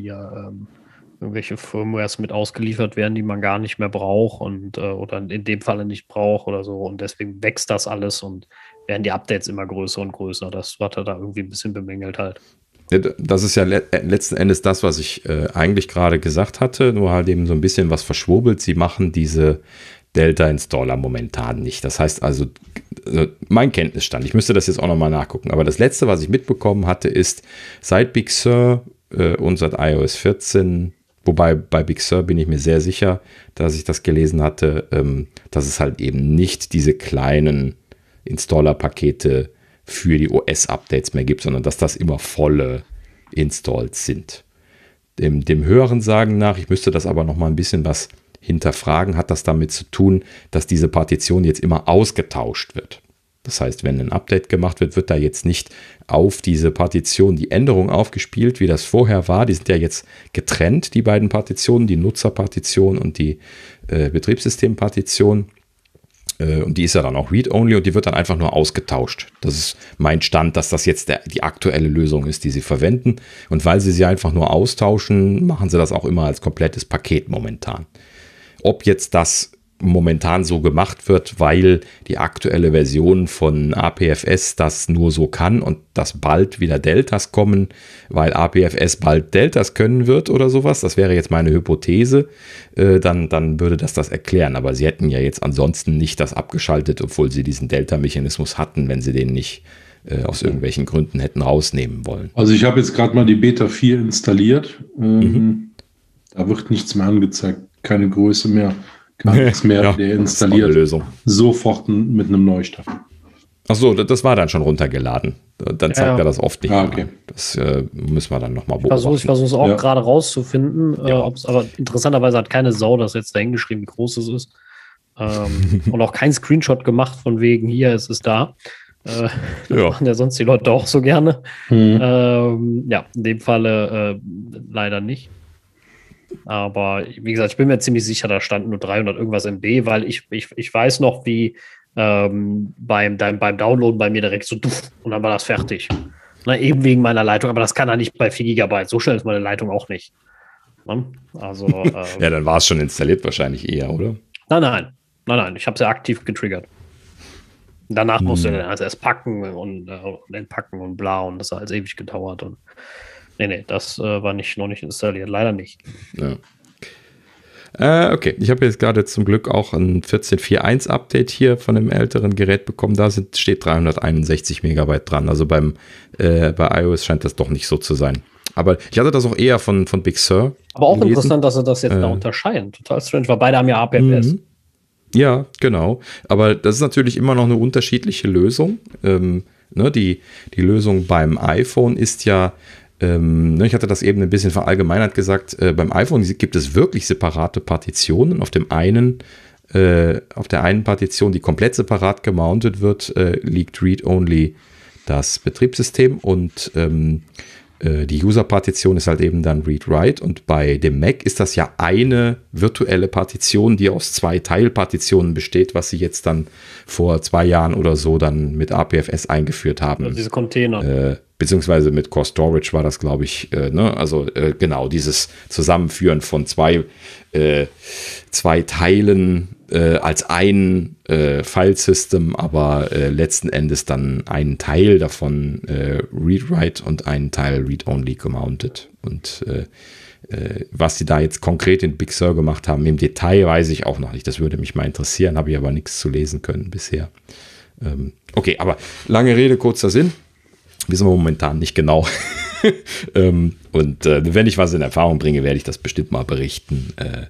irgendwelche Firmwares mit ausgeliefert werden, die man gar nicht mehr braucht oder in dem Falle nicht braucht oder so und deswegen wächst das alles und werden die Updates immer größer und größer. Das hat er da irgendwie ein bisschen bemängelt halt. Das ist ja letzten Endes das, was ich eigentlich gerade gesagt hatte, nur halt eben so ein bisschen was verschwurbelt. Sie machen diese Delta-Installer momentan nicht. Das heißt also, mein Kenntnisstand, ich müsste das jetzt auch nochmal nachgucken, aber das Letzte, was ich mitbekommen hatte, ist seit Big Sur und seit iOS 14, wobei bei Big Sur bin ich mir sehr sicher, dass ich das gelesen hatte, dass es halt eben nicht diese kleinen Installer-Pakete für die OS-Updates mehr gibt, sondern dass das immer volle Installs sind. Dem höheren Sagen nach, ich müsste das aber noch mal ein bisschen was hinterfragen, hat das damit zu tun, dass diese Partition jetzt immer ausgetauscht wird. Das heißt, wenn ein Update gemacht wird, wird da jetzt nicht auf diese Partition die Änderung aufgespielt, wie das vorher war. Die sind ja jetzt getrennt, die beiden Partitionen, die Nutzerpartition und die Betriebssystempartition. Und die ist ja dann auch Read-Only und die wird dann einfach nur ausgetauscht. Das ist mein Stand, dass das jetzt die aktuelle Lösung ist, die sie verwenden. Und weil sie einfach nur austauschen, machen sie das auch immer als komplettes Paket momentan. Ob jetzt das momentan so gemacht wird, weil die aktuelle Version von APFS das nur so kann und dass bald wieder Deltas kommen, weil APFS bald Deltas können wird oder sowas, das wäre jetzt meine Hypothese, dann würde das erklären. Aber sie hätten ja jetzt ansonsten nicht das abgeschaltet, obwohl sie diesen Delta-Mechanismus hatten, wenn sie den nicht aus irgendwelchen Gründen hätten rausnehmen wollen. Also ich habe jetzt gerade mal die Beta 4 installiert. Da wird nichts mehr angezeigt, keine Größe mehr. gar nichts mehr. Ja, der installiert sofort mit einem Neustart. Achso, das war dann schon runtergeladen. Dann zeigt er das oft nicht. Okay. Das müssen wir dann nochmal beobachten. Ich versuche es auch gerade rauszufinden. Aber interessanterweise hat keine Sau das jetzt dahin geschrieben, wie groß es ist. Und auch kein Screenshot gemacht von wegen, hier ist es da. Das machen ja sonst die Leute auch so gerne. In dem Falle leider nicht. Aber wie gesagt, ich bin mir ziemlich sicher, da standen nur 300 irgendwas MB, weil ich weiß noch, wie beim Downloaden bei mir direkt so und dann war das fertig. Na, eben wegen meiner Leitung, aber das kann er nicht bei 4 GB. So schnell ist meine Leitung auch nicht. Also, ja, dann war es schon installiert wahrscheinlich eher, oder? Nein. Ich habe es ja aktiv getriggert. Danach musste er dann erst packen und entpacken und bla und das hat alles ewig gedauert. Und nee, das war noch nicht installiert, leider nicht. Ja. Okay, ich habe jetzt gerade zum Glück auch ein 14.4.1 Update hier von einem älteren Gerät bekommen. Da steht 361 Megabyte dran. Also bei iOS scheint das doch nicht so zu sein. Aber ich hatte das auch eher von Big Sur. Aber auch gelesen. Interessant, dass sie das jetzt da unterscheiden. Total strange, weil beide haben ja APFS. Ja, genau. Aber das ist natürlich immer noch eine unterschiedliche Lösung. Die Lösung beim iPhone ist ja, ich hatte das eben ein bisschen verallgemeinert gesagt, beim iPhone gibt es wirklich separate Partitionen. Auf der einen Partition, die komplett separat gemountet wird, liegt Read-Only das Betriebssystem und die User-Partition ist halt eben dann Read-Write und bei dem Mac ist das ja eine virtuelle Partition, die aus 2 Teilpartitionen besteht, was sie jetzt dann vor 2 Jahren oder so dann mit APFS eingeführt haben. Also diese Container. Beziehungsweise mit Core Storage war das, glaube ich, genau, dieses Zusammenführen von 2 Teilen als ein File-System, aber letzten Endes dann einen Teil davon Read-Write und einen Teil Read-Only gemountet. Und was sie da jetzt konkret in Big Sur gemacht haben, im Detail weiß ich auch noch nicht. Das würde mich mal interessieren, habe ich aber nichts zu lesen können bisher. Okay, aber lange Rede, kurzer Sinn. Wissen wir momentan nicht genau. Und wenn ich was in Erfahrung bringe, werde ich das bestimmt mal berichten.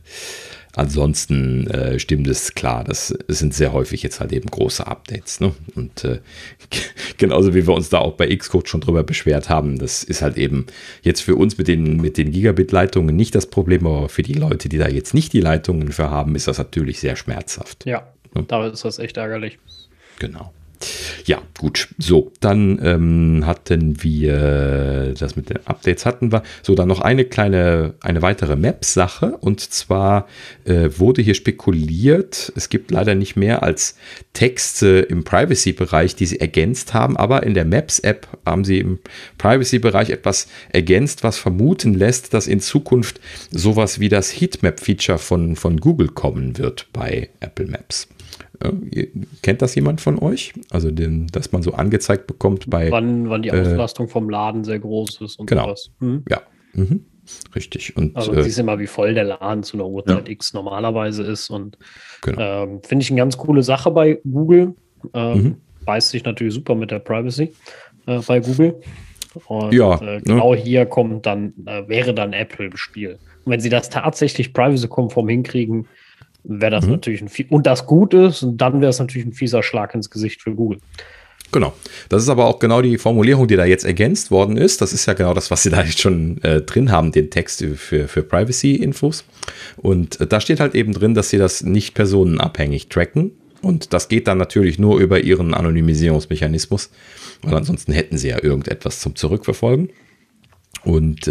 Ansonsten stimmt es klar, es sind sehr häufig jetzt halt eben große Updates. Ne? Und genauso wie wir uns da auch bei Xcode schon drüber beschwert haben, das ist halt eben jetzt für uns mit den Gigabit-Leitungen nicht das Problem, aber für die Leute, die da jetzt nicht die Leitungen für haben, ist das natürlich sehr schmerzhaft. Ja, da ist das echt ärgerlich. Genau. Ja, gut. So, dann hatten wir, das mit den Updates hatten wir. So, dann noch eine weitere Maps-Sache. Und zwar wurde hier spekuliert, es gibt leider nicht mehr als Texte im Privacy-Bereich, die sie ergänzt haben. Aber in der Maps-App haben sie im Privacy-Bereich etwas ergänzt, was vermuten lässt, dass in Zukunft sowas wie das Heatmap-Feature von Google kommen wird bei Apple Maps. Kennt das jemand von euch? Also, dass man so angezeigt bekommt bei... Wann die Auslastung vom Laden sehr groß ist und genau. sowas. Ja, richtig. Und, also, siehst immer, wie voll der Laden zu einer Uhrzeit X normalerweise ist. Und finde ich eine ganz coole Sache bei Google. Beißt sich natürlich super mit der Privacy bei Google. Und genau hier wäre dann Apple im Spiel. Und wenn sie das tatsächlich privacy-konform hinkriegen, wäre das natürlich und das gut ist, und dann wäre es natürlich ein fieser Schlag ins Gesicht für Google. Genau. Das ist aber auch genau die Formulierung, die da jetzt ergänzt worden ist. Das ist ja genau das, was sie da jetzt schon drin haben, den Text für Privacy-Infos. Und da steht halt eben drin, dass sie das nicht personenabhängig tracken. Und das geht dann natürlich nur über ihren Anonymisierungsmechanismus, weil ansonsten hätten sie ja irgendetwas zum Zurückverfolgen. Und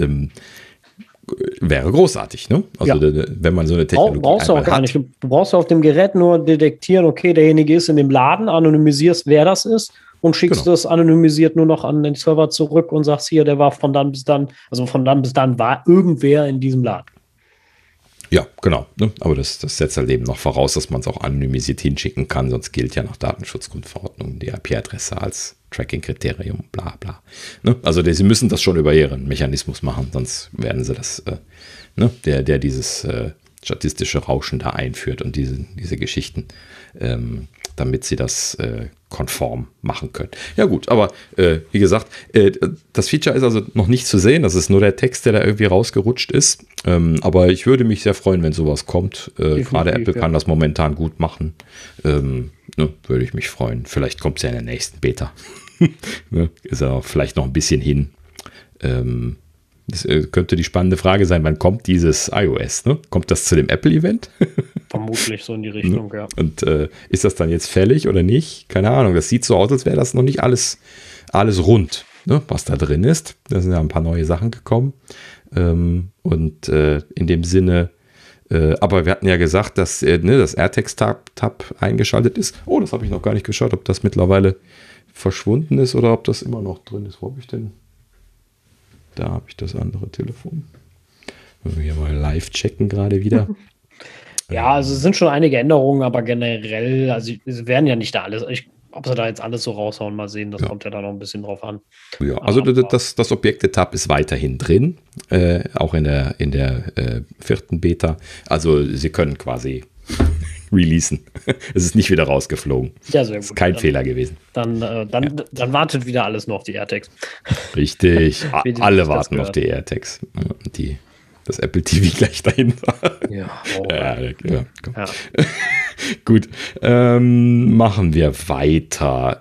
wäre großartig, ne? Also wenn man so eine Technologie brauchst du auch gar nicht. Du brauchst auf dem Gerät nur detektieren, okay, derjenige ist in dem Laden, anonymisierst, wer das ist und schickst das anonymisiert nur noch an den Server zurück und sagst hier, der war von dann bis dann war irgendwer in diesem Laden. Ja, genau. Ne? Aber das setzt halt eben noch voraus, dass man es auch anonymisiert hinschicken kann, sonst gilt ja nach Datenschutzgrundverordnung die IP-Adresse als Tracking-Kriterium, bla bla. Ne? Also sie müssen das schon über ihren Mechanismus machen, sonst werden sie das, der dieses statistische Rauschen da einführt und diese Geschichten, damit sie das konform machen können. Ja gut, aber wie gesagt, das Feature ist also noch nicht zu sehen. Das ist nur der Text, der da irgendwie rausgerutscht ist. Aber ich würde mich sehr freuen, wenn sowas kommt. Gerade Apple kann das momentan gut machen. Würde ich mich freuen. Vielleicht kommt es ja in der nächsten Beta. Ist ja vielleicht noch ein bisschen hin. Das könnte die spannende Frage sein, wann kommt dieses iOS? Ne? Kommt das zu dem Apple-Event? Vermutlich so in die Richtung, ja. Und ist das dann jetzt fällig oder nicht? Keine Ahnung. Das sieht so aus, als wäre das noch nicht alles rund, ne? Was da drin ist. Da sind ja ein paar neue Sachen gekommen. Und in dem Sinne, aber wir hatten ja gesagt, dass das AirTags-Tab eingeschaltet ist. Oh, das habe ich noch gar nicht geschaut, ob das mittlerweile verschwunden ist oder ob das immer noch drin ist. Wo habe ich denn? Da habe ich das andere Telefon. Wenn wir hier mal live checken gerade wieder. Ja, also es sind schon einige Änderungen, aber generell, also es werden ja nicht da alles. Ob sie da jetzt alles so raushauen, mal sehen, das kommt ja da noch ein bisschen drauf an. Ja, also das Objekte-Tab ist weiterhin drin, auch in der 4. Beta. Also sie können quasi releasen. Es ist nicht wieder rausgeflogen. Ja, sehr gut. Das ist kein Fehler gewesen. Dann wartet wieder alles nur auf die AirTags. Richtig. Alle warten auf die AirTags. Das Apple TV gleich dahinter. Ja. Gut. Machen wir weiter.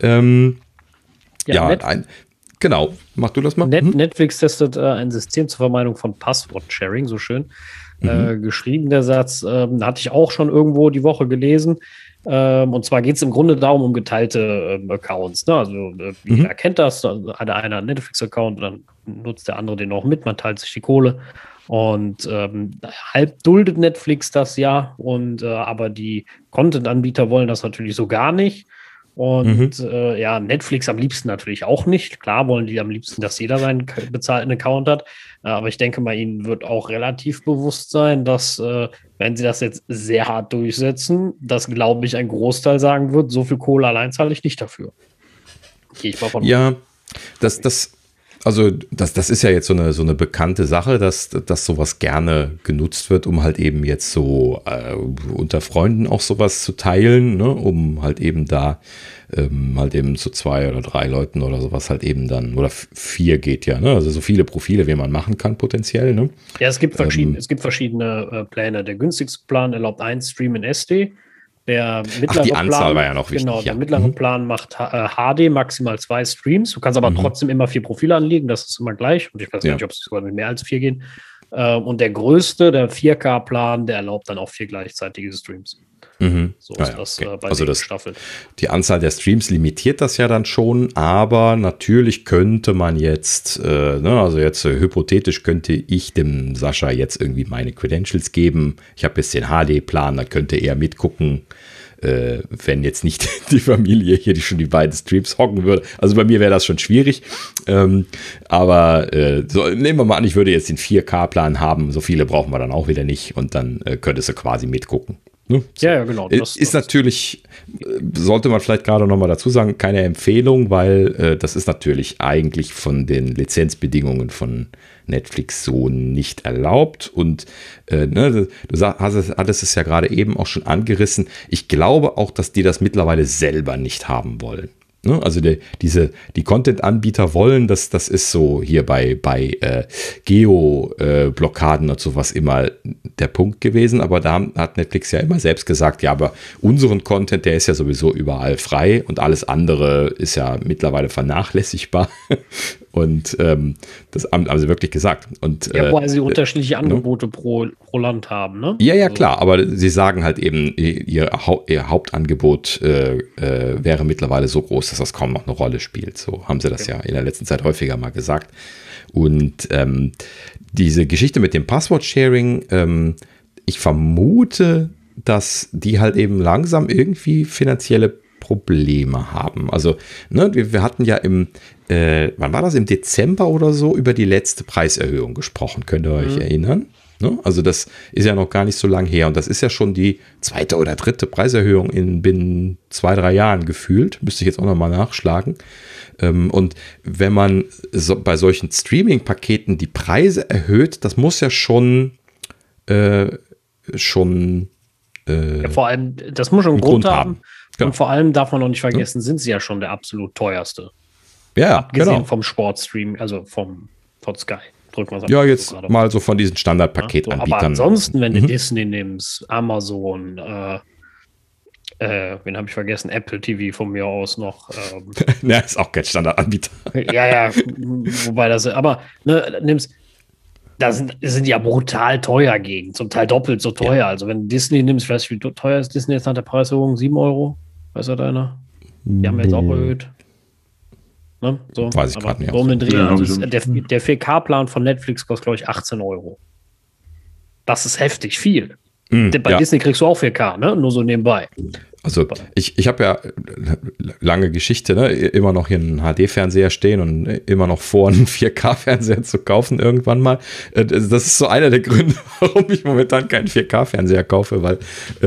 Genau. Mach du das mal. Netflix testet ein System zur Vermeidung von Passwort-Sharing, so schön. Geschrieben, der Satz, hatte ich auch schon irgendwo die Woche gelesen. Und zwar geht es im Grunde darum, um geteilte Accounts. Ne? Also jeder kennt das, also hat einer einen Netflix-Account und dann nutzt der andere den auch mit, man teilt sich die Kohle. Und halb duldet Netflix das ja, und aber die Content-Anbieter wollen das natürlich so gar nicht. Und Netflix am liebsten natürlich auch nicht. Klar wollen die am liebsten, dass jeder seinen bezahlten Account hat. Aber ich denke mal, ihnen wird auch relativ bewusst sein, dass, wenn sie das jetzt sehr hart durchsetzen, dass, glaube ich, ein Großteil sagen wird, so viel Kohle allein zahle ich nicht dafür. Gehe ich mal von. Ja, das ist ja jetzt so eine bekannte Sache, dass sowas gerne genutzt wird, um halt eben jetzt so unter Freunden auch sowas zu teilen, ne? Um halt eben da halt eben zu 2 oder 3 Leuten oder sowas halt eben dann, oder 4 geht ja, ne? Also so viele Profile, wie man machen kann potenziell, ne? Ja, es gibt verschiedene Pläne. Der günstigste Plan erlaubt einen Stream in SD. Der mittlere die Anzahl Plan, war ja noch wichtig. Genau, der mittlere Plan macht HD, maximal 2 Streams. Du kannst aber trotzdem immer 4 Profile anlegen, das ist immer gleich. Und ich weiß nicht, ob es sogar mit mehr als 4 gehen. Und der größte, der 4K-Plan, der erlaubt dann auch 4 gleichzeitige Streams. So ist das bei der Staffel. Die Anzahl der Streams limitiert das ja dann schon, aber natürlich könnte man jetzt, hypothetisch könnte ich dem Sascha jetzt irgendwie meine Credentials geben. Ich habe jetzt den HD-Plan, da könnte er mitgucken, wenn jetzt nicht die Familie hier, die schon die beiden Streams hocken würde. Also bei mir wäre das schon schwierig. Aber nehmen wir mal an, ich würde jetzt den 4K-Plan haben. So viele brauchen wir dann auch wieder nicht. Und dann könntest du quasi mitgucken. Ne? So. Ja, genau. Das ist natürlich, sollte man vielleicht gerade nochmal dazu sagen, keine Empfehlung, weil das ist natürlich eigentlich von den Lizenzbedingungen von Netflix so nicht erlaubt. Und du hattest es ja gerade eben auch schon angerissen. Ich glaube auch, dass die das mittlerweile selber nicht haben wollen. Also die Content-Anbieter wollen, das ist so hier bei Geo-Blockaden und sowas immer der Punkt gewesen, aber da hat Netflix ja immer selbst gesagt, ja, aber unseren Content, der ist ja sowieso überall frei und alles andere ist ja mittlerweile vernachlässigbar. Und das haben sie wirklich gesagt. Und, weil sie unterschiedliche Angebote pro Land haben, ne? Ja, klar, aber sie sagen halt eben, ihr Hauptangebot wäre mittlerweile so groß, dass das kaum noch eine Rolle spielt. So haben sie das ja in der letzten Zeit häufiger mal gesagt. Und diese Geschichte mit dem Passwort-Sharing, ich vermute, dass die halt eben langsam irgendwie finanzielle Probleme haben. Also, wir hatten ja wann war das? Im Dezember oder so über die letzte Preiserhöhung gesprochen. Könnt ihr euch erinnern? Also das ist ja noch gar nicht so lang her. Und das ist ja schon die 2. oder 3. Preiserhöhung binnen 2-3 Jahren gefühlt. Müsste ich jetzt auch nochmal nachschlagen. Und wenn man bei solchen Streaming-Paketen die Preise erhöht, das muss ja schon vor allem, das muss schon einen Grund haben. Genau. Und vor allem darf man noch nicht vergessen, sind sie ja schon der absolut teuerste. Ja, abgesehen vom Sportstream, also von Sky. Ja, jetzt mal so von diesen Standardpaketanbietern. Aber ansonsten, wenn du Disney nimmst, Amazon, wen habe ich vergessen? Apple TV von mir aus noch. Ja, ist auch kein Standardanbieter. Ja, wobei das, aber nimmst, da sind ja brutal teuer gegen, zum Teil doppelt so teuer. Ja. Also wenn du Disney nimmst, weißt du, wie teuer ist Disney jetzt nach der Preiserhöhung? 7 Euro? Weiß das einer? Die haben jetzt auch erhöht. Ne? So, weiß ich gerade nicht. So um den Dreh. Also der 4K-Plan von Netflix kostet, glaube ich, 18 Euro. Das ist heftig viel. Bei Disney kriegst du auch 4K, ne? Nur so nebenbei. Also ich habe ja lange Geschichte, ne? Immer noch hier einen HD-Fernseher stehen und immer noch vor, einen 4K-Fernseher zu kaufen irgendwann mal. Das ist so einer der Gründe, warum ich momentan keinen 4K-Fernseher kaufe, weil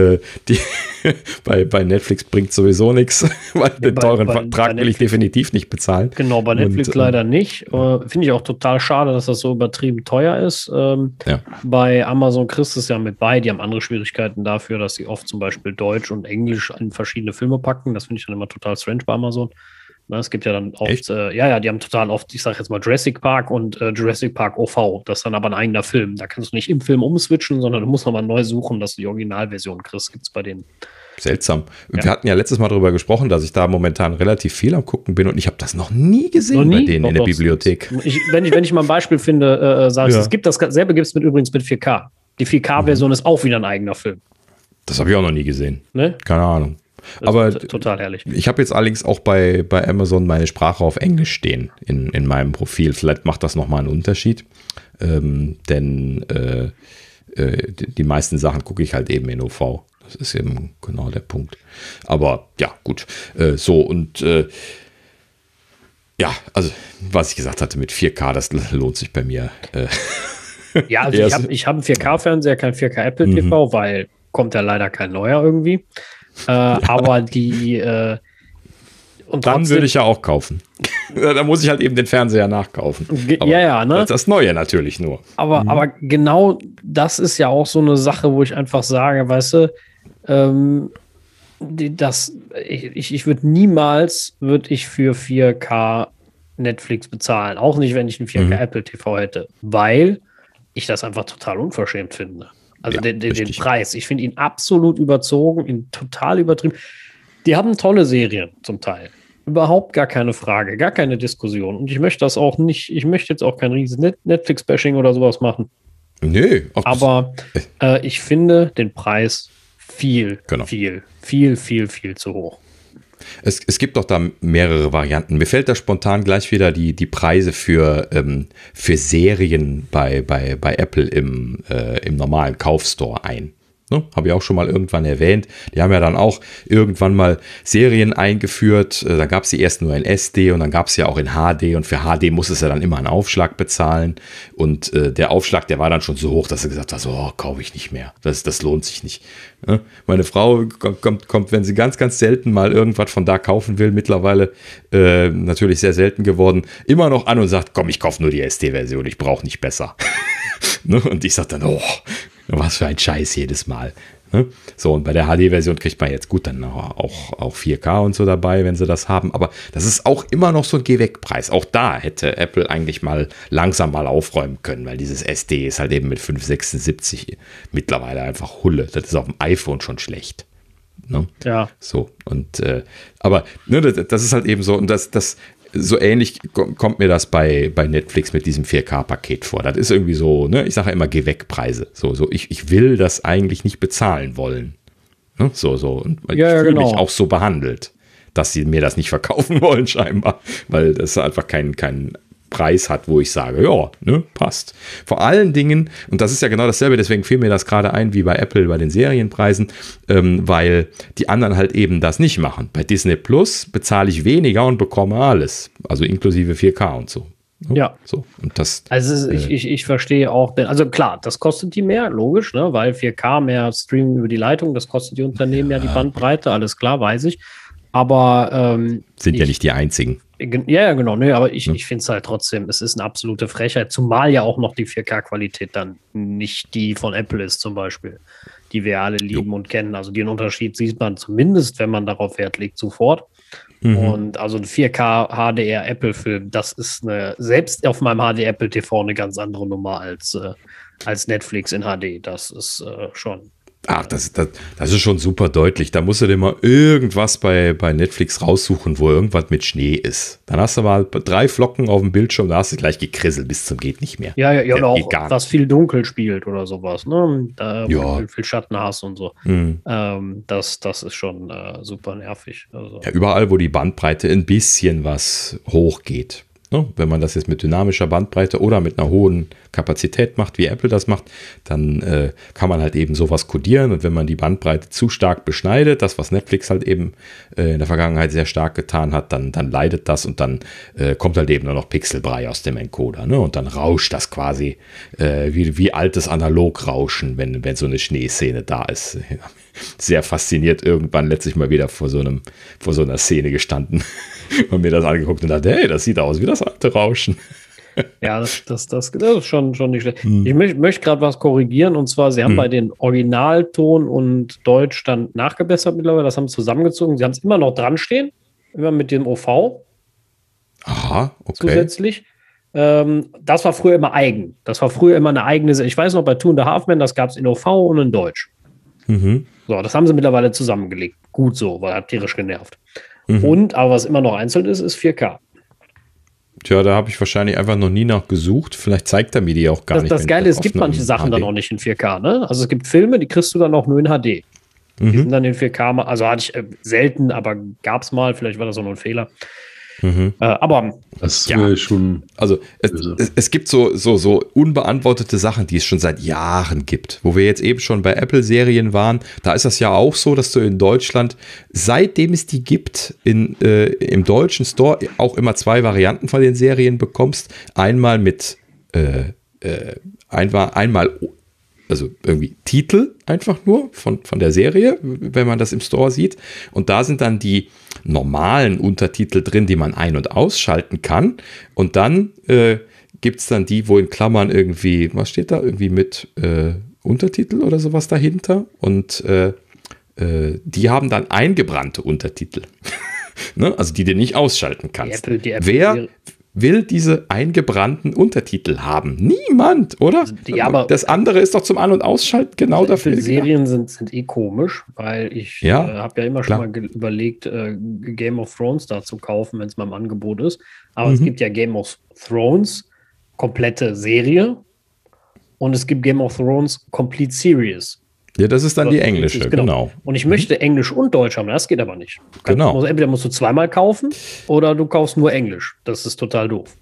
bei Netflix bringt sowieso nichts, weil den teuren Vertrag will ich definitiv nicht bezahlen. Genau, bei Netflix leider nicht. Finde ich auch total schade, dass das so übertrieben teuer ist. Bei Amazon kriegst du es ja mit bei, die haben andere Schwierigkeiten dafür, dass sie oft zum Beispiel Deutsch und Englisch an verschiedene Filme packen. Das finde ich dann immer total strange bei Amazon. Es gibt ja dann oft, die haben total oft, ich sage jetzt mal Jurassic Park und Jurassic Park OV. Das ist dann aber ein eigener Film. Da kannst du nicht im Film umswitchen, sondern du musst nochmal neu suchen, dass du die Originalversion kriegst. Gibt es bei denen. Seltsam. Ja. Wir hatten ja letztes Mal darüber gesprochen, dass ich da momentan relativ viel am Gucken bin und ich habe das noch nie gesehen bei denen in der Bibliothek. Wenn ich mal ein Beispiel finde, sage ich, es gibt dasselbe gibt es übrigens mit 4K. Die 4K-Version ist auch wieder ein eigener Film. Das habe ich auch noch nie gesehen. Ne? Keine Ahnung. Aber total herrlich. Ich habe jetzt allerdings auch bei Amazon meine Sprache auf Englisch stehen in meinem Profil. Vielleicht macht das nochmal einen Unterschied. Denn die meisten Sachen gucke ich halt eben in OV. Das ist eben genau der Punkt. Aber ja, gut. Also was ich gesagt hatte mit 4K, das lohnt sich bei mir. Ja, also ich hab einen 4K-Fernseher, kein 4K Apple TV, weil kommt ja leider kein neuer irgendwie. Aber die und dann würde ich ja auch kaufen. Da muss ich halt eben den Fernseher nachkaufen. Ne? Das Neue natürlich nur. Aber genau das ist ja auch so eine Sache, wo ich einfach sage, weißt du, ich würde niemals für 4K Netflix bezahlen. Auch nicht, wenn ich einen 4K Apple TV hätte. Weil ich das einfach total unverschämt finde. Also den Preis. Ich finde ihn absolut überzogen, ihn total übertrieben. Die haben tolle Serien zum Teil. Überhaupt gar keine Frage, gar keine Diskussion. Und ich möchte das auch nicht, ich möchte jetzt auch kein riesen Netflix-Bashing oder sowas machen. Nee. Aber ich finde den Preis viel zu hoch. Es gibt doch da mehrere Varianten. Mir fällt da spontan gleich wieder die Preise für Serien bei Apple im normalen Kaufstore ein. Ne? Habe ich auch schon mal irgendwann erwähnt. Die haben ja dann auch irgendwann mal Serien eingeführt. Dann gab es die erst nur in SD und dann gab es ja auch in HD. Und für HD muss es ja dann immer einen Aufschlag bezahlen. Und der Aufschlag, der war dann schon so hoch, dass er gesagt hat, so, kaufe ich nicht mehr. Das lohnt sich nicht. Ne? Meine Frau kommt, wenn sie ganz, ganz selten mal irgendwas von da kaufen will, mittlerweile natürlich sehr selten geworden, immer noch an und sagt, komm, ich kaufe nur die SD-Version, ich brauche nicht besser. Ne? Und ich sage dann, was für ein Scheiß jedes Mal. Ne? So, und bei der HD-Version kriegt man jetzt gut dann auch 4K und so dabei, wenn sie das haben. Aber das ist auch immer noch so ein Geh-weg-Preis. Auch da hätte Apple eigentlich mal langsam mal aufräumen können, weil dieses SD ist halt eben mit 576 mittlerweile einfach Hulle. Das ist auf dem iPhone schon schlecht. Ne? Ja. So, und aber ne, das ist halt eben so, und das so ähnlich kommt mir das bei Netflix mit diesem 4K-Paket vor. Das ist irgendwie so, ne, ich sage ja immer Geh-weg-Preise. So, ich will das eigentlich nicht bezahlen wollen. Ne? So. Und ich fühle mich auch so behandelt, dass sie mir das nicht verkaufen wollen, scheinbar. Weil das einfach keinen Preis hat, wo ich sage, ja, ne, passt. Vor allen Dingen, und das ist ja genau dasselbe, deswegen fiel mir das gerade ein, wie bei Apple bei den Serienpreisen, weil die anderen halt eben das nicht machen. Bei Disney Plus bezahle ich weniger und bekomme alles, also inklusive 4K und so. Ja. So, und das, also ich verstehe auch, also klar, das kostet die mehr, logisch, ne, weil 4K mehr Streaming über die Leitung, das kostet die Unternehmen ja die Bandbreite, alles klar, weiß ich. Aber sind ja nicht die einzigen. Ja, genau. Nö, aber ich finde es halt trotzdem, es ist eine absolute Frechheit, zumal ja auch noch die 4K-Qualität dann nicht die von Apple ist zum Beispiel. die wir alle lieben und kennen. Also den Unterschied sieht man zumindest, wenn man darauf Wert legt, sofort. Und also ein 4K HDR Apple-Film, das ist selbst auf meinem HD Apple TV eine ganz andere Nummer als Netflix in HD. Das ist schon. Ach, das ist schon super deutlich. Da musst du dir mal irgendwas bei Netflix raussuchen, wo irgendwas mit Schnee ist. Dann hast du mal 3 Flocken auf dem Bildschirm, da hast du gleich gekrisselt bis zum geht nicht mehr. Ja, oder auch was viel dunkel spielt oder sowas, ne? Da viel Schatten hast und so. Das ist schon super nervig. Also. Ja, überall, wo die Bandbreite ein bisschen was hochgeht. Wenn man das jetzt mit dynamischer Bandbreite oder mit einer hohen Kapazität macht, wie Apple das macht, dann kann man halt eben sowas kodieren. Und wenn man die Bandbreite zu stark beschneidet, das, was Netflix halt eben in der Vergangenheit sehr stark getan hat, dann leidet das und dann kommt halt eben nur noch Pixelbrei aus dem Encoder. Ne? Und dann rauscht das quasi wie altes Analograuschen, wenn so eine Schneeszene da ist. Sehr fasziniert irgendwann letztlich mal wieder vor so einer Szene gestanden und mir das angeguckt und dachte, hey, das sieht aus wie das alte Rauschen. Ja, das ist schon nicht schlecht. Ich möchte gerade was korrigieren, und zwar, sie haben bei den Originalton und Deutsch dann nachgebessert mittlerweile, das haben sie zusammengezogen, sie haben es immer noch dran stehen, immer mit dem OV. Aha, okay. Zusätzlich. Das war früher immer eigen. Das war früher immer eine eigene, ich weiß noch, bei Two and a Half Men, das gab es in OV und in Deutsch. So, das haben sie mittlerweile zusammengelegt. Gut so, weil hat tierisch genervt. Aber was immer noch einzeln ist 4K. Tja, da habe ich wahrscheinlich einfach noch nie nachgesucht. Vielleicht zeigt er mir die auch gar nicht. Das Geile ist, es gibt manche Sachen dann auch nicht in 4K. Ne? Also es gibt Filme, die kriegst du dann auch nur in HD. Die sind dann in 4K, also hatte ich selten, aber gab es mal. Vielleicht war das auch nur ein Fehler. Aber das wäre schon. Also es gibt so unbeantwortete Sachen, die es schon seit Jahren gibt. Wo wir jetzt eben schon bei Apple-Serien waren, da ist das ja auch so, dass du in Deutschland, seitdem es die gibt, im deutschen Store auch immer 2 Varianten von den Serien bekommst. Einmal mit also irgendwie Titel einfach nur von der Serie, wenn man das im Store sieht. Und da sind dann die normalen Untertitel drin, die man ein- und ausschalten kann. Und dann gibt es dann die, wo in Klammern irgendwie, was steht da? Irgendwie mit Untertitel oder sowas dahinter. Und die haben dann eingebrannte Untertitel. Ne? Also die du nicht ausschalten kannst. Die Apple Wer will diese eingebrannten Untertitel haben? Niemand, oder? Aber das andere ist doch zum An- und Ausschalten genau dafür. Serien sind komisch, weil ich habe ja immer schon mal überlegt, Game of Thrones da zu kaufen, wenn es mal im Angebot ist. Aber es gibt ja Game of Thrones, komplette Serie, und es gibt Game of Thrones Complete Series. Ja, das ist dann die englische, genau. Und ich möchte Englisch und Deutsch haben, das geht aber nicht. Genau. Entweder musst du zweimal kaufen oder du kaufst nur Englisch. Das ist total doof.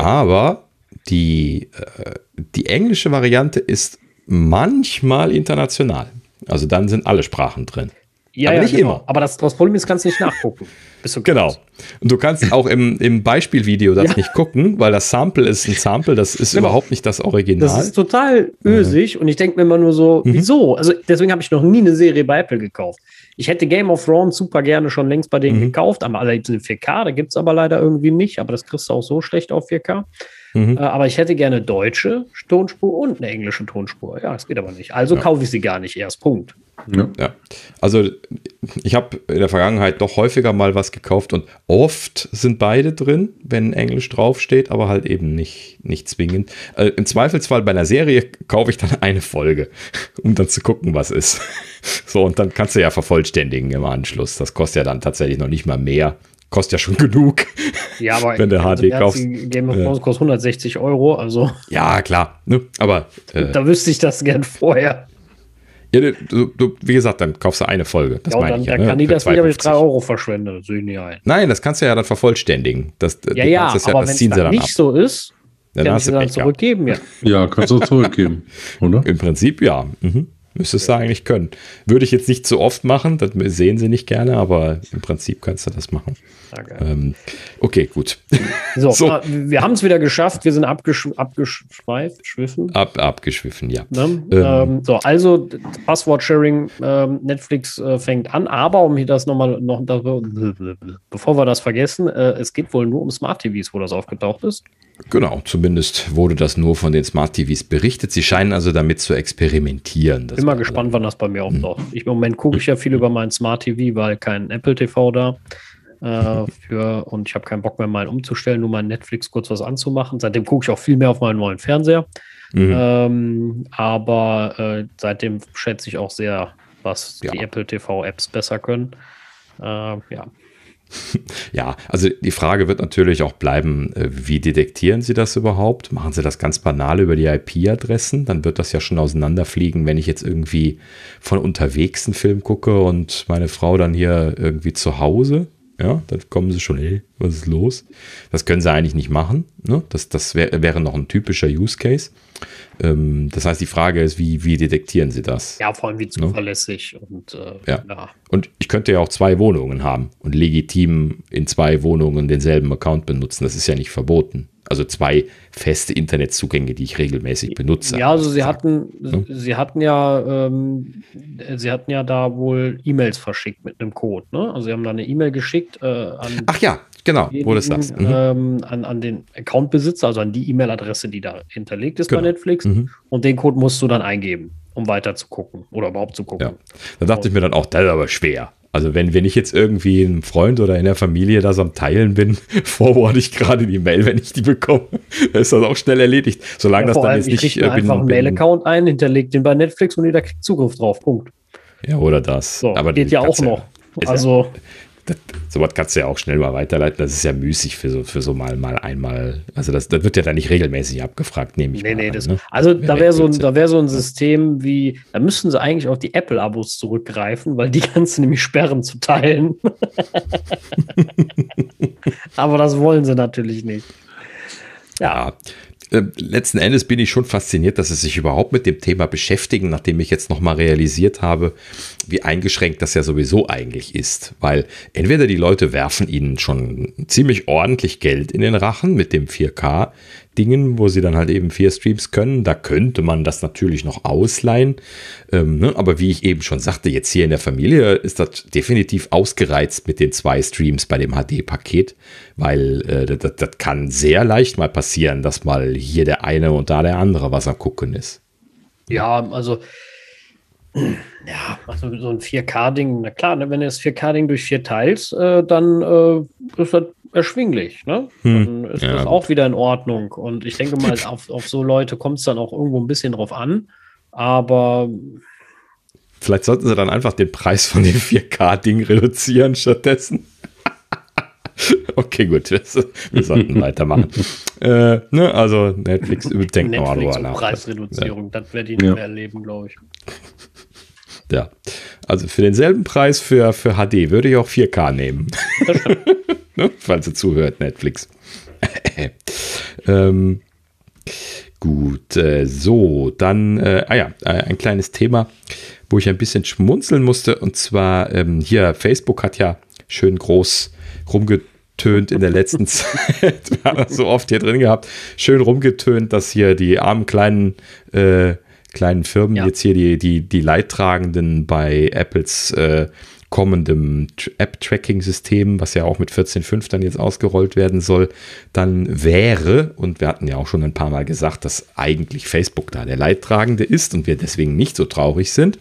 Aber die englische Variante ist manchmal international. Also dann sind alle Sprachen drin. Ja, aber nicht immer. Aber das Problem ist, kannst du nicht nachgucken. Genau. Und du kannst auch im Beispielvideo das nicht gucken, weil das Sample ist ein Sample, das ist überhaupt nicht das Original. Das ist total ösig und ich denke mir immer nur so, wieso? Also deswegen habe ich noch nie eine Serie bei Apple gekauft. Ich hätte Game of Thrones super gerne schon längst bei denen gekauft, aber alle gibt es in 4K, da gibt es aber leider irgendwie nicht, aber das kriegst du auch so schlecht auf 4K. Aber ich hätte gerne deutsche Tonspur und eine englische Tonspur. Ja, das geht aber nicht. Also kaufe ich sie gar nicht erst. Punkt. Ja. Also ich habe in der Vergangenheit doch häufiger mal was gekauft und oft sind beide drin, wenn Englisch draufsteht, aber halt eben nicht zwingend. Im Zweifelsfall bei einer Serie kaufe ich dann eine Folge, um dann zu gucken, was ist. So, und dann kannst du ja vervollständigen im Anschluss. Das kostet ja dann tatsächlich noch nicht mal mehr. Kostet ja schon genug. Ja, aber wenn du HD kaufst. Game of Thrones kostet 160 €, also. Ja, klar. Ne? Aber da wüsste ich das gern vorher. Ja, du, wie gesagt, dann kaufst du eine Folge. Das meine ich ja. Dann kann die das wieder mit 3 € verschwenden. Das sehe ich nicht ein. Nein, das kannst du ja dann vervollständigen. Aber wenn es dann nicht so ist, dann kannst du dann zurückgeben, Ja, kannst du zurückgeben, oder? Im Prinzip ja. Müsstest du eigentlich können. Würde ich jetzt nicht so oft machen, das sehen sie nicht gerne, aber im Prinzip kannst du das machen. Okay, gut. So. Wir haben es wieder geschafft, wir sind abgeschwiffen, ja. Ne? Also Passwort-Sharing, Netflix fängt an, aber um hier das bevor wir das vergessen, es geht wohl nur um Smart-TVs, wo das aufgetaucht ist. Genau, zumindest wurde das nur von den Smart TVs berichtet. Sie scheinen also damit zu experimentieren. Das mal gespannt, wann das bei mir auftaucht. Im Moment gucke ich ja viel über meinen Smart TV, weil kein Apple TV da und ich habe keinen Bock mehr, meinen umzustellen, nur meinen Netflix kurz was anzumachen. Seitdem gucke ich auch viel mehr auf meinen neuen Fernseher. Aber seitdem schätze ich auch sehr, was die Apple TV-Apps besser können. Ja, also die Frage wird natürlich auch bleiben, wie detektieren Sie das überhaupt? Machen Sie das ganz banal über die IP-Adressen? Dann wird das ja schon auseinanderfliegen, wenn ich jetzt irgendwie von unterwegs einen Film gucke und meine Frau dann hier irgendwie zu Hause. Ja, dann kommen sie schon, was ist los? Das können sie eigentlich nicht machen. Ne? Das wäre noch ein typischer Use Case. Das heißt, die Frage ist, wie detektieren sie das? Ja, vor allem wie zuverlässig. Ne? Und, und ich könnte ja auch 2 Wohnungen haben und legitim in 2 Wohnungen denselben Account benutzen. Das ist ja nicht verboten. Also 2 feste Internetzugänge, die ich regelmäßig benutze. Ja, also sie hatten ja da wohl E-Mails verschickt mit einem Code. Ne? Also sie haben da eine E-Mail geschickt an. Ach ja, genau, wo ist das? An den Accountbesitzer, also an die E-Mail-Adresse, die da hinterlegt ist bei Netflix. Und den Code musst du dann eingeben, um weiter zu gucken oder überhaupt zu gucken. Ja. Da dachte ich mir dann auch, das ist aber schwer. Also wenn ich jetzt irgendwie einem Freund oder in der Familie da so am Teilen bin, forward ich gerade die Mail, wenn ich die bekomme. Da ist das auch schnell erledigt. Solange das dann jetzt nicht... Ich einfach einen Mail-Account ein, hinterlegt den bei Netflix und jeder kriegt Zugriff drauf. Punkt. Ja, oder das. So, aber geht ja auch noch. Also... Sowas kannst du ja auch schnell mal weiterleiten. Das ist ja müßig für so mal einmal. Also das wird ja dann nicht regelmäßig abgefragt, nehme ich mal an, ne? Also da wäre so ein System wie, da müssten sie eigentlich auf die Apple-Abos zurückgreifen, weil die kannst du nämlich sperren zu teilen. Aber das wollen sie natürlich nicht. Ja. Letzten Endes bin ich schon fasziniert, dass sie sich überhaupt mit dem Thema beschäftigen, nachdem ich jetzt nochmal realisiert habe, wie eingeschränkt das ja sowieso eigentlich ist. Weil entweder die Leute werfen ihnen schon ziemlich ordentlich Geld in den Rachen mit dem 4K-Dingen, wo sie dann halt eben 4 Streams können. Da könnte man das natürlich noch ausleihen. Aber wie ich eben schon sagte, jetzt hier in der Familie ist das definitiv ausgereizt mit den 2 Streams bei dem HD-Paket, weil das kann sehr leicht mal passieren, dass mal hier der eine und da der andere was am Gucken ist. Ja, also so ein 4K-Ding, na klar, ne, wenn du das 4K-Ding durch 4 teilst, dann ist das erschwinglich, ne? Dann ist das auch wieder in Ordnung. Und ich denke mal, auf so Leute kommt es dann auch irgendwo ein bisschen drauf an. Aber vielleicht sollten sie dann einfach den Preis von dem 4K-Ding reduzieren stattdessen. Okay, gut, wir sollten weitermachen. Also Netflix denkt nochmal drüber nach. Preisreduzierung, das werde ich nicht mehr erleben, glaube ich. Ja, also für denselben Preis für HD würde ich auch 4K nehmen. Das stimmt. Falls ihr zuhört, Netflix. Gut, so, dann, ein kleines Thema, wo ich ein bisschen schmunzeln musste, und zwar hier, Facebook hat ja schön groß rumgetönt in der letzten Zeit, wir haben das so oft hier drin gehabt, schön rumgetönt, dass hier die armen kleinen Firmen jetzt hier die Leidtragenden bei Apples kommendem App-Tracking-System, was ja auch mit 14.5 dann jetzt ausgerollt werden soll, dann wäre, und wir hatten ja auch schon ein paar Mal gesagt, dass eigentlich Facebook da der Leidtragende ist und wir deswegen nicht so traurig sind.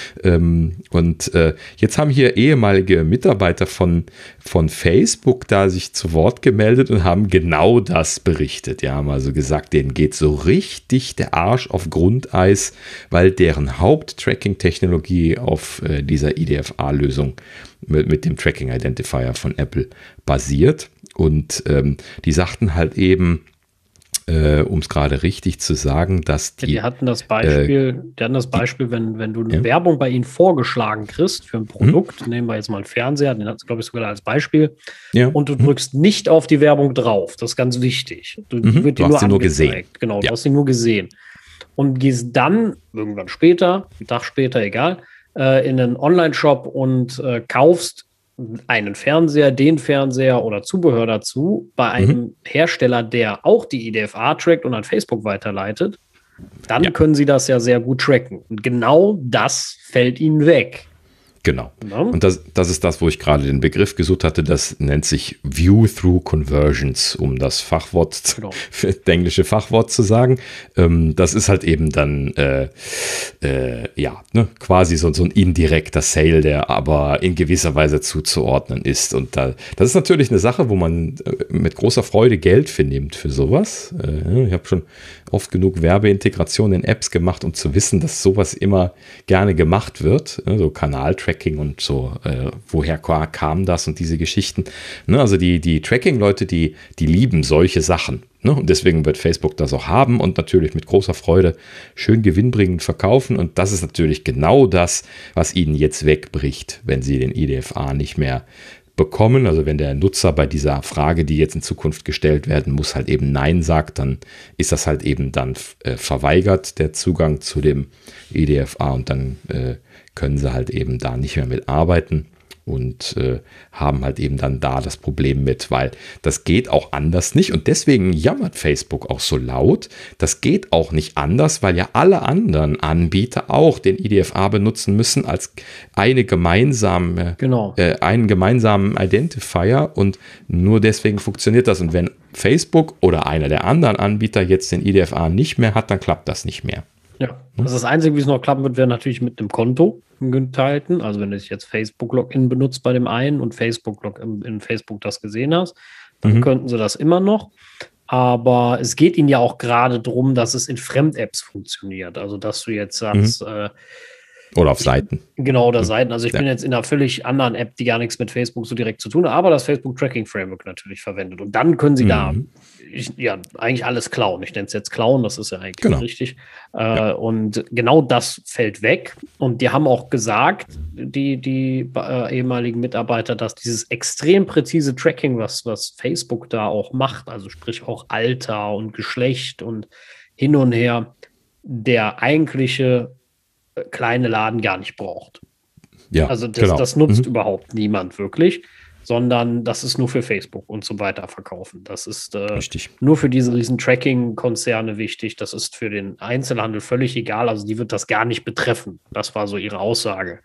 Jetzt haben hier ehemalige Mitarbeiter von Facebook da sich zu Wort gemeldet und haben genau das berichtet. Die haben also gesagt, denen geht so richtig der Arsch auf Grundeis, weil deren Haupt-Tracking-Technologie auf dieser IDFA-Lösung mit dem Tracking Identifier von Apple basiert. Und die sagten halt eben, um es gerade richtig zu sagen, dass die hatten das Beispiel, wenn du eine Werbung bei ihnen vorgeschlagen kriegst für ein Produkt, nehmen wir jetzt mal einen Fernseher, den hat es, glaube ich, sogar als Beispiel, und du drückst nicht auf die Werbung drauf, das ist ganz wichtig. Du wird dir nur gesehen. Genau, du hast sie nur gesehen. Und gehst dann, irgendwann später, einen Tag später, egal, in einen Online-Shop und kaufst einen Fernseher, den Fernseher oder Zubehör dazu bei einem Hersteller, der auch die IDFA trackt und an Facebook weiterleitet, dann können sie das ja sehr gut tracken. Und genau das fällt ihnen weg. Genau. Ja. Und das ist das, wo ich gerade den Begriff gesucht hatte. Das nennt sich View-Through-Conversions, um das Fachwort, das englische Fachwort zu sagen. Das ist halt eben dann quasi so ein indirekter Sale, der aber in gewisser Weise zuzuordnen ist. Und das ist natürlich eine Sache, wo man mit großer Freude Geld vernimmt für sowas. Ich habe schon oft genug Werbeintegration in Apps gemacht, um zu wissen, dass sowas immer gerne gemacht wird. So Kanaltracking und so, woher kam das und diese Geschichten. Also die Tracking-Leute, die lieben solche Sachen. Und deswegen wird Facebook das auch haben und natürlich mit großer Freude schön gewinnbringend verkaufen. Und das ist natürlich genau das, was ihnen jetzt wegbricht, wenn sie den IDFA nicht mehr bekommen. Also wenn der Nutzer bei dieser Frage, die jetzt in Zukunft gestellt werden muss, halt eben Nein sagt, dann ist das halt eben dann verweigert, der Zugang zu dem IDFA, und dann können sie halt eben da nicht mehr mit arbeiten und haben halt eben dann da das Problem mit, weil das geht auch anders nicht, und deswegen jammert Facebook auch so laut. Das geht auch nicht anders, weil ja alle anderen Anbieter auch den IDFA benutzen müssen als einen gemeinsamen Identifier, und nur deswegen funktioniert das. Und wenn Facebook oder einer der anderen Anbieter jetzt den IDFA nicht mehr hat, dann klappt das nicht mehr. Ja, also das Einzige, wie es noch klappen wird, wäre natürlich mit einem Konto geteilten. Also wenn du jetzt Facebook-Login benutzt bei dem einen und Facebook-Login in Facebook das gesehen hast, dann könnten sie das immer noch. Aber es geht ihnen ja auch gerade darum, dass es in Fremd-Apps funktioniert. Also dass du jetzt sagst, oder auf Seiten. Genau, oder Seiten. Also ich bin jetzt in einer völlig anderen App, die gar nichts mit Facebook so direkt zu tun hat, aber das Facebook Tracking Framework natürlich verwendet. Und dann können sie da eigentlich alles klauen. Ich nenne es jetzt klauen, das ist ja eigentlich richtig. Und genau das fällt weg. Und die haben auch gesagt, die ehemaligen Mitarbeiter, dass dieses extrem präzise Tracking, was Facebook da auch macht, also sprich auch Alter und Geschlecht und hin und her, der eigentliche kleine Laden gar nicht braucht. Ja, also das nutzt überhaupt niemand wirklich, sondern das ist nur für Facebook und so weiter verkaufen. Das ist nur für diese riesen Tracking-Konzerne wichtig. Das ist für den Einzelhandel völlig egal. Also die wird das gar nicht betreffen. Das war so ihre Aussage.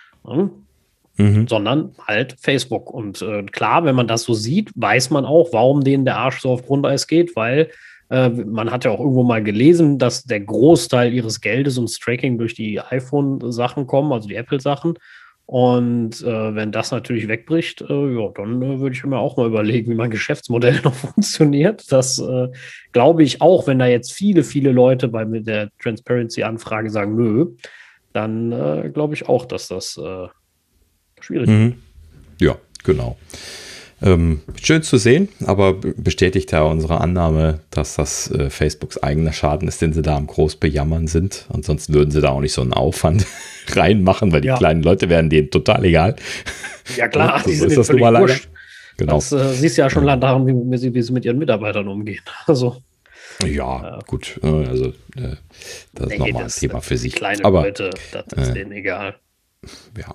Sondern halt Facebook. Und klar, wenn man das so sieht, weiß man auch, warum denen der Arsch so auf Grundeis geht, weil man hat ja auch irgendwo mal gelesen, dass der Großteil ihres Geldes ums Tracking durch die iPhone-Sachen kommen, also die Apple-Sachen. Und wenn das natürlich wegbricht, dann würde ich mir auch mal überlegen, wie mein Geschäftsmodell noch funktioniert. Das glaube ich auch, wenn da jetzt viele, viele Leute bei der Transparency-Anfrage sagen, nö, dann glaube ich auch, dass das schwierig ist. Ja, genau. Schön zu sehen, aber bestätigt ja unsere Annahme, dass das Facebooks eigener Schaden ist, den sie da am groß bejammern sind. Ansonsten würden sie da auch nicht so einen Aufwand reinmachen, weil die kleinen Leute wären denen total egal. Ja klar, so ist das nun mal leider. Genau. Das siehst du ja schon daran, wie sie mit ihren Mitarbeitern umgehen. Also, gut. Also das ist nochmal ein Thema für sich. Kleine Leute, das ist denen egal. Ja.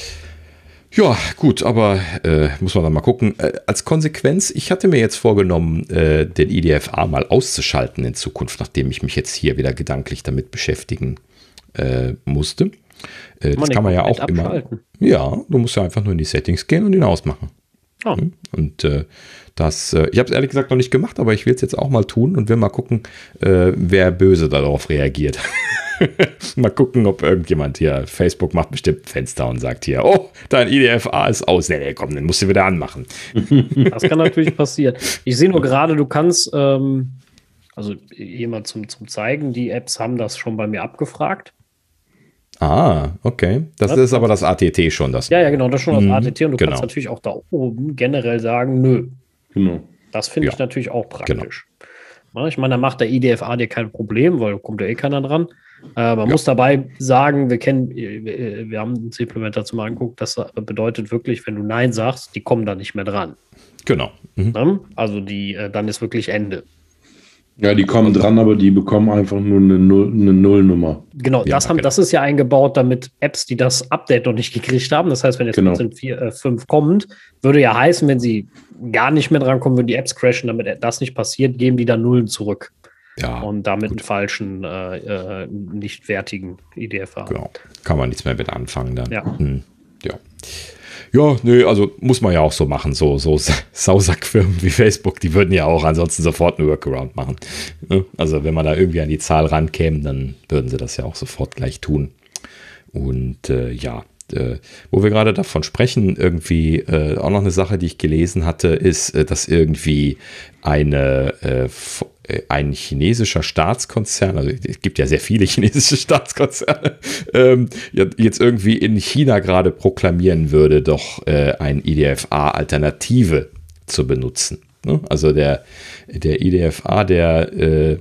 Ja, gut, aber muss man dann mal gucken. Als Konsequenz, ich hatte mir jetzt vorgenommen, den IDFA mal auszuschalten in Zukunft, nachdem ich mich jetzt hier wieder gedanklich damit beschäftigen musste. Das kann man ja auch immer. Ja, du musst ja einfach nur in die Settings gehen und ihn ausmachen. Oh. Und ich habe es ehrlich gesagt noch nicht gemacht, aber ich will es jetzt auch mal tun und will mal gucken, wer böse darauf reagiert. Mal gucken, ob irgendjemand hier, Facebook macht bestimmt ein Fenster und sagt hier, oh, dein IDFA ist aus. Nee, komm, den musst du wieder anmachen. Das kann natürlich passieren. Ich sehe nur gerade, du kannst, also hier mal zum Zeigen, die Apps haben das schon bei mir abgefragt. Ah, okay. Das ist aber das ATT schon. Ja, genau, das ist schon das ATT. Und du kannst natürlich auch da oben generell sagen, nö. Genau. Das finde ich natürlich auch praktisch. Genau. Ich meine, da macht der IDFA dir kein Problem, weil da kommt ja eh keiner dran. Man muss dabei sagen, wir haben uns die Implementation mal angeguckt, das bedeutet wirklich, wenn du Nein sagst, die kommen da nicht mehr dran. Genau. Also dann ist wirklich Ende. Ja, die kommen dran, aber die bekommen einfach nur eine Nullnummer. Genau, das ist ja eingebaut, damit Apps, die das Update noch nicht gekriegt haben, das heißt, wenn jetzt 5 kommt, würde ja heißen, wenn sie gar nicht mehr dran kommen, würden die Apps crashen, damit das nicht passiert, geben die dann Nullen zurück. Ja, und damit einen falschen, nicht wertigen IDFA. Genau, kann man nichts mehr mit anfangen dann. Ja. Ja. Ja, nö, also muss man ja auch so machen. So Sausackfirmen wie Facebook, die würden ja auch ansonsten sofort einen Workaround machen. Also wenn man da irgendwie an die Zahl rankäme, dann würden sie das ja auch sofort gleich tun. Und wo wir gerade davon sprechen, irgendwie auch noch eine Sache, die ich gelesen hatte, ist, dass irgendwie ein chinesischer Staatskonzern, also es gibt ja sehr viele chinesische Staatskonzerne, jetzt irgendwie in China gerade proklamieren würde, doch ein IDFA-Alternative zu benutzen. Ne? Also der IDFA, der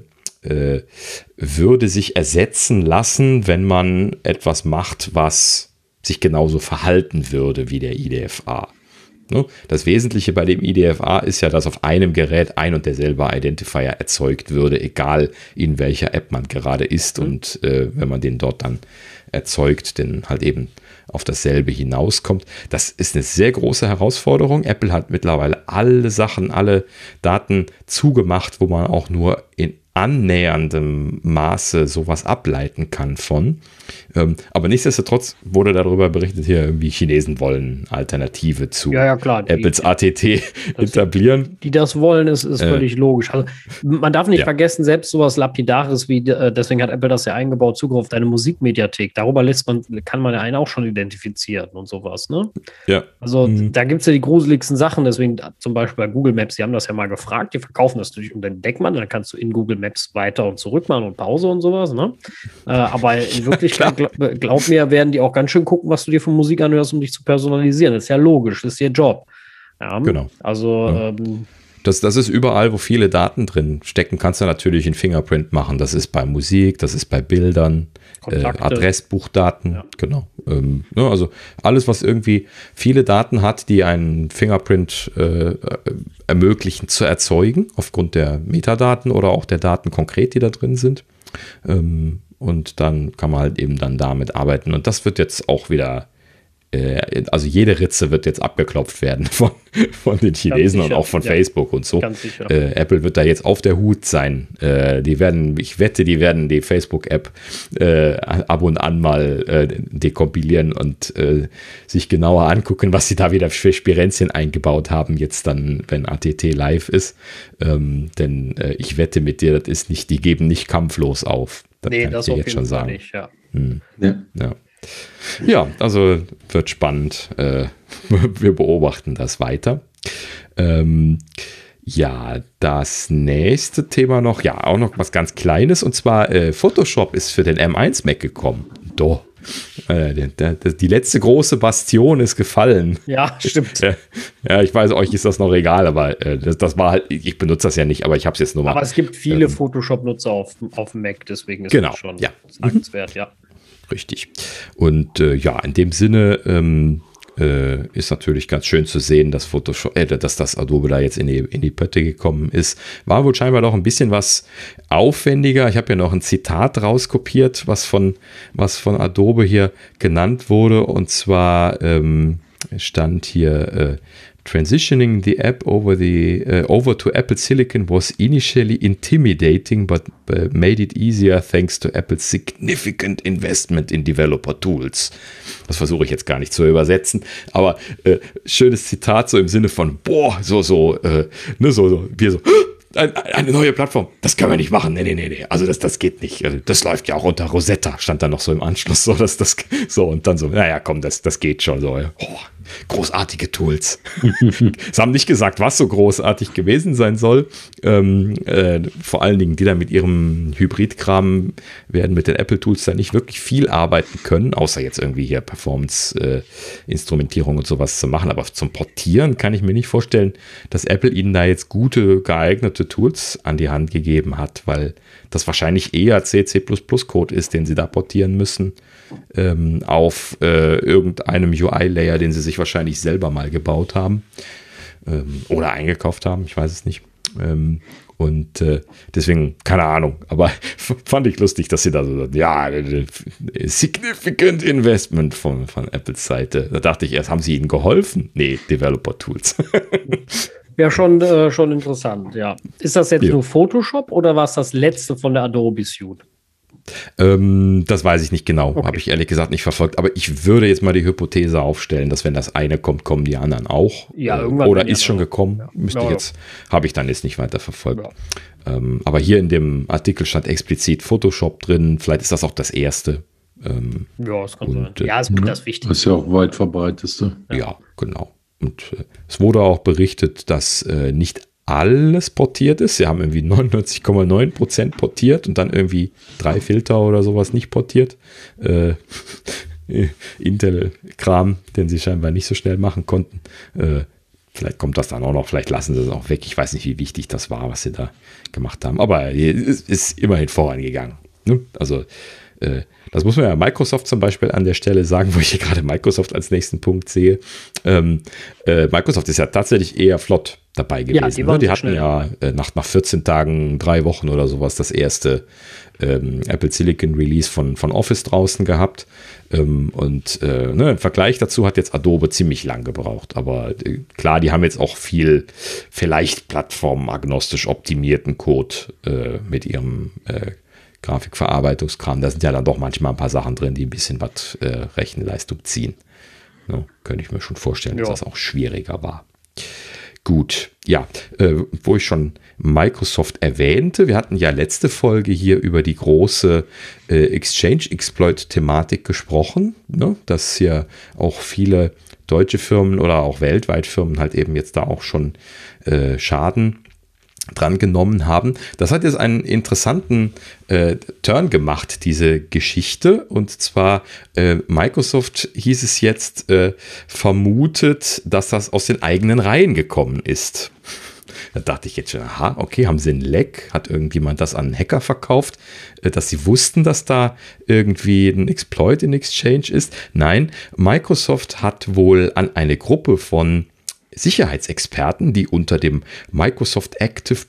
würde sich ersetzen lassen, wenn man etwas macht, was sich genauso verhalten würde wie der IDFA. Das Wesentliche bei dem IDFA ist ja, dass auf einem Gerät ein und derselbe Identifier erzeugt würde, egal in welcher App man gerade ist und wenn man den dort dann erzeugt, denn halt eben auf dasselbe hinauskommt. Das ist eine sehr große Herausforderung. Apple hat mittlerweile alle Daten zugemacht, wo man auch nur in annäherndem Maße sowas ableiten kann von. Aber nichtsdestotrotz wurde darüber berichtet, hier irgendwie Chinesen wollen Alternative zu klar, Apples ATT etablieren. Die das wollen, ist völlig logisch. Also man darf nicht vergessen, selbst sowas Lapidares wie, deswegen hat Apple das ja eingebaut, Zugriff auf deine Musikmediathek. Darüber kann man ja einen auch schon identifizieren und sowas. Ne? Ja. Also da gibt es ja die gruseligsten Sachen, deswegen zum Beispiel bei Google Maps, die haben das ja mal gefragt, die verkaufen das natürlich unter den Deckmantel, dann kannst du in Google Maps weiter und zurück machen und Pause und sowas. Ne? Aber in Wirklichkeit, glaub mir, werden die auch ganz schön gucken, was du dir von Musik anhörst, um dich zu personalisieren. Das ist ja logisch, das ist ihr Job. Ja, genau. Also das ist überall, wo viele Daten drin stecken, kannst du natürlich ein Fingerprint machen. Das ist bei Musik, das ist bei Bildern, Adressbuchdaten, genau. Also alles, was irgendwie viele Daten hat, die einen Fingerprint ermöglichen zu erzeugen, aufgrund der Metadaten oder auch der Daten konkret, die da drin sind. Und dann kann man halt eben dann damit arbeiten. Und das wird jetzt auch wieder, also jede Ritze wird jetzt abgeklopft werden von den Chinesen und auch von Facebook und so. Ganz sicher. Apple wird da jetzt auf der Hut sein. Die werden die Facebook-App ab und an mal dekompilieren und sich genauer angucken, was sie da wieder für Spirenzchen eingebaut haben, jetzt dann, wenn ATT live ist. Denn ich wette mit dir, die geben nicht kampflos auf. Das kann ich dir jetzt schon sagen. Nicht, ja. Ja, also wird spannend. Wir beobachten das weiter. Das nächste Thema noch, auch noch was ganz Kleines, und zwar Photoshop ist für den M1 Mac gekommen. Doch. Die letzte große Bastion ist gefallen. Ja, stimmt. Ja, ich weiß, euch ist das noch egal, aber das war halt, ich benutze das ja nicht, aber ich habe es jetzt nur mal. Aber es gibt viele Photoshop-Nutzer auf dem Mac, deswegen ist das schon sagenswert, ja. Richtig. Und in dem Sinne ist natürlich ganz schön zu sehen, dass dass das Adobe da jetzt in die Pötte gekommen ist. War wohl scheinbar doch ein bisschen was aufwendiger. Ich habe ja noch ein Zitat rauskopiert, was von Adobe hier genannt wurde. Und zwar stand hier Transitioning the app over to Apple Silicon was initially intimidating, but made it easier thanks to Apple's significant investment in developer tools. Das versuche ich jetzt gar nicht zu übersetzen, aber schönes Zitat so im Sinne von, eine neue Plattform, das können wir nicht machen. Nee. Also das geht nicht. Das läuft ja auch unter Rosetta, stand dann noch so im Anschluss, und dann so, naja, komm, das geht schon so. Großartige Tools. Sie haben nicht gesagt, was so großartig gewesen sein soll. Vor allen Dingen, die da mit ihrem Hybrid-Kram werden mit den Apple-Tools da nicht wirklich viel arbeiten können, außer jetzt irgendwie hier Performance-Instrumentierung und sowas zu machen. Aber zum Portieren kann ich mir nicht vorstellen, dass Apple ihnen da jetzt gute, geeignete Tools an die Hand gegeben hat, weil das wahrscheinlich eher C++-Code ist, den sie da portieren müssen, auf irgendeinem UI-Layer, den sie sich wahrscheinlich selber mal gebaut haben oder eingekauft haben, ich weiß es nicht. Deswegen, keine Ahnung, aber fand ich lustig, dass sie da so, significant investment von Apples Seite. Da dachte ich erst, haben sie ihnen geholfen? Nee, Developer-Tools. Ja, schon interessant, ja. Ist das jetzt nur Photoshop oder war es das letzte von der Adobe Suite? Das weiß ich nicht genau, habe ich ehrlich gesagt nicht verfolgt. Aber ich würde jetzt mal die Hypothese aufstellen, dass wenn das eine kommt, kommen die anderen auch. Ja, irgendwann. Oder ist schon gekommen. Ja. Habe ich dann jetzt nicht weiter verfolgt. Ja. Aber hier in dem Artikel stand explizit Photoshop drin. Vielleicht ist das auch das erste. Ja, das kann sein. Ja, ist das Wichtigste. Das ist ja auch weit verbreiteste. Ja, genau. Und es wurde auch berichtet, dass nicht alles portiert ist. Sie haben irgendwie 99,9% portiert und dann irgendwie 3 Filter oder sowas nicht portiert. Intel-Kram, den sie scheinbar nicht so schnell machen konnten. Vielleicht kommt das dann auch noch, vielleicht lassen sie es auch weg. Ich weiß nicht, wie wichtig das war, was sie da gemacht haben. Aber es ist immerhin vorangegangen. Ne? Also das muss man ja Microsoft zum Beispiel an der Stelle sagen, wo ich hier gerade Microsoft als nächsten Punkt sehe. Microsoft ist ja tatsächlich eher flott dabei gewesen. Ja, die hatten schnell. Ja nach 14 Tagen, 3 Wochen oder sowas das erste Apple Silicon Release von Office draußen gehabt. Im Vergleich dazu hat jetzt Adobe ziemlich lang gebraucht. Aber klar, die haben jetzt auch viel vielleicht plattformagnostisch optimierten Code mit ihrem Grafikverarbeitungskram. Da sind ja dann doch manchmal ein paar Sachen drin, die ein bisschen was Rechenleistung ziehen. No, könnte ich mir schon vorstellen, dass das auch schwieriger war. Gut, ja, wo ich schon Microsoft erwähnte, wir hatten ja letzte Folge hier über die große Exchange-Exploit-Thematik gesprochen, ne? Dass hier auch viele deutsche Firmen oder auch weltweit Firmen halt eben jetzt da auch schon Schaden dran genommen haben. Das hat jetzt einen interessanten Turn gemacht, diese Geschichte. Und zwar Microsoft, hieß es jetzt, vermutet, dass das aus den eigenen Reihen gekommen ist. Da dachte ich jetzt schon, aha, okay, haben sie einen Leck? Hat irgendjemand das an einen Hacker verkauft, dass sie wussten, dass da irgendwie ein Exploit in Exchange ist? Nein, Microsoft hat wohl an eine Gruppe von Sicherheitsexperten, die unter dem Microsoft Active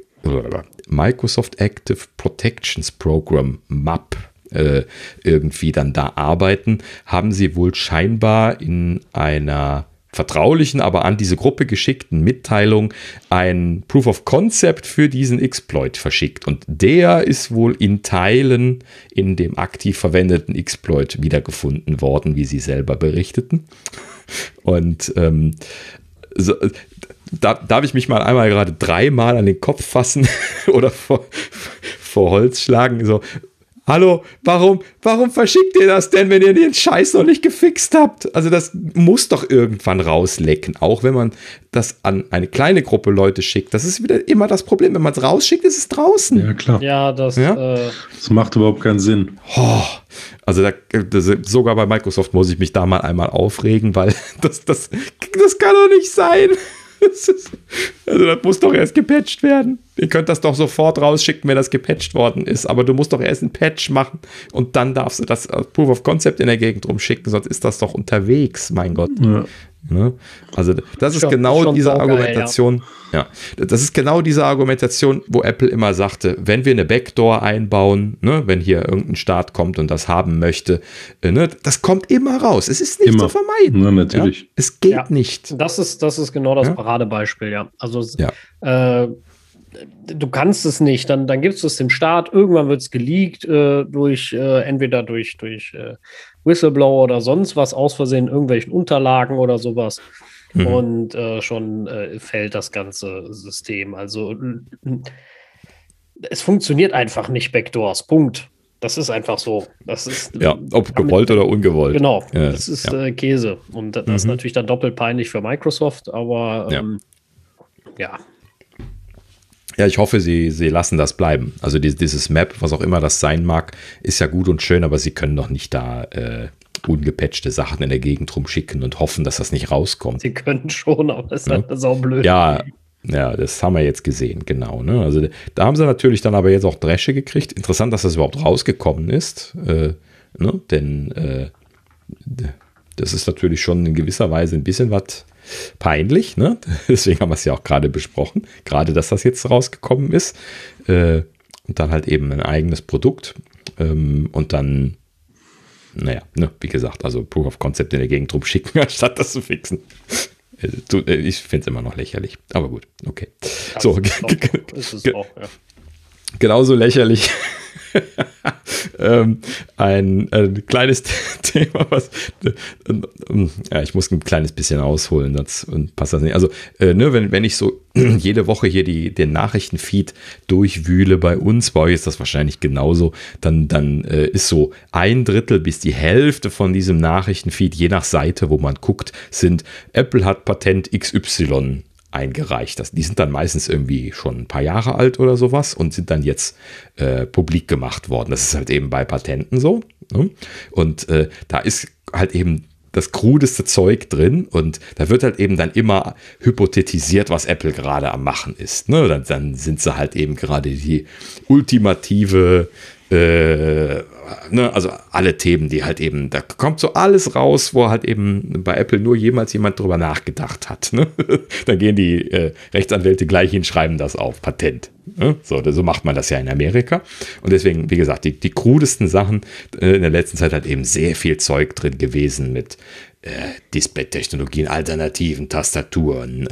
Protections Program MAP irgendwie dann da arbeiten, haben sie wohl scheinbar in einer vertraulichen, aber an diese Gruppe geschickten Mitteilung ein Proof of Concept für diesen Exploit verschickt. Und der ist wohl in Teilen in dem aktiv verwendeten Exploit wiedergefunden worden, wie sie selber berichteten. Und so, da darf ich mich mal einmal gerade 3-mal an den Kopf fassen oder vor Holz schlagen. So, hallo, warum verschickt ihr das denn, wenn ihr den Scheiß noch nicht gefixt habt? Also das muss doch irgendwann rauslecken, auch wenn man das an eine kleine Gruppe Leute schickt. Das ist wieder immer das Problem. Wenn man es rausschickt, ist es draußen. Ja, klar. Ja, das macht überhaupt keinen Sinn. Oh, also sogar bei Microsoft muss ich mich da mal einmal aufregen, weil das kann doch nicht sein. Also das muss doch erst gepatcht werden. Ihr könnt das doch sofort rausschicken, wenn das gepatcht worden ist, aber du musst doch erst einen Patch machen und dann darfst du das Proof of Concept in der Gegend rumschicken, sonst ist das doch unterwegs, mein Gott. Ja. Ne? Also das ist genau diese Argumentation. Ja, das ist genau diese Argumentation, wo Apple immer sagte, wenn wir eine Backdoor einbauen, ne, wenn hier irgendein Staat kommt und das haben möchte, ne, das kommt immer raus. Es ist nicht zu vermeiden. Ja, natürlich. Ja? Es geht nicht. Das ist genau das Paradebeispiel, ja. Also du kannst es nicht, dann gibst du es dem Staat, irgendwann wird es geleakt entweder durch Whistleblower oder sonst was, aus Versehen irgendwelchen Unterlagen oder sowas. Und schon fällt das ganze System. Also es funktioniert einfach nicht, Backdoors. Punkt. Das ist einfach so. Das ist, ob gewollt oder ungewollt. Genau, das ist Käse. Und das ist natürlich dann doppelt peinlich für Microsoft, aber Ja, ich hoffe, sie lassen das bleiben. Also dieses Map, was auch immer das sein mag, ist ja gut und schön, aber sie können doch nicht da ungepatchte Sachen in der Gegend rumschicken und hoffen, dass das nicht rauskommt. Sie können schon, aber das ist halt saublöd. Ja, das haben wir jetzt gesehen, genau. Ne? Also da haben sie natürlich dann aber jetzt auch Dresche gekriegt. Interessant, dass das überhaupt rausgekommen ist. Denn das ist natürlich schon in gewisser Weise ein bisschen was peinlich, ne? Deswegen haben wir es ja auch gerade besprochen. Gerade, dass das jetzt rausgekommen ist. Und dann halt eben ein eigenes Produkt. Und dann, wie gesagt, also Proof of Concept in der Gegend rumschicken, anstatt das zu fixen. Ich finde es immer noch lächerlich. Aber gut, okay. So, ist es auch, ja. Genauso lächerlich ein kleines Thema, ich muss ein kleines bisschen ausholen, das passt das nicht. Also, wenn ich so jede Woche hier den Nachrichtenfeed durchwühle bei uns, bei euch ist das wahrscheinlich genauso, dann ist so 1/3 bis die Hälfte von diesem Nachrichtenfeed, je nach Seite, wo man guckt, sind Apple hat Patent XY eingereicht. Die sind dann meistens irgendwie schon ein paar Jahre alt oder sowas und sind dann jetzt publik gemacht worden. Das ist halt eben bei Patenten so. Ne? Und da ist halt eben das krudeste Zeug drin und da wird halt eben dann immer hypothetisiert, was Apple gerade am Machen ist. Ne? Dann sind sie halt eben gerade die ultimative also alle Themen, die halt eben, da kommt so alles raus, wo halt eben bei Apple nur jemals jemand drüber nachgedacht hat. Ne? Dann gehen die Rechtsanwälte gleich hin, schreiben das auf, Patent. Ne? So macht man das ja in Amerika. Und deswegen, wie gesagt, die krudesten Sachen in der letzten Zeit hat eben sehr viel Zeug drin gewesen mit Display-Technologien, alternativen Tastaturen,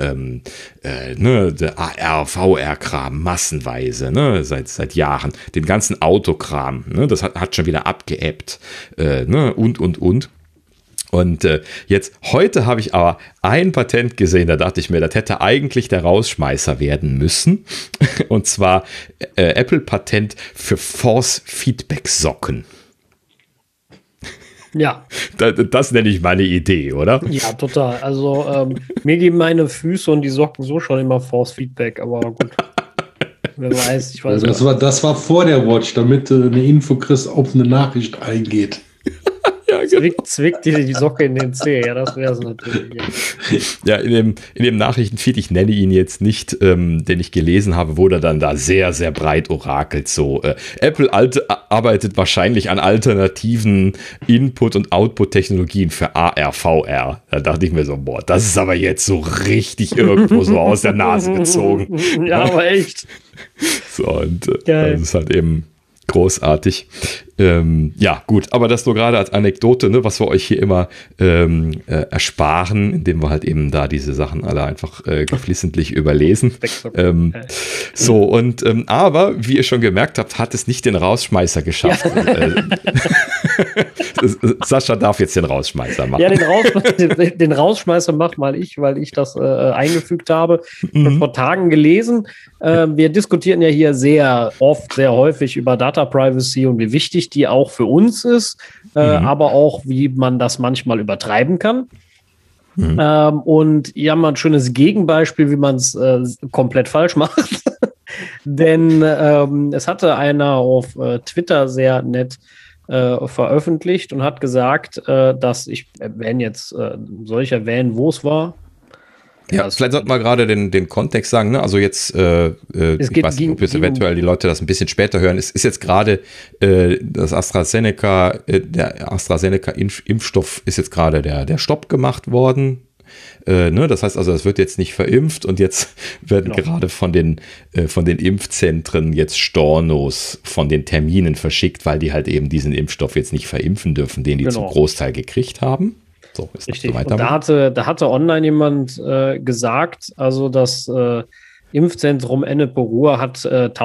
AR, VR-Kram, massenweise, ne, seit Jahren, den ganzen Autokram, ne, das hat schon wieder abgeebbt, und. Und jetzt, heute habe ich aber ein Patent gesehen, da dachte ich mir, das hätte eigentlich der Rausschmeißer werden müssen. Und zwar Apple-Patent für Force-Feedback-Socken. Ja. Das nenne ich meine Idee, oder? Ja, total. Also mir geben meine Füße und die Socken so schon immer Force-Feedback, aber gut. Wer weiß, ich weiß nicht. Das war vor der Watch, damit du eine Info kriegst, ob eine Nachricht eingeht. Ja, genau. Zwickt dir die Socke in den Zeh, ja, das wäre es natürlich. Ja, in dem Nachrichtenfeed, ich nenne ihn jetzt nicht, den ich gelesen habe, wurde dann da sehr, sehr breit orakelt. So, Apple arbeitet wahrscheinlich an alternativen Input- und Output-Technologien für AR, VR. Da dachte ich mir so, boah, das ist aber jetzt so richtig irgendwo so aus der Nase gezogen. Ja, aber echt. So, und das ist halt eben großartig. Ja, gut, aber das nur gerade als Anekdote, ne, was wir euch hier immer ersparen, indem wir halt eben da diese Sachen alle einfach geflissentlich überlesen. So, und aber, wie ihr schon gemerkt habt, hat es nicht den Rausschmeißer geschafft. Ja. Sascha darf jetzt den Rausschmeißer machen. Ja, den Rausschmeißer mach mal ich, weil ich das eingefügt habe. Vor Tagen gelesen. Wir diskutieren ja hier sehr oft, sehr häufig über Data Privacy und wie wichtig die auch für uns ist, aber auch, wie man das manchmal übertreiben kann. Und hier haben wir ein schönes Gegenbeispiel, wie man es komplett falsch macht. Denn es hatte einer auf Twitter sehr nett veröffentlicht und hat gesagt, dass ich soll ich erwähnen, wo es war? Ja, vielleicht sollten wir gerade den Kontext sagen, ne? Also jetzt, ich weiß nicht, ob jetzt eventuell die Leute das ein bisschen später hören. Es ist jetzt gerade das AstraZeneca, der AstraZeneca-Impfstoff ist jetzt gerade der Stopp gemacht worden. Ne? Das heißt also, es wird jetzt nicht verimpft und jetzt werden gerade von den Impfzentren jetzt Stornos von den Terminen verschickt, weil die halt eben diesen Impfstoff jetzt nicht verimpfen dürfen, den die zum Großteil gekriegt haben. So, ist richtig. Und da hatte online jemand gesagt, also das Impfzentrum Ennepe-Ruhr hat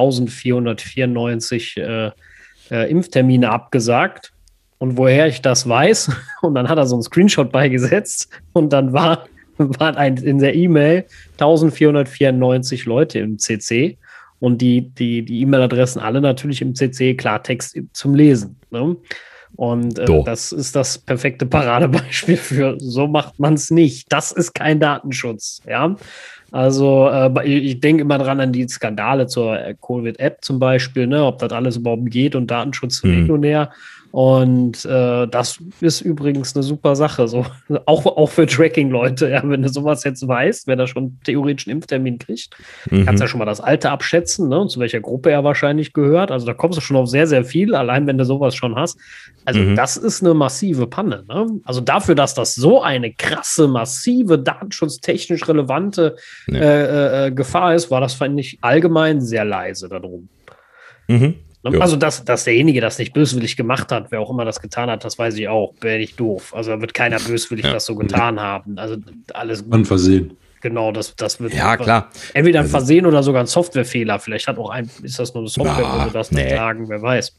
1494 Impftermine abgesagt. Und woher ich das weiß, und dann hat er so einen Screenshot beigesetzt und dann waren in der E-Mail 1494 Leute im CC und die E-Mail-Adressen alle natürlich im CC Klartext zum Lesen. Ne? Und das ist das perfekte Paradebeispiel für, so macht man es nicht. Das ist kein Datenschutz. Ja? Also ich denke immer dran an die Skandale zur Covid-App zum Beispiel, ne? Ob das alles überhaupt geht und Datenschutz hin und her. Und das ist übrigens eine super Sache, so auch für Tracking-Leute. Ja, wenn du sowas jetzt weißt, wer da schon theoretisch einen Impftermin kriegt, kannst ja schon mal das Alter abschätzen, ne, und zu welcher Gruppe er wahrscheinlich gehört. Also da kommst du schon auf sehr, sehr viel, allein wenn du sowas schon hast. Also das ist eine massive Panne. Ne? Also dafür, dass das so eine krasse, massive, datenschutztechnisch relevante Gefahr ist, war das, fand ich, allgemein sehr leise darum. Also, dass derjenige das nicht böswillig gemacht hat, wer auch immer das getan hat, das weiß ich auch. Wäre nicht doof. Also, da wird keiner böswillig das so getan haben. Also, alles gut. An Versehen. Genau, das wird. Ja, klar. Entweder ein Versehen oder sogar ein Softwarefehler. Vielleicht ist das nur eine Software, wo wir das nicht sagen, wer weiß.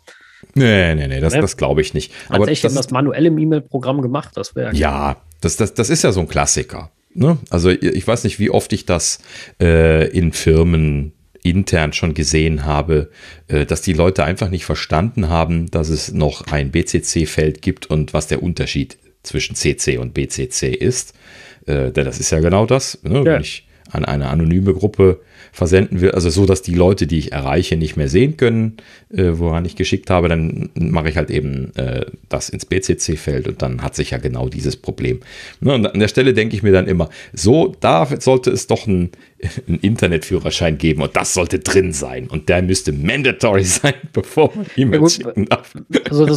Nee, das glaube ich nicht. Aber tatsächlich das manuell im E-Mail-Programm gemacht, das wäre ja, das ist ja so ein Klassiker. Ne? Also ich weiß nicht, wie oft ich das in Firmen intern schon gesehen habe, dass die Leute einfach nicht verstanden haben, dass es noch ein BCC-Feld gibt und was der Unterschied zwischen CC und BCC ist. Denn das ist ja genau das, ne? Ja. Wenn ich an eine anonyme Gruppe versenden will, also so, dass die Leute, die ich erreiche, nicht mehr sehen können, woran ich geschickt habe, dann mache ich halt eben das ins BCC-Feld und dann hat sich ja genau dieses Problem. Ne, und an der Stelle denke ich mir dann immer, so, da sollte es doch einen Internetführerschein geben und das sollte drin sein und der müsste mandatory sein, bevor man E-Mails schicken darf. Also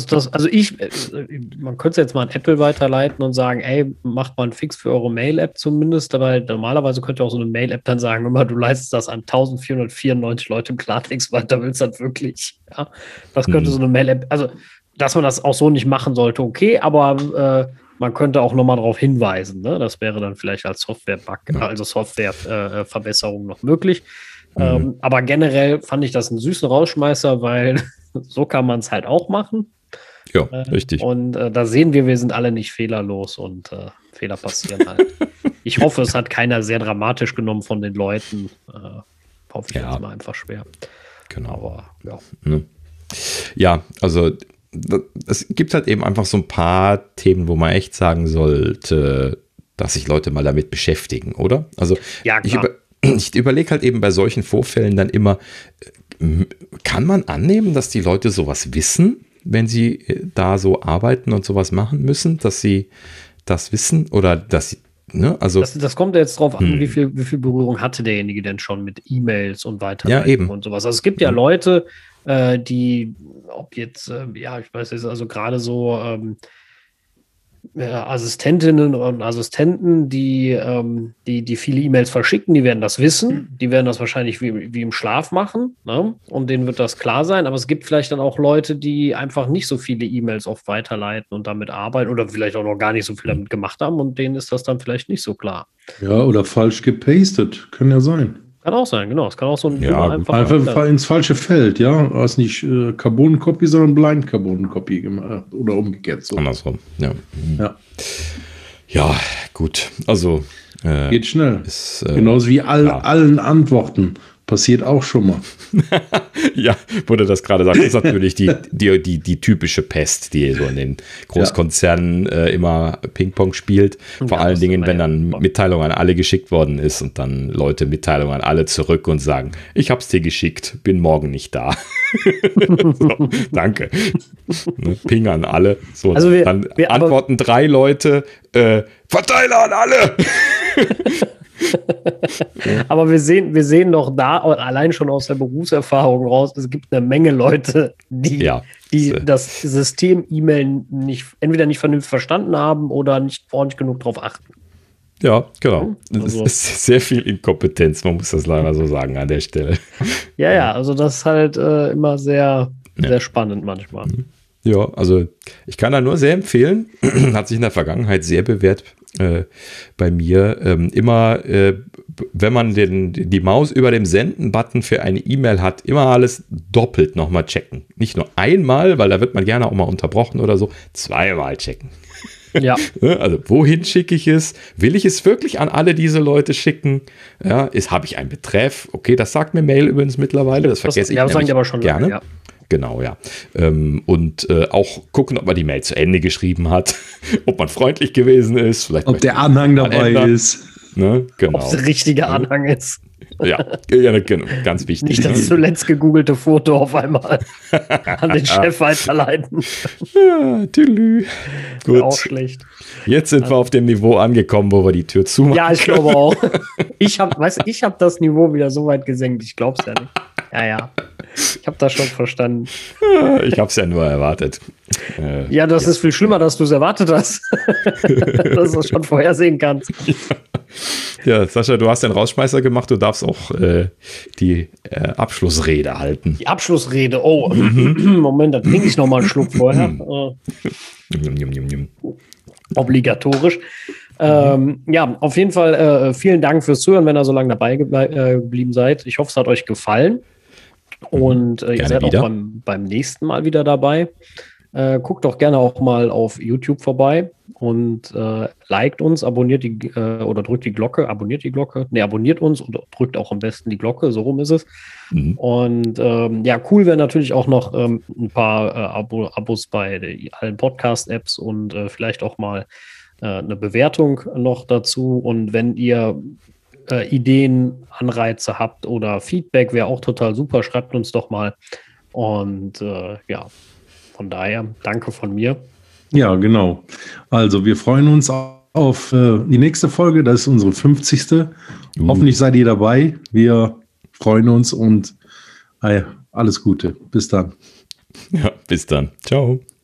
man könnte es jetzt mal an Apple weiterleiten und sagen, ey, macht mal einen Fix für eure Mail-App zumindest, aber normalerweise könnte auch so eine Mail-App dann sagen, immer, du leistest das an 1494 Leute im Klartext weiter, willst du das wirklich? Ja, das könnte so eine Mail-App, also dass man das auch so nicht machen sollte, okay, aber man könnte auch nochmal darauf hinweisen, ne? Das wäre dann vielleicht als Software-Bug, also Software-Verbesserung noch möglich. Aber generell fand ich das einen süßen Rausschmeißer, weil so kann man es halt auch machen. Ja, richtig. Und da sehen wir sind alle nicht fehlerlos und Fehler passieren halt. Ich hoffe, es hat keiner sehr dramatisch genommen von den Leuten. Hoffe ich jetzt mal einfach schwer. Genau. Aber ja. Ja, also es gibt halt eben einfach so ein paar Themen, wo man echt sagen sollte, dass sich Leute mal damit beschäftigen, oder? Also ja, ich überlege halt eben bei solchen Vorfällen dann immer, kann man annehmen, dass die Leute sowas wissen, wenn sie da so arbeiten und sowas machen müssen, dass sie das wissen oder dass sie, ne? Also das kommt ja jetzt drauf an, wie viel Berührung hatte derjenige denn schon mit E-Mails und Weiterleitung und sowas. Also es gibt ja Leute, die, ob jetzt, ich weiß jetzt, also gerade so Assistentinnen und Assistenten, die viele E-Mails verschicken, die werden das wissen, die werden das wahrscheinlich wie im Schlaf machen, ne? Und denen wird das klar sein, aber es gibt vielleicht dann auch Leute, die einfach nicht so viele E-Mails oft weiterleiten und damit arbeiten oder vielleicht auch noch gar nicht so viel damit gemacht haben und denen ist das dann vielleicht nicht so klar. Ja, oder falsch gepastet, kann ja sein. Kann auch sein, genau. Es kann auch so ein einfach ins falsche Feld, ja. Du hast nicht Carbon-Copy, sondern Blind Carbon-Copy gemacht oder umgekehrt. So. Andersrum, ja. Ja, gut. Also geht schnell. Genauso wie allen Antworten. Passiert auch schon mal. Ja, wo du das gerade sagst, ist natürlich die typische Pest, die so in den Großkonzernen immer Ping-Pong spielt. Vor allen Dingen, wenn dann Mitteilung an alle geschickt worden ist und dann Leute Mitteilung an alle zurück und sagen, ich hab's dir geschickt, bin morgen nicht da. So, danke. Ping an alle. So, also dann antworten 3 Leute, Verteiler an alle. Aber wir sehen doch da, allein schon aus der Berufserfahrung raus, es gibt eine Menge Leute, die das System E-Mail entweder nicht vernünftig verstanden haben oder nicht ordentlich genug drauf achten. Ja, genau. Also, es ist sehr viel Inkompetenz, man muss das leider so sagen an der Stelle. Ja, also das ist halt immer sehr, sehr spannend manchmal. Ja, also ich kann da nur sehr empfehlen, hat sich in der Vergangenheit sehr bewährt bei mir, immer, wenn man die Maus über dem Senden-Button für eine E-Mail hat, immer alles doppelt nochmal checken. Nicht nur einmal, weil da wird man gerne auch mal unterbrochen oder so, 2-mal checken. Ja. Also wohin schicke ich es? Will ich es wirklich an alle diese Leute schicken? Ja, habe ich einen Betreff? Okay, das sagt mir Mail übrigens mittlerweile, das vergesse ich nämlich aber schon gerne. Ja. Genau, ja. Und auch gucken, ob man die Mail zu Ende geschrieben hat, ob man freundlich gewesen ist. Vielleicht ob der Anhang dabei ist. Ne? Genau. Ob es der richtige Anhang ist. Ja, genau, ganz wichtig. Nicht das zuletzt gegoogelte Foto auf einmal an den Chef weiterleiten. Ja, tülü. Gut. Auch schlecht. Jetzt sind wir auf dem Niveau angekommen, wo wir die Tür zumachen. Ja, ich glaube auch. Ich habe das Niveau wieder so weit gesenkt, ich glaube es ja nicht. Ja. Ich habe das schon verstanden. Ich habe es ja nur erwartet. Das ist viel schlimmer, dass du es erwartet hast. Dass du es schon vorhersehen kannst. Ja, Sascha, du hast den Rausschmeißer gemacht, du darfst auch die Abschlussrede halten. Die Abschlussrede, oh. Moment, da trinke ich noch mal einen Schluck vorher. Obligatorisch. Auf jeden Fall vielen Dank fürs Zuhören, wenn ihr so lange dabei geblieben seid. Ich hoffe, es hat euch gefallen. Und ihr seid auch beim nächsten Mal wieder dabei. Guckt doch gerne auch mal auf YouTube vorbei und liked uns, abonniert oder drückt die Glocke, abonniert uns und drückt auch am besten die Glocke, so rum ist es. Und cool wäre natürlich auch noch ein paar Abos bei allen Podcast-Apps und vielleicht auch mal eine Bewertung noch dazu. Und wenn ihr Ideen, Anreize habt oder Feedback, wäre auch total super, schreibt uns doch mal. Und von daher, danke von mir. Ja, genau. Also wir freuen uns auf die nächste Folge. Das ist unsere 50. Hoffentlich seid ihr dabei. Wir freuen uns und alles Gute. Bis dann. Ja, bis dann. Ciao.